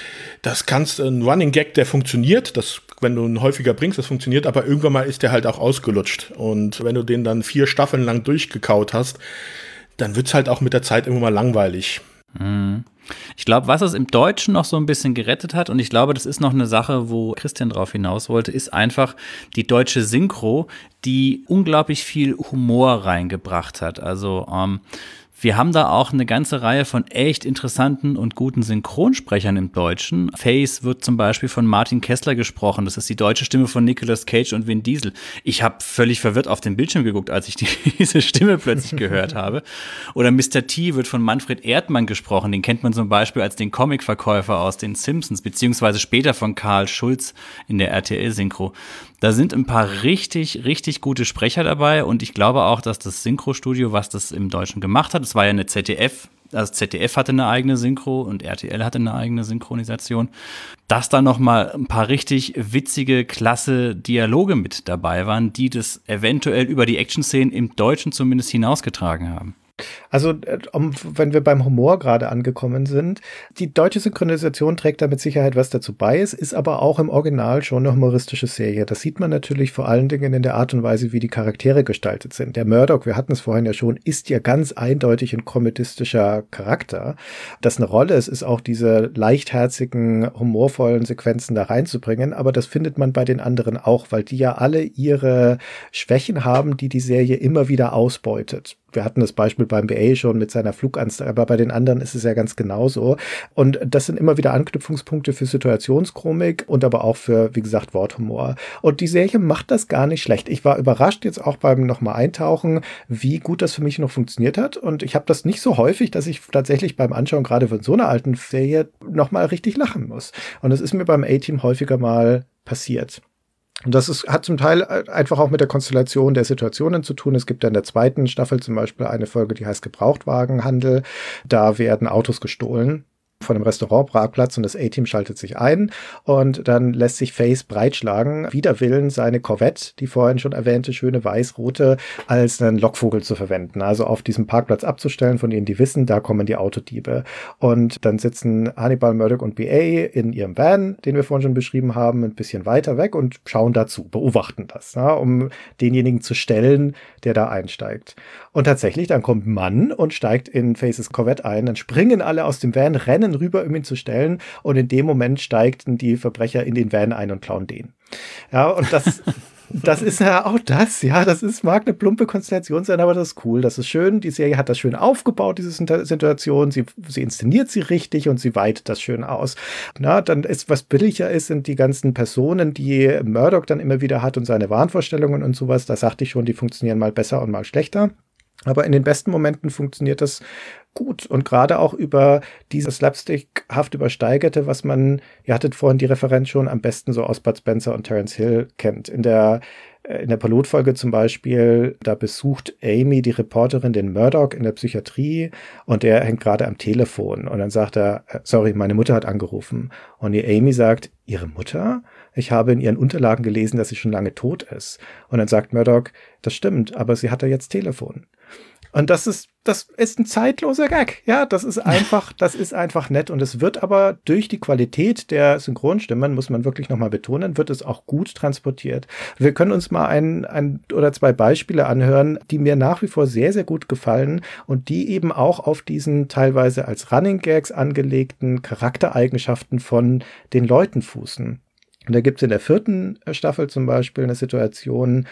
Das kannst ein Running Gag, der funktioniert, das, wenn du ihn häufiger bringst, das funktioniert, aber irgendwann mal ist der halt auch ausgelutscht. Und wenn du den dann vier Staffeln lang durchgekaut hast, dann wird's halt auch mit der Zeit immer mal langweilig. Mhm. Ich glaube, was es im Deutschen noch so ein bisschen gerettet hat, und ich glaube, das ist noch eine Sache, wo Christian drauf hinaus wollte, ist einfach die deutsche Synchro, die unglaublich viel Humor reingebracht hat. Also ähm, wir haben da auch eine ganze Reihe von echt interessanten und guten Synchronsprechern im Deutschen. Face wird zum Beispiel von Martin Kessler gesprochen. Das ist die deutsche Stimme von Nicolas Cage und Vin Diesel. Ich habe völlig verwirrt auf den Bildschirm geguckt, als ich diese Stimme plötzlich gehört habe. Oder Mister T wird von Manfred Erdmann gesprochen. Den kennt man zum Beispiel als den Comicverkäufer aus den Simpsons, beziehungsweise später von Karl Schulz in der R T L-Synchro. Da sind ein paar richtig, richtig gute Sprecher dabei und ich glaube auch, dass das Synchrostudio, was das im Deutschen gemacht hat, es war ja eine Z D F, also Z D F hatte eine eigene Synchro und R T L hatte eine eigene Synchronisation, dass da noch mal ein paar richtig witzige, klasse Dialoge mit dabei waren, die das eventuell über die Action-Szenen im Deutschen zumindest hinausgetragen haben. Also, um, wenn wir beim Humor gerade angekommen sind, die deutsche Synchronisation trägt da mit Sicherheit was dazu bei. Es ist aber auch im Original schon eine humoristische Serie. Das sieht man natürlich vor allen Dingen in der Art und Weise, wie die Charaktere gestaltet sind. Der Murdoch, wir hatten es vorhin ja schon, ist ja ganz eindeutig ein komödistischer Charakter. Das eine Rolle ist, ist auch diese leichtherzigen, humorvollen Sequenzen da reinzubringen. Aber das findet man bei den anderen auch, weil die ja alle ihre Schwächen haben, die die Serie immer wieder ausbeutet. Wir hatten das Beispiel beim B A schon mit seiner Flugangst, aber bei den anderen ist es ja ganz genauso. Und das sind immer wieder Anknüpfungspunkte für Situationskomik und aber auch für, wie gesagt, Worthumor. Und die Serie macht das gar nicht schlecht. Ich war überrascht jetzt auch beim nochmal Eintauchen, wie gut das für mich noch funktioniert hat. Und ich habe das nicht so häufig, dass ich tatsächlich beim Anschauen gerade von so einer alten Serie nochmal richtig lachen muss. Und das ist mir beim A-Team häufiger mal passiert. Und das ist, hat zum Teil einfach auch mit der Konstellation der Situationen zu tun. Es gibt ja in der zweiten Staffel zum Beispiel eine Folge, die heißt Gebrauchtwagenhandel. Da werden Autos gestohlen von einem Restaurantparkplatz und das A-Team schaltet sich ein und dann lässt sich Face breitschlagen, wider Willen seine Corvette, die vorhin schon erwähnte, schöne weiß-rote, als einen Lockvogel zu verwenden, also auf diesem Parkplatz abzustellen, von denen die wissen, da kommen die Autodiebe. Und dann sitzen Hannibal, Murdoch und B A in ihrem Van, den wir vorhin schon beschrieben haben, ein bisschen weiter weg und schauen dazu, beobachten das, ja, um denjenigen zu stellen, der da einsteigt. Und tatsächlich, dann kommt ein Mann und steigt in Faces Corvette ein, dann springen alle aus dem Van, rennen rüber, um ihn zu stellen und in dem Moment steigten die Verbrecher in den Van ein und klauen den. Ja, und das, das ist ja auch das, ja, das ist, mag eine plumpe Konstellation sein, aber das ist cool, das ist schön, die Serie hat das schön aufgebaut, diese Situation, sie, sie inszeniert sie richtig und sie weitet das schön aus. Na, dann ist, was billiger ist, sind die ganzen Personen, die Murdoch dann immer wieder hat und seine Wahnvorstellungen und sowas, da sagte ich schon, die funktionieren mal besser und mal schlechter. Aber in den besten Momenten funktioniert das gut und gerade auch über dieses slapstickhaft übersteigerte, was man, ihr hattet vorhin die Referenz schon, am besten so aus Bud Spencer und Terence Hill kennt. In der in der Pilotfolge zum Beispiel, da besucht Amy, die Reporterin, den Murdoch in der Psychiatrie und der hängt gerade am Telefon und dann sagt er, sorry, meine Mutter hat angerufen. Und die Amy sagt, ihre Mutter? Ich habe in ihren Unterlagen gelesen, dass sie schon lange tot ist. Und dann sagt Murdoch, das stimmt, aber sie hat ja jetzt Telefon. Und das ist, das ist ein zeitloser Gag. Ja, das ist einfach, das ist einfach nett. Und es wird aber durch die Qualität der Synchronstimmen, muss man wirklich nochmal betonen, wird es auch gut transportiert. Wir können uns mal ein, ein oder zwei Beispiele anhören, die mir nach wie vor sehr, sehr gut gefallen und die eben auch auf diesen teilweise als Running Gags angelegten Charaktereigenschaften von den Leuten fußen. Und da gibt es in der vierten Staffel zum Beispiel eine Situation,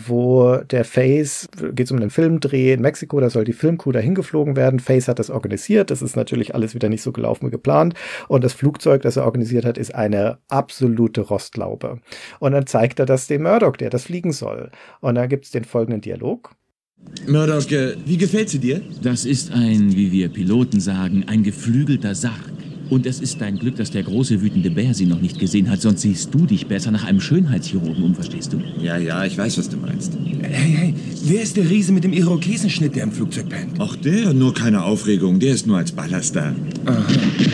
wo der Face, geht es um einen Filmdreh in Mexiko, da soll die Filmcrew dahin geflogen werden. Face hat das organisiert, das ist natürlich alles wieder nicht so gelaufen wie geplant. Und das Flugzeug, das er organisiert hat, ist eine absolute Rostlaube. Und dann zeigt er das dem Murdoch, der das fliegen soll. Und dann gibt es den folgenden Dialog. Murdoch, äh, wie gefällt sie dir? Das ist ein, wie wir Piloten sagen, ein geflügelter Sarg. Und es ist dein Glück, dass der große wütende Bär sie noch nicht gesehen hat, sonst siehst du dich besser nach einem Schönheitschirurgen um, verstehst du? Ja, ja, ich weiß, was du meinst. Hey, hey, wer ist der Riese mit dem Irokesenschnitt, der im Flugzeug pennt? Ach, der, nur keine Aufregung, der ist nur als Ballast da. Aha.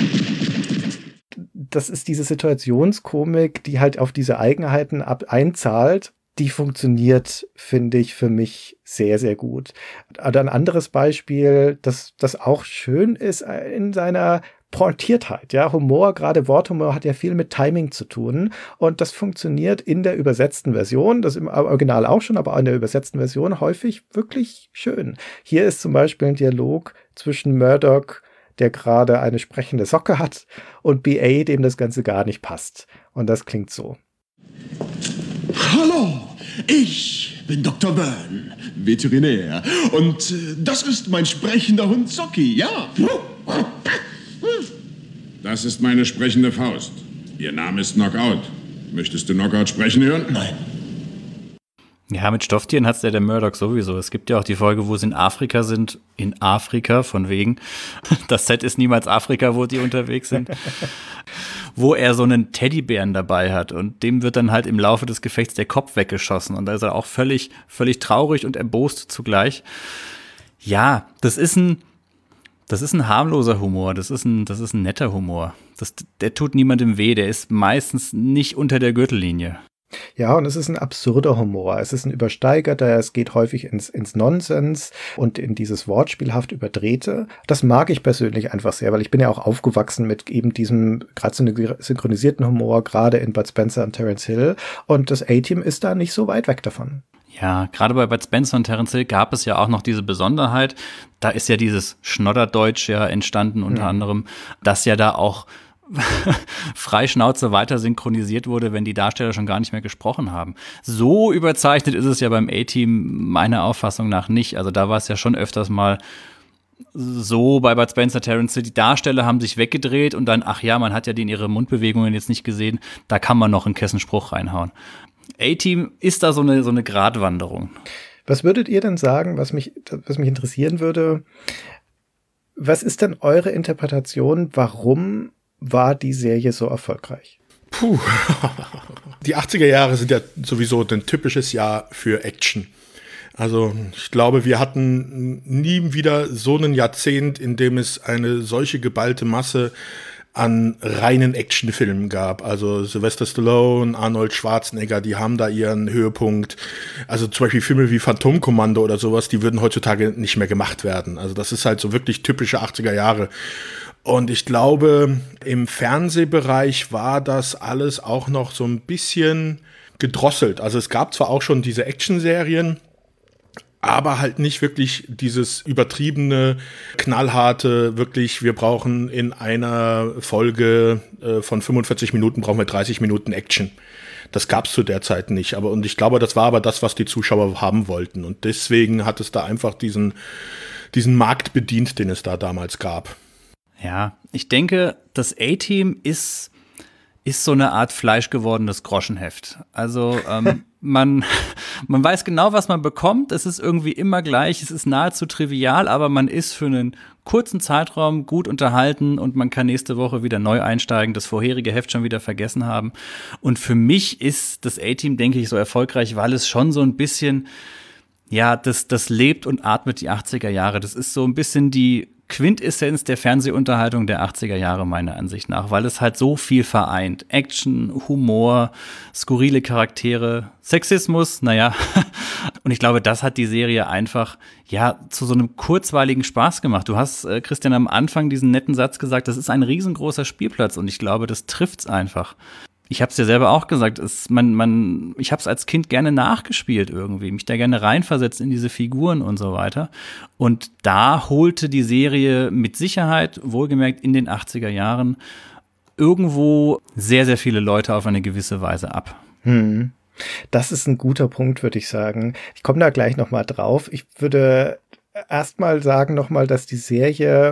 Das ist diese Situationskomik, die halt auf diese Eigenheiten ab einzahlt. Die funktioniert, finde ich, für mich sehr, sehr gut. Oder ein anderes Beispiel, das, das auch schön ist in seiner Pointiertheit, ja, Humor, gerade Worthumor hat ja viel mit Timing zu tun und das funktioniert in der übersetzten Version, das im Original auch schon, aber in der übersetzten Version häufig wirklich schön. Hier ist zum Beispiel ein Dialog zwischen Murdoch, der gerade eine sprechende Socke hat, und B A, dem das Ganze gar nicht passt. Und das klingt so. Hallo, ich bin Doktor Byrne, Veterinär. Und äh, das ist mein sprechender Hund Zocki, ja. Das ist meine sprechende Faust. Ihr Name ist Knockout. Möchtest du Knockout sprechen hören? Nein. Ja, mit Stofftieren hat's ja der Murdoch sowieso. Es gibt ja auch die Folge, wo sie in Afrika sind. In Afrika, von wegen. Das Set ist niemals Afrika, wo die unterwegs sind. Wo er so einen Teddybären dabei hat. Und dem wird dann halt im Laufe des Gefechts der Kopf weggeschossen. Und da ist er auch völlig, völlig traurig und erbost zugleich. Ja, das ist ein, das ist ein harmloser Humor. Das ist ein, das ist ein netter Humor. Das, der tut niemandem weh. Der ist meistens nicht unter der Gürtellinie. Ja, und es ist ein absurder Humor. Es ist ein übersteigerter, es geht häufig ins, ins Nonsens und in dieses wortspielhaft Überdrehte. Das mag ich persönlich einfach sehr, weil ich bin ja auch aufgewachsen mit eben diesem gerade synchronisierten Humor, gerade in Bud Spencer und Terence Hill. Und das A-Team ist da nicht so weit weg davon. Ja, gerade bei Bud Spencer und Terence Hill gab es ja auch noch diese Besonderheit. Da ist ja dieses Schnodderdeutsch ja entstanden, unter mhm. anderem, dass ja da auch Freischnauze weiter synchronisiert wurde, wenn die Darsteller schon gar nicht mehr gesprochen haben. So überzeichnet ist es ja beim A-Team meiner Auffassung nach nicht. Also da war es ja schon öfters mal so bei Bud Spencer, Terence Hill, die Darsteller haben sich weggedreht und dann, ach ja, man hat ja die in ihre Mundbewegungen jetzt nicht gesehen, da kann man noch einen Kessenspruch reinhauen. A-Team ist da so eine, so eine Gratwanderung. Was würdet ihr denn sagen, was mich, was mich interessieren würde, was ist denn eure Interpretation, warum war die Serie so erfolgreich? Puh, die achtziger Jahre sind ja sowieso ein typisches Jahr für Action. Also ich glaube, wir hatten nie wieder so ein Jahrzehnt, in dem es eine solche geballte Masse an reinen Actionfilmen gab. Also Sylvester Stallone, Arnold Schwarzenegger, die haben da ihren Höhepunkt. Also zum Beispiel Filme wie Phantomkommando oder sowas, die würden heutzutage nicht mehr gemacht werden. Also das ist halt so wirklich typische achtziger Jahre. Und ich glaube, im Fernsehbereich war das alles auch noch so ein bisschen gedrosselt. Also es gab zwar auch schon diese Actionserien, aber halt nicht wirklich dieses übertriebene, knallharte, wirklich, wir brauchen in einer Folge äh, von fünfundvierzig Minuten, brauchen wir dreißig Minuten Action. Das gab's zu der Zeit nicht. Aber und ich glaube, das war aber das, was die Zuschauer haben wollten. Und deswegen hat es da einfach diesen, diesen Markt bedient, den es da damals gab. Ja, ich denke, das A-Team ist, ist so eine Art fleischgewordenes Groschenheft. Also ähm, man, man weiß genau, was man bekommt. Es ist irgendwie immer gleich. Es ist nahezu trivial, aber man ist für einen kurzen Zeitraum gut unterhalten und man kann nächste Woche wieder neu einsteigen, das vorherige Heft schon wieder vergessen haben. Und für mich ist das A-Team, denke ich, so erfolgreich, weil es schon so ein bisschen, ja, das, das lebt und atmet die achtziger Jahre. Das ist so ein bisschen die Quintessenz der Fernsehunterhaltung der achtziger Jahre meiner Ansicht nach, weil es halt so viel vereint. Action, Humor, skurrile Charaktere, Sexismus, naja. Und ich glaube, das hat die Serie einfach, ja, zu so einem kurzweiligen Spaß gemacht. Du hast, äh, Christian, am Anfang diesen netten Satz gesagt, das ist ein riesengroßer Spielplatz und ich glaube, das trifft's einfach. Ich habe es dir selber auch gesagt, es, man, man, ich habe es als Kind gerne nachgespielt irgendwie, mich da gerne reinversetzt in diese Figuren und so weiter. Und da holte die Serie mit Sicherheit, wohlgemerkt in den achtziger Jahren, irgendwo sehr, sehr viele Leute auf eine gewisse Weise ab. Hm. Das ist ein guter Punkt, würde ich sagen. Ich komme da gleich noch mal drauf. Ich würde erstmal sagen nochmal, dass die Serie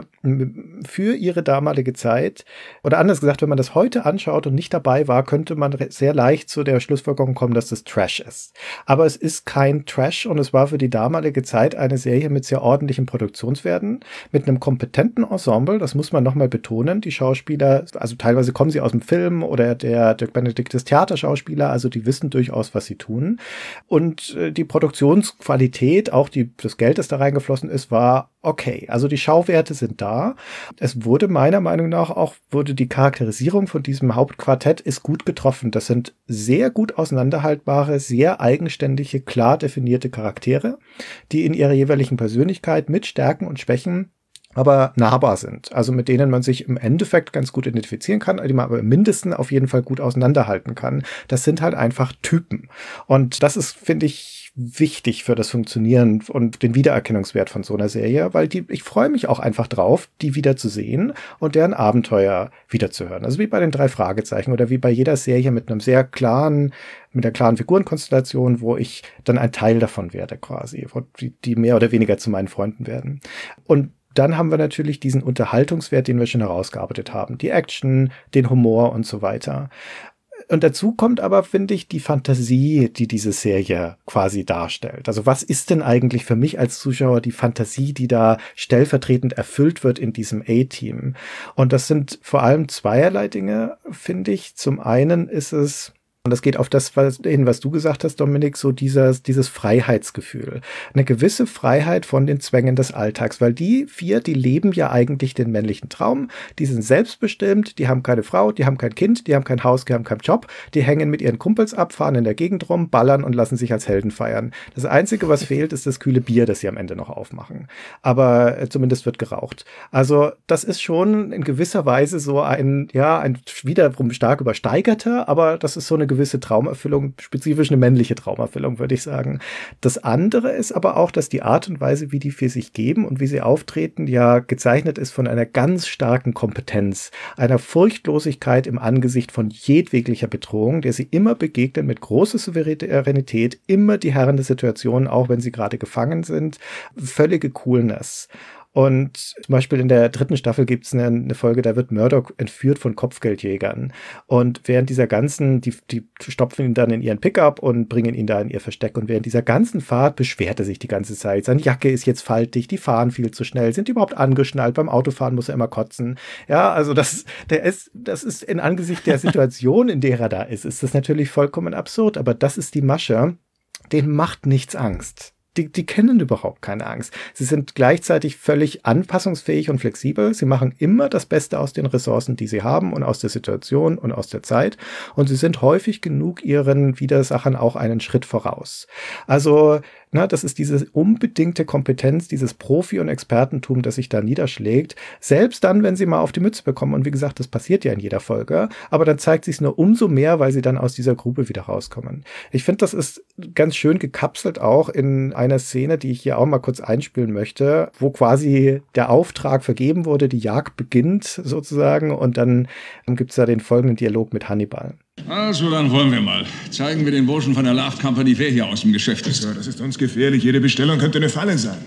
für ihre damalige Zeit, oder anders gesagt, wenn man das heute anschaut und nicht dabei war, könnte man sehr leicht zu der Schlussfolgerung kommen, dass das Trash ist. Aber es ist kein Trash und es war für die damalige Zeit eine Serie mit sehr ordentlichen Produktionswerten, mit einem kompetenten Ensemble, das muss man nochmal betonen. Die Schauspieler, also teilweise kommen sie aus dem Film oder der Dirk Benedict ist Theaterschauspieler, also die wissen durchaus, was sie tun. Und äh, die Produktionsqualität, auch die, das Geld, das da reingeflossen ist, war okay. Also die Schauwerte sind da. Es wurde meiner Meinung nach auch, wurde die Charakterisierung von diesem Hauptquartett ist gut getroffen. Das sind sehr gut auseinanderhaltbare, sehr eigenständige, klar definierte Charaktere, die in ihrer jeweiligen Persönlichkeit mit Stärken und Schwächen aber nahbar sind. Also mit denen man sich im Endeffekt ganz gut identifizieren kann, die man aber im Mindesten auf jeden Fall gut auseinanderhalten kann. Das sind halt einfach Typen. Und das ist, finde ich, wichtig für das Funktionieren und den Wiedererkennungswert von so einer Serie, weil die, ich freue mich auch einfach drauf, die wieder zu sehen und deren Abenteuer wiederzuhören. Also wie bei den drei Fragezeichen oder wie bei jeder Serie mit einem sehr klaren, mit einer klaren Figurenkonstellation, wo ich dann ein Teil davon werde quasi, die, die mehr oder weniger zu meinen Freunden werden. Und dann haben wir natürlich diesen Unterhaltungswert, den wir schon herausgearbeitet haben. Die Action, den Humor und so weiter. Und dazu kommt aber, finde ich, die Fantasie, die diese Serie quasi darstellt. Also was ist denn eigentlich für mich als Zuschauer die Fantasie, die da stellvertretend erfüllt wird in diesem A-Team? Und das sind vor allem zweierlei Dinge, finde ich. Zum einen ist es, und das geht auf das was, hin, was du gesagt hast, Dominik, so dieses, dieses Freiheitsgefühl. Eine gewisse Freiheit von den Zwängen des Alltags, weil die vier, die leben ja eigentlich den männlichen Traum, die sind selbstbestimmt, die haben keine Frau, die haben kein Kind, die haben kein Haus, die haben keinen Job, die hängen mit ihren Kumpels ab, fahren in der Gegend rum, ballern und lassen sich als Helden feiern. Das Einzige, was fehlt, ist das kühle Bier, das sie am Ende noch aufmachen. Aber äh, zumindest wird geraucht. Also das ist schon in gewisser Weise so ein, ja, ein wiederum stark übersteigerter, aber das ist so eine gewisse Traumerfüllung, spezifisch eine männliche Traumerfüllung, würde ich sagen. Das andere ist aber auch, dass die Art und Weise, wie die für sich geben und wie sie auftreten, ja gezeichnet ist von einer ganz starken Kompetenz, einer Furchtlosigkeit im Angesicht von jedweglicher Bedrohung, der sie immer begegnen mit großer Souveränität, immer die Herren der Situation, auch wenn sie gerade gefangen sind, völlige Coolness. Und zum Beispiel in der dritten Staffel gibt es eine, eine Folge, da wird Murdoch entführt von Kopfgeldjägern. Und während dieser ganzen, die, die stopfen ihn dann in ihren Pickup und bringen ihn da in ihr Versteck. Und während dieser ganzen Fahrt beschwert er sich die ganze Zeit. Seine Jacke ist jetzt faltig, die fahren viel zu schnell, sind die überhaupt angeschnallt, beim Autofahren muss er immer kotzen. Ja, also das, der ist, das ist in Angesicht der Situation, in der er da ist, ist das natürlich vollkommen absurd. Aber das ist die Masche, denen macht nichts Angst. Die, die kennen überhaupt keine Angst. Sie sind gleichzeitig völlig anpassungsfähig und flexibel. Sie machen immer das Beste aus den Ressourcen, die sie haben und aus der Situation und aus der Zeit. Und sie sind häufig genug ihren Widersachern auch einen Schritt voraus. Also, na, das ist diese unbedingte Kompetenz, dieses Profi- und Expertentum, das sich da niederschlägt. Selbst dann, wenn sie mal auf die Mütze bekommen. Und wie gesagt, das passiert ja in jeder Folge. Aber dann zeigt sich es nur umso mehr, weil sie dann aus dieser Grube wieder rauskommen. Ich finde, das ist ganz schön gekapselt auch in einer Szene, die ich hier auch mal kurz einspielen möchte, wo quasi der Auftrag vergeben wurde, die Jagd beginnt sozusagen. Und dann gibt es da den folgenden Dialog mit Hannibal. Also, dann wollen wir mal. Zeigen wir den Burschen von der Laugh Company, wer hier aus dem Geschäft ist. Ja, das ist uns gefährlich. Jede Bestellung könnte eine Falle sein.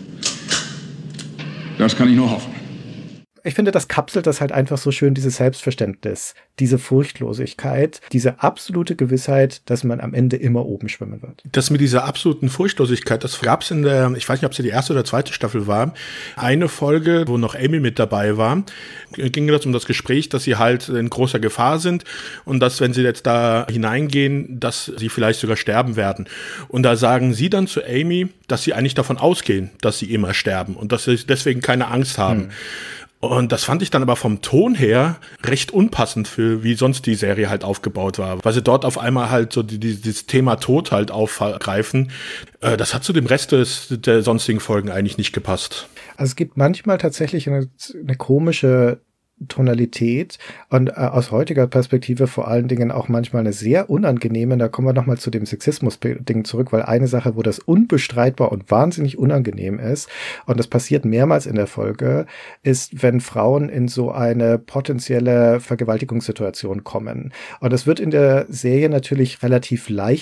Das kann ich nur hoffen. Ich finde, das kapselt das halt einfach so schön, dieses Selbstverständnis, diese Furchtlosigkeit, diese absolute Gewissheit, dass man am Ende immer oben schwimmen wird. Das mit dieser absoluten Furchtlosigkeit, das gab es in der, ich weiß nicht, ob es die erste oder zweite Staffel war, eine Folge, wo noch Amy mit dabei war, ging es um das Gespräch, dass sie halt in großer Gefahr sind und dass, wenn sie jetzt da hineingehen, dass sie vielleicht sogar sterben werden. Und da sagen sie dann zu Amy, dass sie eigentlich davon ausgehen, dass sie immer sterben und dass sie deswegen keine Angst haben. Hm. Und das fand ich dann aber vom Ton her recht unpassend für, wie sonst die Serie halt aufgebaut war. Weil sie dort auf einmal halt so die, die, dieses Thema Tod halt aufgreifen. Äh, das hat zu dem Rest des, der sonstigen Folgen eigentlich nicht gepasst. Also es gibt manchmal tatsächlich eine, eine komische Tonalität und äh, aus heutiger Perspektive vor allen Dingen auch manchmal eine sehr unangenehme, da kommen wir nochmal zu dem Sexismus-Ding zurück, weil eine Sache, wo das unbestreitbar und wahnsinnig unangenehm ist, und das passiert mehrmals in der Folge, ist, wenn Frauen in so eine potenzielle Vergewaltigungssituation kommen. Und das wird in der Serie natürlich relativ leicht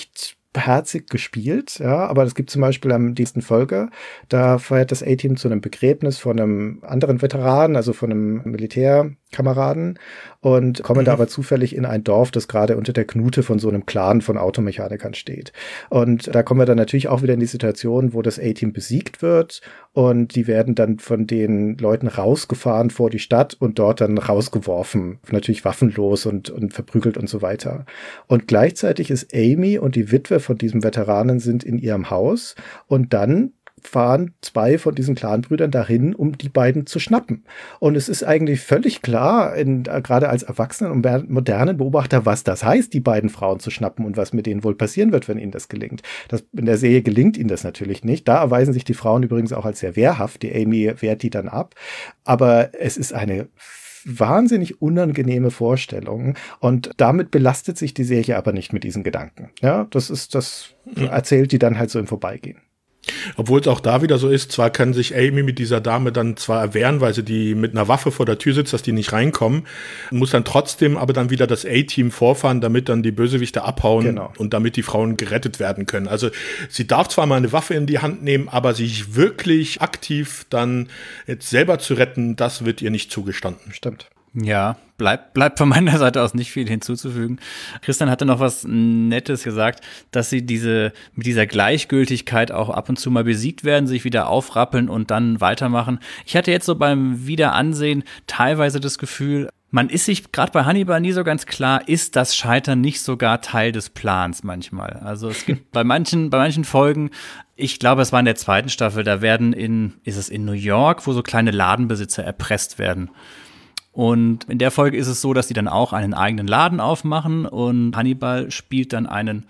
herzig gespielt, ja, aber es gibt zum Beispiel am nächsten Folge, da fährt das A-Team zu einem Begräbnis von einem anderen Veteran, also von einem Militärkameraden und kommen mhm. da aber zufällig in ein Dorf, das gerade unter der Knute von so einem Clan von Automechanikern steht. Und da kommen wir dann natürlich auch wieder in die Situation, wo das A-Team besiegt wird und die werden dann von den Leuten rausgefahren vor die Stadt und dort dann rausgeworfen, natürlich waffenlos und, und verprügelt und so weiter. Und gleichzeitig ist Amy und die Witwe von diesem Veteranen sind in ihrem Haus und dann fahren zwei von diesen Clanbrüdern dahin, um die beiden zu schnappen. Und es ist eigentlich völlig klar, in, gerade als Erwachsenen und modernen Beobachter, was das heißt, die beiden Frauen zu schnappen und was mit denen wohl passieren wird, wenn ihnen das gelingt. Das, in der Serie gelingt ihnen das natürlich nicht. Da erweisen sich die Frauen übrigens auch als sehr wehrhaft. Die Amy wehrt die dann ab. Aber es ist eine wahnsinnig unangenehme Vorstellung und damit belastet sich die Serie aber nicht mit diesen Gedanken. Ja, das ist, das erzählt die dann halt so im Vorbeigehen. Obwohl es auch da wieder so ist, zwar kann sich Amy mit dieser Dame dann zwar erwehren, weil sie die mit einer Waffe vor der Tür sitzt, dass die nicht reinkommen, muss dann trotzdem aber dann wieder das A-Team vorfahren, damit dann die Bösewichte abhauen genau. und damit die Frauen gerettet werden können. Also sie darf zwar mal eine Waffe in die Hand nehmen, aber sich wirklich aktiv dann jetzt selber zu retten, das wird ihr nicht zugestanden. Stimmt. Ja, bleibt bleibt von meiner Seite aus nicht viel hinzuzufügen. Christian hatte noch was Nettes gesagt, dass sie diese mit dieser Gleichgültigkeit auch ab und zu mal besiegt werden, sich wieder aufrappeln und dann weitermachen. Ich hatte jetzt so beim Wiederansehen teilweise das Gefühl, man ist sich gerade bei Hannibal nie so ganz klar, ist das Scheitern nicht sogar Teil des Plans manchmal? Also es gibt bei manchen, bei manchen Folgen, ich glaube, es war in der zweiten Staffel, da werden in, ist es in New York, wo so kleine Ladenbesitzer erpresst werden. Und in der Folge ist es so, dass die dann auch einen eigenen Laden aufmachen und Hannibal spielt dann einen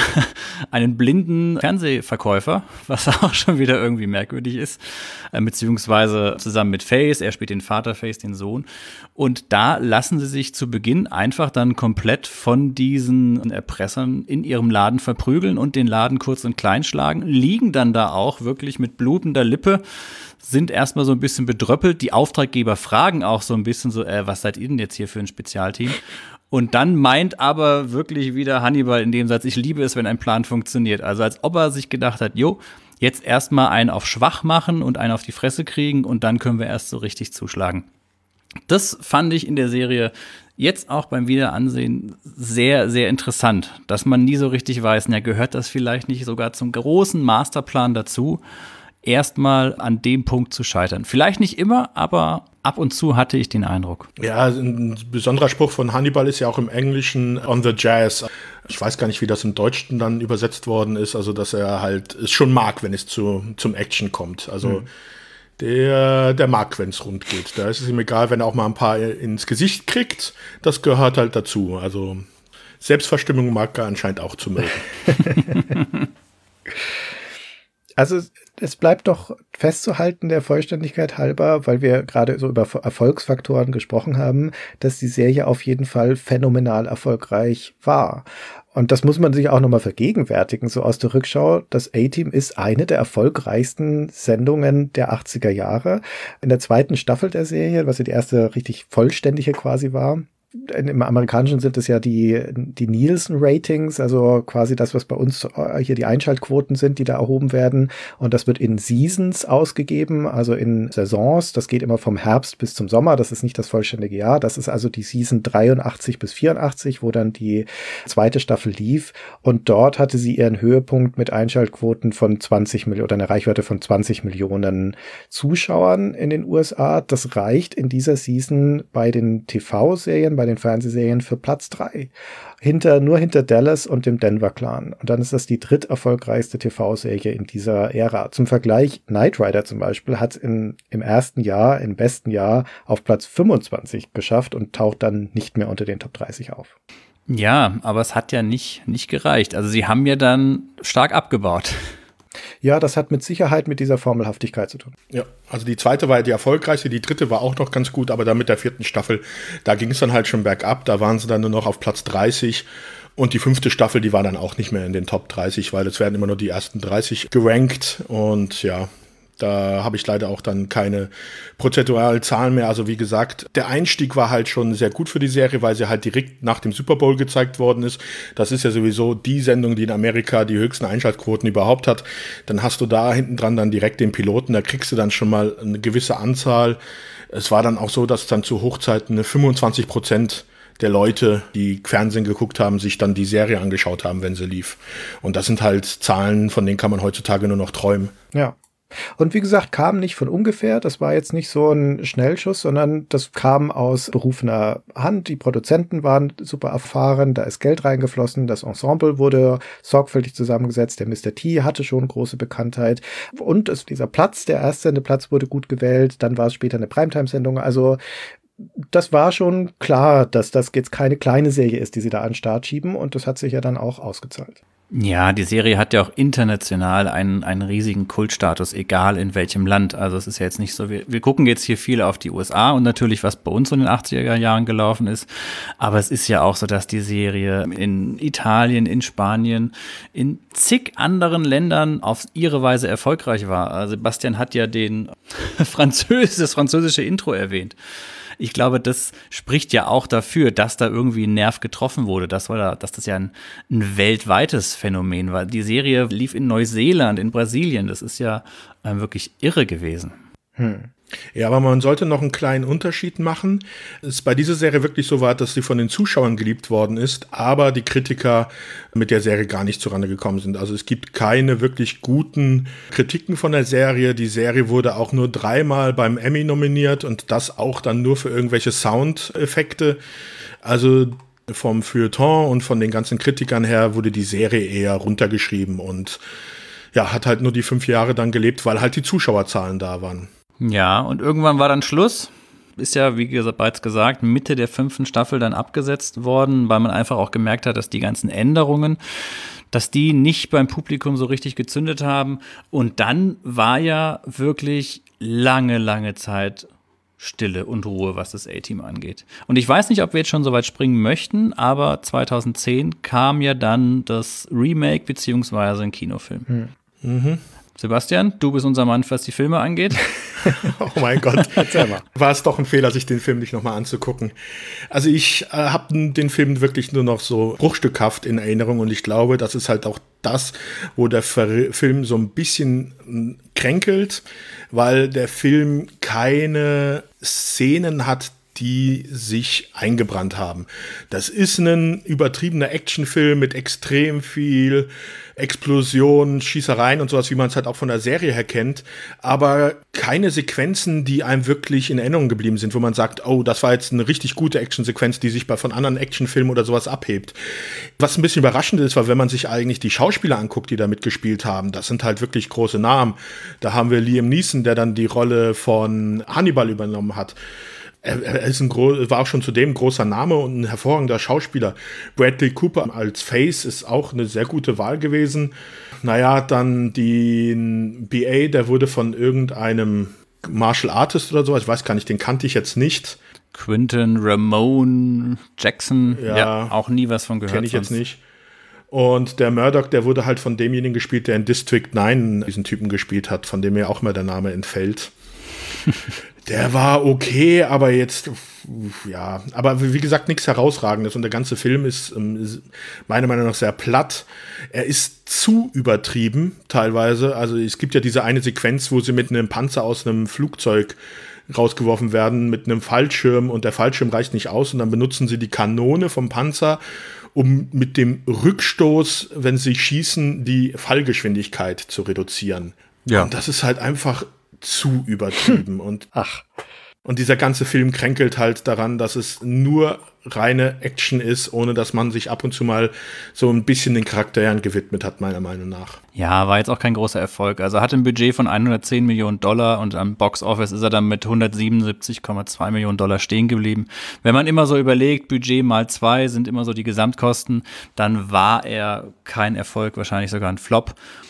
einen blinden Fernsehverkäufer, was auch schon wieder irgendwie merkwürdig ist, äh, beziehungsweise zusammen mit Face, er spielt den Vater, Face den Sohn. Und da lassen sie sich zu Beginn einfach dann komplett von diesen Erpressern in ihrem Laden verprügeln und den Laden kurz und klein schlagen, liegen dann da auch wirklich mit blutender Lippe, sind erstmal so ein bisschen bedröppelt. Die Auftraggeber fragen auch so ein bisschen so, äh, was seid ihr denn jetzt hier für ein Spezialteam? Und dann meint aber wirklich wieder Hannibal in dem Satz, ich liebe es, wenn ein Plan funktioniert. Also als ob er sich gedacht hat, jo, jetzt erstmal einen auf schwach machen und einen auf die Fresse kriegen und dann können wir erst so richtig zuschlagen. Das fand ich in der Serie jetzt auch beim Wiederansehen sehr, sehr interessant, dass man nie so richtig weiß, na, gehört das vielleicht nicht sogar zum großen Masterplan dazu, erstmal an dem Punkt zu scheitern. Vielleicht nicht immer, aber ab und zu hatte ich den Eindruck. Ja, ein besonderer Spruch von Hannibal ist ja auch im Englischen on the jazz. Ich weiß gar nicht, wie das im Deutschen dann übersetzt worden ist, also dass er halt es schon mag, wenn es zu, zum Action kommt. Also mhm. der, der mag, wenn es rund geht. Da ist es ihm egal, wenn er auch mal ein paar ins Gesicht kriegt. Das gehört halt dazu. Also Selbstverstimmung mag er anscheinend auch zu mögen. Also es bleibt doch festzuhalten, der Vollständigkeit halber, weil wir gerade so über Erfolgsfaktoren gesprochen haben, dass die Serie auf jeden Fall phänomenal erfolgreich war. Und das muss man sich auch nochmal vergegenwärtigen, so aus der Rückschau. Das A-Team ist eine der erfolgreichsten Sendungen der achtziger Jahre. In der zweiten Staffel der Serie, was ja die erste richtig vollständige quasi war, im Amerikanischen sind es ja die, die Nielsen-Ratings, also quasi das, was bei uns hier die Einschaltquoten sind, die da erhoben werden. Und das wird in Seasons ausgegeben, also in Saisons. Das geht immer vom Herbst bis zum Sommer. Das ist nicht das vollständige Jahr. Das ist also die Season dreiundachtzig bis vierundachtzig, wo dann die zweite Staffel lief. Und dort hatte sie ihren Höhepunkt mit Einschaltquoten von zwanzig Millionen oder einer Reichweite von zwanzig Millionen Zuschauern in den U S A. Das reicht in dieser Season bei den T V-Serien, bei den Fernsehserien für Platz drei. Hinter, nur hinter Dallas und dem Denver Clan. Und dann ist das die dritterfolgreichste T V-Serie in dieser Ära. Zum Vergleich, Knight Rider zum Beispiel hat in, im ersten Jahr, im besten Jahr, auf Platz fünfundzwanzig geschafft und taucht dann nicht mehr unter den Top dreißig auf. Ja, aber es hat ja nicht, nicht gereicht. Also sie haben ja dann stark abgebaut. Ja, das hat mit Sicherheit mit dieser Formelhaftigkeit zu tun. Ja, also die zweite war die erfolgreichste, die dritte war auch noch ganz gut, aber dann mit der vierten Staffel, da ging es dann halt schon bergab, da waren sie dann nur noch auf Platz dreißig und die fünfte Staffel, die war dann auch nicht mehr in den Top dreißig, weil es werden immer nur die ersten dreißig gerankt und ja, Da habe ich leider auch dann keine prozentualen Zahlen mehr. Also wie gesagt, der Einstieg war halt schon sehr gut für die Serie, weil sie halt direkt nach dem Super Bowl gezeigt worden ist. Das ist ja sowieso die Sendung, die in Amerika die höchsten Einschaltquoten überhaupt hat. Dann hast du da hinten dran dann direkt den Piloten, da kriegst du dann schon mal eine gewisse Anzahl. Es war dann auch so, dass dann zu Hochzeiten fünfundzwanzig Prozent der Leute, die Fernsehen geguckt haben, sich dann die Serie angeschaut haben, wenn sie lief. Und das sind halt Zahlen, von denen kann man heutzutage nur noch träumen. Ja. Und wie gesagt, kam nicht von ungefähr. Das war jetzt nicht so ein Schnellschuss, sondern das kam aus berufener Hand. Die Produzenten waren super erfahren, da ist Geld reingeflossen, das Ensemble wurde sorgfältig zusammengesetzt, der Mister T hatte schon große Bekanntheit und es, dieser Platz, der Erstsendeplatz wurde gut gewählt, dann war es später eine Primetime-Sendung, also das war schon klar, dass das jetzt keine kleine Serie ist, die sie da an den Start schieben und das hat sich ja dann auch ausgezahlt. Ja, die Serie hat ja auch international einen, einen riesigen Kultstatus, egal in welchem Land. Also es ist ja jetzt nicht so, wir, wir gucken jetzt hier viel auf die U S A und natürlich, was bei uns in den achtziger Jahren gelaufen ist. Aber es ist ja auch so, dass die Serie in Italien, in Spanien, in zig anderen Ländern auf ihre Weise erfolgreich war. Also Sebastian hat ja den Französ, das französische Intro erwähnt. Ich glaube, das spricht ja auch dafür, dass da irgendwie ein Nerv getroffen wurde. Das war da, dass das ja ein, ein weltweites Phänomen war. Die Serie lief in Neuseeland, in Brasilien. Das ist ja äh, wirklich irre gewesen. Hm. Ja, aber man sollte noch einen kleinen Unterschied machen. Es bei dieser Serie wirklich so war, dass sie von den Zuschauern geliebt worden ist, aber die Kritiker mit der Serie gar nicht zurande gekommen sind. Also es gibt keine wirklich guten Kritiken von der Serie. Die Serie wurde auch nur dreimal beim Emmy nominiert und das auch dann nur für irgendwelche Soundeffekte. Also vom Feuilleton und von den ganzen Kritikern her wurde die Serie eher runtergeschrieben und ja, hat halt nur die fünf Jahre dann gelebt, weil halt die Zuschauerzahlen da waren. Ja, und irgendwann war dann Schluss. Ist ja, wie bereits gesagt, Mitte der fünften Staffel dann abgesetzt worden, weil man einfach auch gemerkt hat, dass die ganzen Änderungen, dass die nicht beim Publikum so richtig gezündet haben. Und dann war ja wirklich lange, lange Zeit Stille und Ruhe, was das A-Team angeht. Und ich weiß nicht, ob wir jetzt schon so weit springen möchten, aber zweitausendzehn kam ja dann das Remake beziehungsweise ein Kinofilm. Hm. Mhm. Sebastian, du bist unser Mann, was die Filme angeht. Oh mein Gott, war es doch ein Fehler, sich den Film nicht nochmal anzugucken. Also ich äh, habe den Film wirklich nur noch so bruchstückhaft in Erinnerung und ich glaube, das ist halt auch das, wo der Ver- Film so ein bisschen kränkelt, weil der Film keine Szenen hat, die sich eingebrannt haben. Das ist ein übertriebener Actionfilm mit extrem viel Explosionen, Schießereien und sowas, wie man es halt auch von der Serie her kennt, aber keine Sequenzen, die einem wirklich in Erinnerung geblieben sind, wo man sagt, oh, das war jetzt eine richtig gute Actionsequenz, die sich bei von anderen Actionfilmen oder sowas abhebt. Was ein bisschen überraschend ist, war, wenn man sich eigentlich die Schauspieler anguckt, die da mitgespielt haben, das sind halt wirklich große Namen. Da haben wir Liam Neeson, der dann die Rolle von Hannibal übernommen hat. Er ist ein gro- war auch schon zudem ein großer Name und ein hervorragender Schauspieler. Bradley Cooper als Face ist auch eine sehr gute Wahl gewesen. Naja, dann den B A, der wurde von irgendeinem Martial Artist oder so, ich weiß gar nicht, den kannte ich jetzt nicht. Quentin Ramon Jackson, ja, ja auch nie was von gehört. Kenne ich sonst. Jetzt nicht. Und der Murdoch, der wurde halt von demjenigen gespielt, der in District neun diesen Typen gespielt hat, von dem mir auch mal der Name entfällt. Der war okay, aber jetzt, ja, aber wie gesagt, nichts Herausragendes. Und der ganze Film ist, ist meiner Meinung nach sehr platt. Er ist zu übertrieben, teilweise. Also es gibt ja diese eine Sequenz, wo sie mit einem Panzer aus einem Flugzeug rausgeworfen werden, mit einem Fallschirm. Und der Fallschirm reicht nicht aus. Und dann benutzen sie die Kanone vom Panzer, um mit dem Rückstoß, wenn sie schießen, die Fallgeschwindigkeit zu reduzieren. Ja. Und das ist halt einfach zu übertrieben und ach und dieser ganze Film kränkelt halt daran, dass es nur reine Action ist, ohne dass man sich ab und zu mal so ein bisschen den Charakteren gewidmet hat, meiner Meinung nach. Ja, war jetzt auch kein großer Erfolg. Also er hat ein Budget von hundertzehn Millionen Dollar und am Box Office ist er dann mit hundertsiebenundsiebzig Komma zwei Millionen Dollar stehen geblieben. Wenn man immer so überlegt, Budget mal zwei sind immer so die Gesamtkosten, dann war er kein Erfolg, wahrscheinlich sogar ein Flop.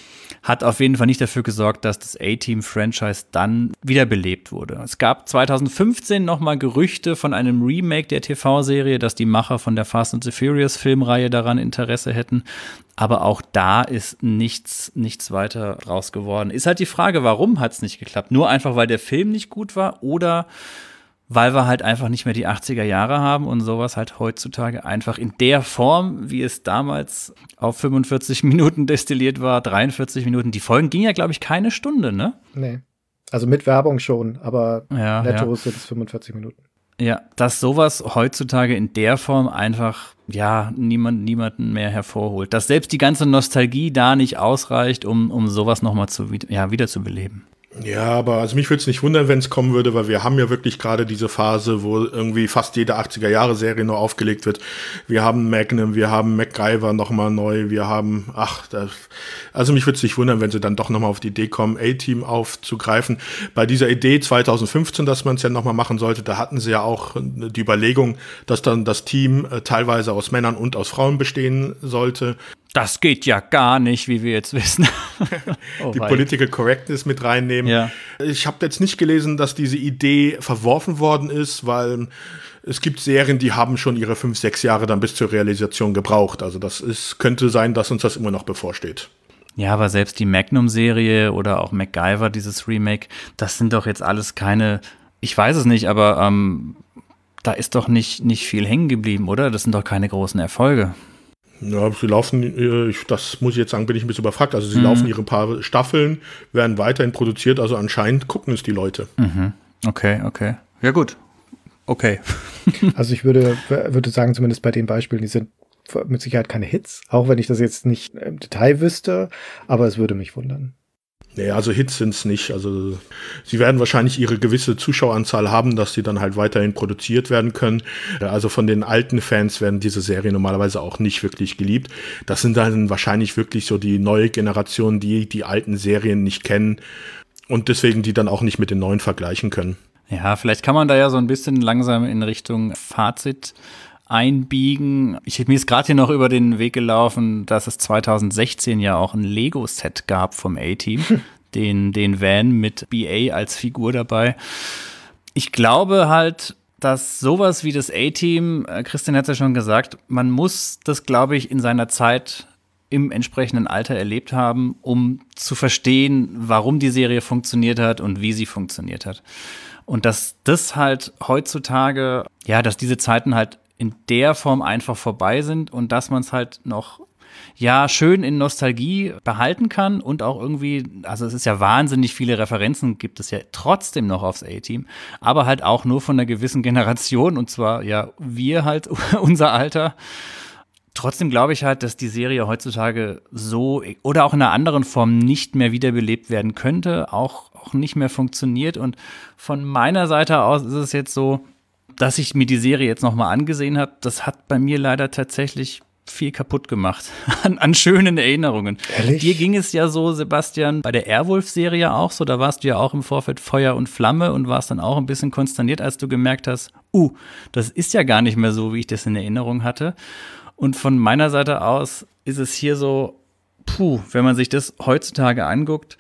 hat auf jeden Fall nicht dafür gesorgt, dass das A-Team-Franchise dann wiederbelebt wurde. Es gab zwanzig fünfzehn nochmal Gerüchte von einem Remake der T V-Serie, dass die Macher von der Fast and the Furious-Filmreihe daran Interesse hätten. Aber auch da ist nichts, nichts weiter draus geworden. Ist halt die Frage, warum hat es nicht geklappt? Nur einfach, weil der Film nicht gut war oder weil wir halt einfach nicht mehr die achtziger Jahre haben und sowas halt heutzutage einfach in der Form, wie es damals auf fünfundvierzig Minuten destilliert war, dreiundvierzig Minuten. Die Folgen gingen ja, glaube ich, keine Stunde, ne? Nee. Also mit Werbung schon, aber ja, netto ja. sind es fünfundvierzig Minuten. Ja, dass sowas heutzutage in der Form einfach, ja, niemand, niemanden mehr hervorholt. Dass selbst die ganze Nostalgie da nicht ausreicht, um, um sowas nochmal zu, ja, wiederzubeleben. Ja, aber also mich würde es nicht wundern, wenn es kommen würde, weil wir haben ja wirklich gerade diese Phase, wo irgendwie fast jede achtziger-Jahre-Serie neu aufgelegt wird. Wir haben Magnum, wir haben MacGyver nochmal neu, wir haben, ach, das, also mich würde es nicht wundern, wenn sie dann doch nochmal auf die Idee kommen, A-Team aufzugreifen. Bei dieser Idee zwanzig fünfzehn, dass man es ja nochmal machen sollte, da hatten sie ja auch die Überlegung, dass dann das Team äh, teilweise aus Männern und aus Frauen bestehen sollte. Das geht ja gar nicht, wie wir jetzt wissen. oh, die wei. Political Correctness mit reinnehmen. Ja. Ich habe jetzt nicht gelesen, dass diese Idee verworfen worden ist, weil es gibt Serien, die haben schon ihre fünf, sechs Jahre dann bis zur Realisation gebraucht. Also das ist, könnte sein, dass uns das immer noch bevorsteht. Ja, aber selbst die Magnum-Serie oder auch MacGyver, dieses Remake, das sind doch jetzt alles keine, ich weiß es nicht, aber ähm, da ist doch nicht, nicht viel hängen geblieben, oder? Das sind doch keine großen Erfolge. Ja, sie laufen, das muss ich jetzt sagen, bin ich ein bisschen überfragt. Also sie mhm. laufen ihre paar Staffeln, werden weiterhin produziert, also anscheinend gucken es die Leute. Mhm. Okay, okay. Ja gut. Okay. Also ich würde, würde sagen, zumindest bei den Beispielen, die sind mit Sicherheit keine Hits, auch wenn ich das jetzt nicht im Detail wüsste, aber es würde mich wundern. Nee, also Hits sind es nicht. Also sie werden wahrscheinlich ihre gewisse Zuschaueranzahl haben, dass sie dann halt weiterhin produziert werden können. Also von den alten Fans werden diese Serien normalerweise auch nicht wirklich geliebt. Das sind dann wahrscheinlich wirklich so die neue Generation, die die alten Serien nicht kennen und deswegen die dann auch nicht mit den neuen vergleichen können. Ja, vielleicht kann man da ja so ein bisschen langsam in Richtung Fazit einbiegen. Ich, mir ist gerade hier noch über den Weg gelaufen, dass es zwanzig sechzehn ja auch ein Lego-Set gab vom A-Team, den, den Van mit B A als Figur dabei. Ich glaube halt, dass sowas wie das A-Team, Christian hat es ja schon gesagt, man muss das, glaube ich, in seiner Zeit im entsprechenden Alter erlebt haben, um zu verstehen, warum die Serie funktioniert hat und wie sie funktioniert hat. Und dass das halt heutzutage, ja, dass diese Zeiten halt in der Form einfach vorbei sind und dass man es halt noch, ja, schön in Nostalgie behalten kann und auch irgendwie, also es ist ja wahnsinnig viele Referenzen, gibt es ja trotzdem noch aufs A-Team, aber halt auch nur von einer gewissen Generation und zwar, ja, wir halt, unser Alter. Trotzdem glaube ich halt, dass die Serie heutzutage so oder auch in einer anderen Form nicht mehr wiederbelebt werden könnte, auch, auch nicht mehr funktioniert. Und von meiner Seite aus ist es jetzt so, dass ich mir die Serie jetzt nochmal angesehen habe. Das hat bei mir leider tatsächlich viel kaputt gemacht an, an schönen Erinnerungen. Ehrlich? Dir ging es ja so, Sebastian, bei der Airwolf-Serie auch so, da warst du ja auch im Vorfeld Feuer und Flamme und warst dann auch ein bisschen konsterniert, als du gemerkt hast, uh, das ist ja gar nicht mehr so, wie ich das in Erinnerung hatte. Und von meiner Seite aus ist es hier so, puh, wenn man sich das heutzutage anguckt,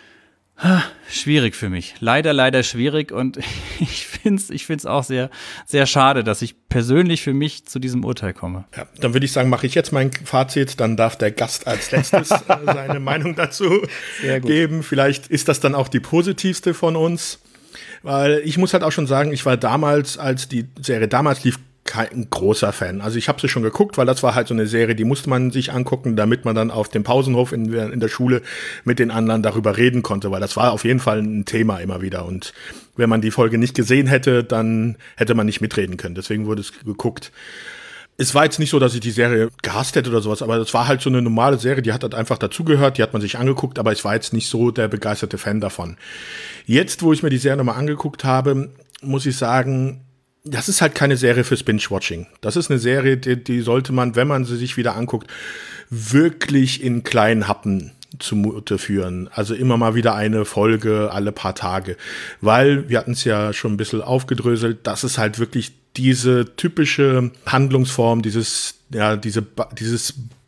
schwierig für mich. Leider, leider schwierig und ich finde es ich find's auch sehr, sehr schade, dass ich persönlich für mich zu diesem Urteil komme. Ja, dann würde ich sagen, mache ich jetzt mein Fazit, dann darf der Gast als letztes äh, seine Meinung dazu geben. Vielleicht ist das dann auch die positivste von uns, weil ich muss halt auch schon sagen, ich war damals, als die Serie damals lief, kein großer Fan. Also ich habe sie schon geguckt, weil das war halt so eine Serie, die musste man sich angucken, damit man dann auf dem Pausenhof in, in der Schule mit den anderen darüber reden konnte, weil das war auf jeden Fall ein Thema immer wieder. Und wenn man die Folge nicht gesehen hätte, dann hätte man nicht mitreden können. Deswegen wurde es geguckt. Es war jetzt nicht so, dass ich die Serie gehasst hätte oder sowas, aber es war halt so eine normale Serie, die hat halt einfach dazugehört, die hat man sich angeguckt, aber ich war jetzt nicht so der begeisterte Fan davon. Jetzt, wo ich mir die Serie nochmal angeguckt habe, muss ich sagen, das ist halt keine Serie fürs Binge-Watching. Das ist eine Serie, die, die sollte man, wenn man sie sich wieder anguckt, wirklich in kleinen Happen zumute führen. Also immer mal wieder eine Folge alle paar Tage. Weil, wir hatten es ja schon ein bisschen aufgedröselt, das ist halt wirklich diese typische Handlungsform, dieses, ja, diese, dieses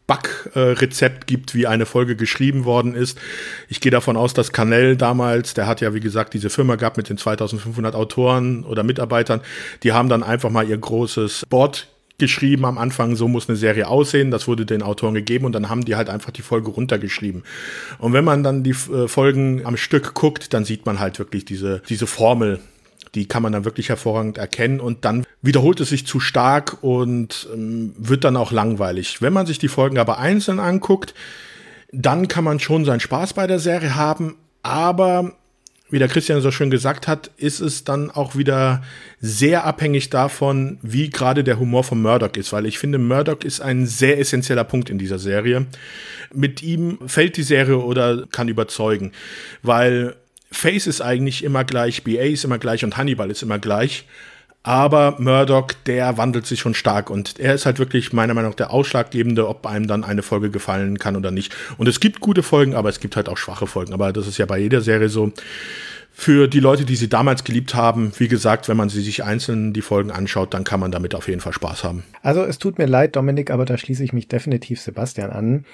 Backrezept gibt, wie eine Folge geschrieben worden ist. Ich gehe davon aus, dass Cannell damals, der hat ja wie gesagt diese Firma gehabt mit den zweitausendfünfhundert Autoren oder Mitarbeitern, die haben dann einfach mal ihr großes Board geschrieben am Anfang, so muss eine Serie aussehen, das wurde den Autoren gegeben und dann haben die halt einfach die Folge runtergeschrieben. Und wenn man dann die äh, Folgen am Stück guckt, dann sieht man halt wirklich diese, diese Formel, die kann man dann wirklich hervorragend erkennen und dann wiederholt es sich zu stark und ähm, wird dann auch langweilig. Wenn man sich die Folgen aber einzeln anguckt, dann kann man schon seinen Spaß bei der Serie haben, aber wie der Christian so schön gesagt hat, ist es dann auch wieder sehr abhängig davon, wie gerade der Humor von Murdoch ist, weil ich finde, Murdoch ist ein sehr essentieller Punkt in dieser Serie. Mit ihm fällt die Serie oder kann überzeugen, weil Face ist eigentlich immer gleich, B A ist immer gleich und Hannibal ist immer gleich, aber Murdoch, der wandelt sich schon stark und er ist halt wirklich meiner Meinung nach der Ausschlaggebende, ob einem dann eine Folge gefallen kann oder nicht. Und es gibt gute Folgen, aber es gibt halt auch schwache Folgen, aber das ist ja bei jeder Serie so. Für die Leute, die sie damals geliebt haben, wie gesagt, wenn man sie sich einzeln die Folgen anschaut, dann kann man damit auf jeden Fall Spaß haben. Also es tut mir leid, Dominik, aber da schließe ich mich definitiv Sebastian an.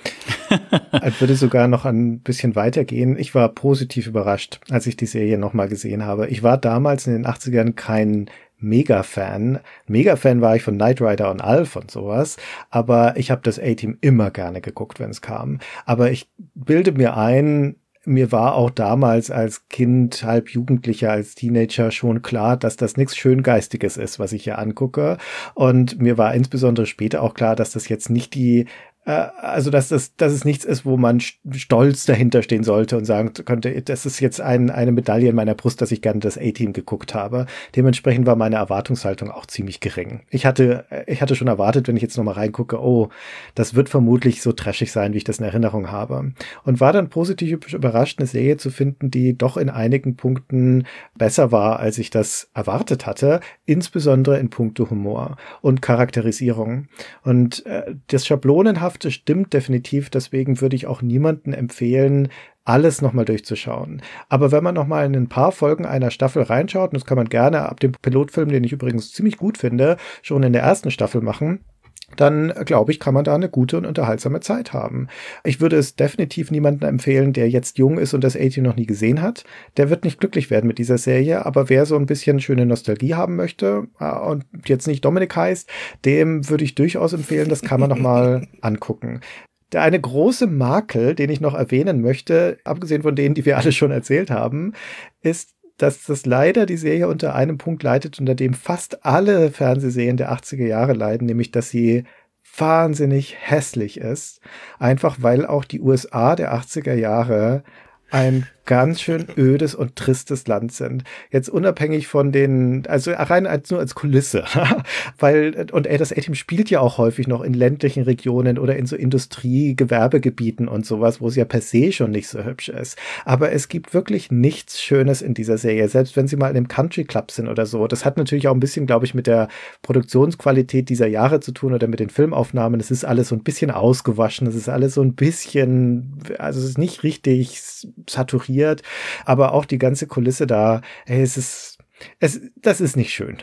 Ich würde sogar noch ein bisschen weitergehen. Ich war positiv überrascht, als ich die Serie nochmal gesehen habe. Ich war damals in den achtzigern kein Mega-Fan. Mega-Fan war ich von Knight Rider und Alf und sowas, aber ich habe das A-Team immer gerne geguckt, wenn es kam. Aber ich bilde mir ein, mir war auch damals als Kind, halb Jugendlicher, als Teenager schon klar, dass das nichts Schöngeistiges ist, was ich hier angucke. Und mir war insbesondere später auch klar, dass das jetzt nicht die Also, dass das, dass es nichts ist, wo man stolz dahinter stehen sollte und sagen könnte, das ist jetzt ein, eine Medaille in meiner Brust, dass ich gerne das A-Team geguckt habe. Dementsprechend war meine Erwartungshaltung auch ziemlich gering. Ich hatte, ich hatte schon erwartet, wenn ich jetzt nochmal reingucke, oh, das wird vermutlich so trashig sein, wie ich das in Erinnerung habe. Und war dann positiv überrascht, eine Serie zu finden, die doch in einigen Punkten besser war, als ich das erwartet hatte, insbesondere in puncto Humor und Charakterisierung. Und äh, das Schablonenhafte stimmt definitiv, deswegen würde ich auch niemandem empfehlen, alles nochmal durchzuschauen. Aber wenn man nochmal in ein paar Folgen einer Staffel reinschaut, und das kann man gerne ab dem Pilotfilm, den ich übrigens ziemlich gut finde, schon in der ersten Staffel machen, dann, glaube ich, kann man da eine gute und unterhaltsame Zeit haben. Ich würde es definitiv niemandem empfehlen, der jetzt jung ist und das A-Team noch nie gesehen hat. Der wird nicht glücklich werden mit dieser Serie, aber wer so ein bisschen schöne Nostalgie haben möchte und jetzt nicht Dominik heißt, dem würde ich durchaus empfehlen, das kann man noch mal angucken. Der eine große Makel, den ich noch erwähnen möchte, abgesehen von denen, die wir alle schon erzählt haben, ist, dass das leider die Serie unter einem Punkt leidet, unter dem fast alle Fernsehserien der achtziger Jahre leiden, nämlich dass sie wahnsinnig hässlich ist. Einfach weil auch die U S A der achtziger Jahre ein ganz schön ödes und tristes Land sind. Jetzt unabhängig von den, also rein als nur als Kulisse. Weil, und ey, das A-Team spielt ja auch häufig noch in ländlichen Regionen oder in so Industrie-, Gewerbegebieten und sowas, wo es ja per se schon nicht so hübsch ist. Aber es gibt wirklich nichts Schönes in dieser Serie, selbst wenn sie mal in einem Country Club sind oder so. Das hat natürlich auch ein bisschen, glaube ich, mit der Produktionsqualität dieser Jahre zu tun oder mit den Filmaufnahmen. Es ist alles so ein bisschen ausgewaschen, es ist alles so ein bisschen, also es ist nicht richtig saturiert, aber auch die ganze Kulisse da, ey, es ist, es, das ist nicht schön.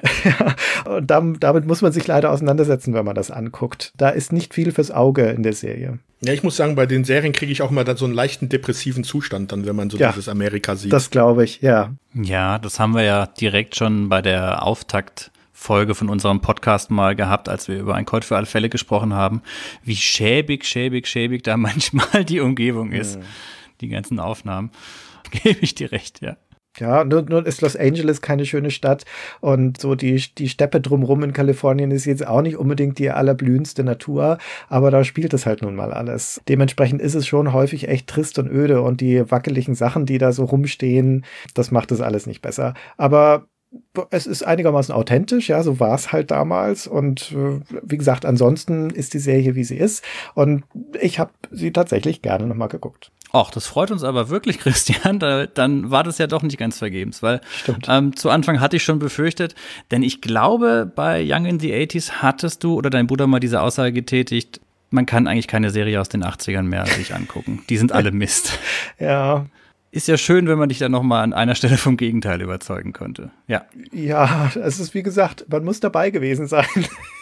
Und damit, damit muss man sich leider auseinandersetzen, wenn man das anguckt. Da ist nicht viel fürs Auge in der Serie. Ja, ich muss sagen, bei den Serien kriege ich auch mal dann so einen leichten depressiven Zustand, dann, wenn man so ja, dieses Amerika sieht. Das glaube ich, ja. Ja, das haben wir ja direkt schon bei der Auftakt-Folge von unserem Podcast mal gehabt, als wir über Ein Colt für alle Fälle gesprochen haben, wie schäbig, schäbig, schäbig da manchmal die Umgebung ist. Ja. Die ganzen Aufnahmen. Gebe ich dir recht, ja. Ja, nur, nur ist Los Angeles keine schöne Stadt und so die, die Steppe drumrum in Kalifornien ist jetzt auch nicht unbedingt die allerblühendste Natur, aber da spielt es halt nun mal alles. Dementsprechend ist es schon häufig echt trist und öde und die wackeligen Sachen, die da so rumstehen, das macht es alles nicht besser. Aber es ist einigermaßen authentisch, ja, so war es halt damals und äh, wie gesagt, ansonsten ist die Serie, wie sie ist und ich habe sie tatsächlich gerne nochmal geguckt. Ach, das freut uns aber wirklich, Christian. Da, dann war das ja doch nicht ganz vergebens, weil ähm, zu Anfang hatte ich schon befürchtet, denn ich glaube, bei Young in the eighties hattest du oder dein Bruder mal diese Aussage getätigt, man kann eigentlich keine Serie aus den achtzigern mehr sich angucken. Die sind alle Mist. Ja. Ist ja schön, wenn man dich dann noch mal an einer Stelle vom Gegenteil überzeugen könnte. Ja. Ja, es ist wie gesagt, man muss dabei gewesen sein.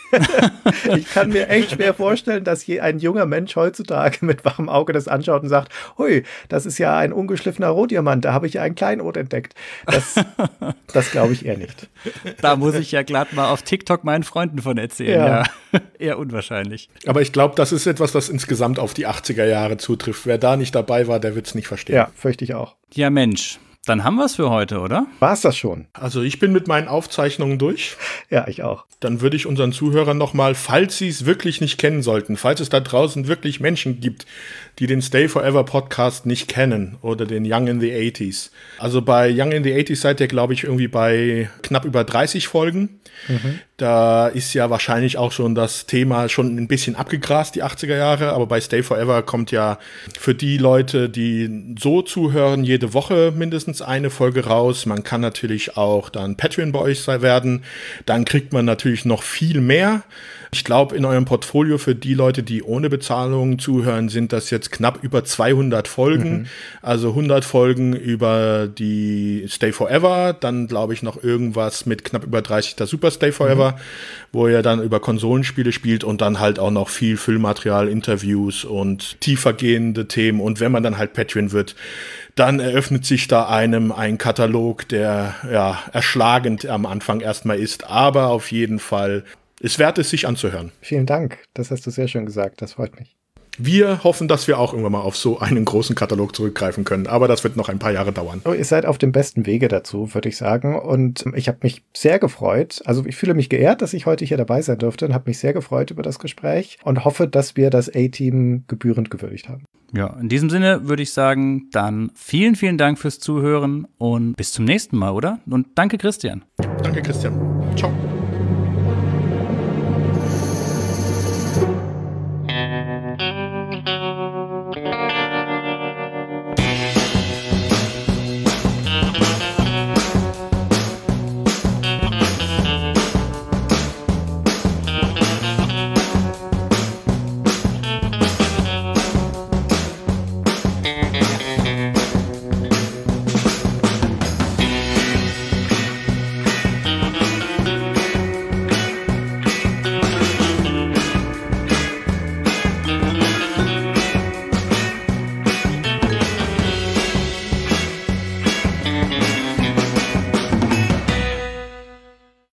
Ich kann mir echt schwer vorstellen, dass je ein junger Mensch heutzutage mit wachem Auge das anschaut und sagt, hui, das ist ja ein ungeschliffener Rohdiamant, da habe ich ja ein Kleinod entdeckt. Das, das glaube ich eher nicht. Da muss ich ja glatt mal auf TikTok meinen Freunden von erzählen. Ja, ja. Eher unwahrscheinlich. Aber ich glaube, das ist etwas, das insgesamt auf die achtziger Jahre zutrifft. Wer da nicht dabei war, der wird es nicht verstehen. Ja, fürchte ich auch. Ja, Mensch. Dann haben wir es für heute, oder? War's das schon? Also ich bin mit meinen Aufzeichnungen durch. Ja, ich auch. Dann würde ich unseren Zuhörern nochmal, falls sie es wirklich nicht kennen sollten, falls es da draußen wirklich Menschen gibt, die den Stay Forever Podcast nicht kennen oder den Young in the eighties. Also bei Young in the eighties seid ihr, glaube ich, irgendwie bei knapp über dreißig Folgen. Mhm. Da ist ja wahrscheinlich auch schon das Thema schon ein bisschen abgegrast, die achtziger Jahre. Aber bei Stay Forever kommt ja für die Leute, die so zuhören, jede Woche mindestens eine Folge raus. Man kann natürlich auch dann Patreon bei euch werden. Dann kriegt man natürlich noch viel mehr. Ich glaube, in eurem Portfolio für die Leute, die ohne Bezahlung zuhören, sind das jetzt knapp über zweihundert Folgen. Mhm. Also hundert Folgen über die Stay Forever. Dann glaube ich noch irgendwas mit knapp über dreißig der Super Stay Forever, mhm. wo ihr dann über Konsolenspiele spielt und dann halt auch noch viel Füllmaterial, Interviews und tiefergehende Themen. Und wenn man dann halt Patreon wird, dann eröffnet sich da einem ein Katalog, der ja erschlagend am Anfang erstmal ist, aber auf jeden Fall ist wert, es sich anzuhören. Vielen Dank, das hast du sehr schön gesagt, das freut mich. Wir hoffen, dass wir auch irgendwann mal auf so einen großen Katalog zurückgreifen können, aber das wird noch ein paar Jahre dauern. Oh, ihr seid auf dem besten Wege dazu, würde ich sagen, und ich habe mich sehr gefreut, also ich fühle mich geehrt, dass ich heute hier dabei sein durfte und habe mich sehr gefreut über das Gespräch und hoffe, dass wir das A-Team gebührend gewürdigt haben. Ja, in diesem Sinne würde ich sagen, dann vielen, vielen Dank fürs Zuhören und bis zum nächsten Mal, oder? Und danke, Christian. Danke, Christian. Ciao.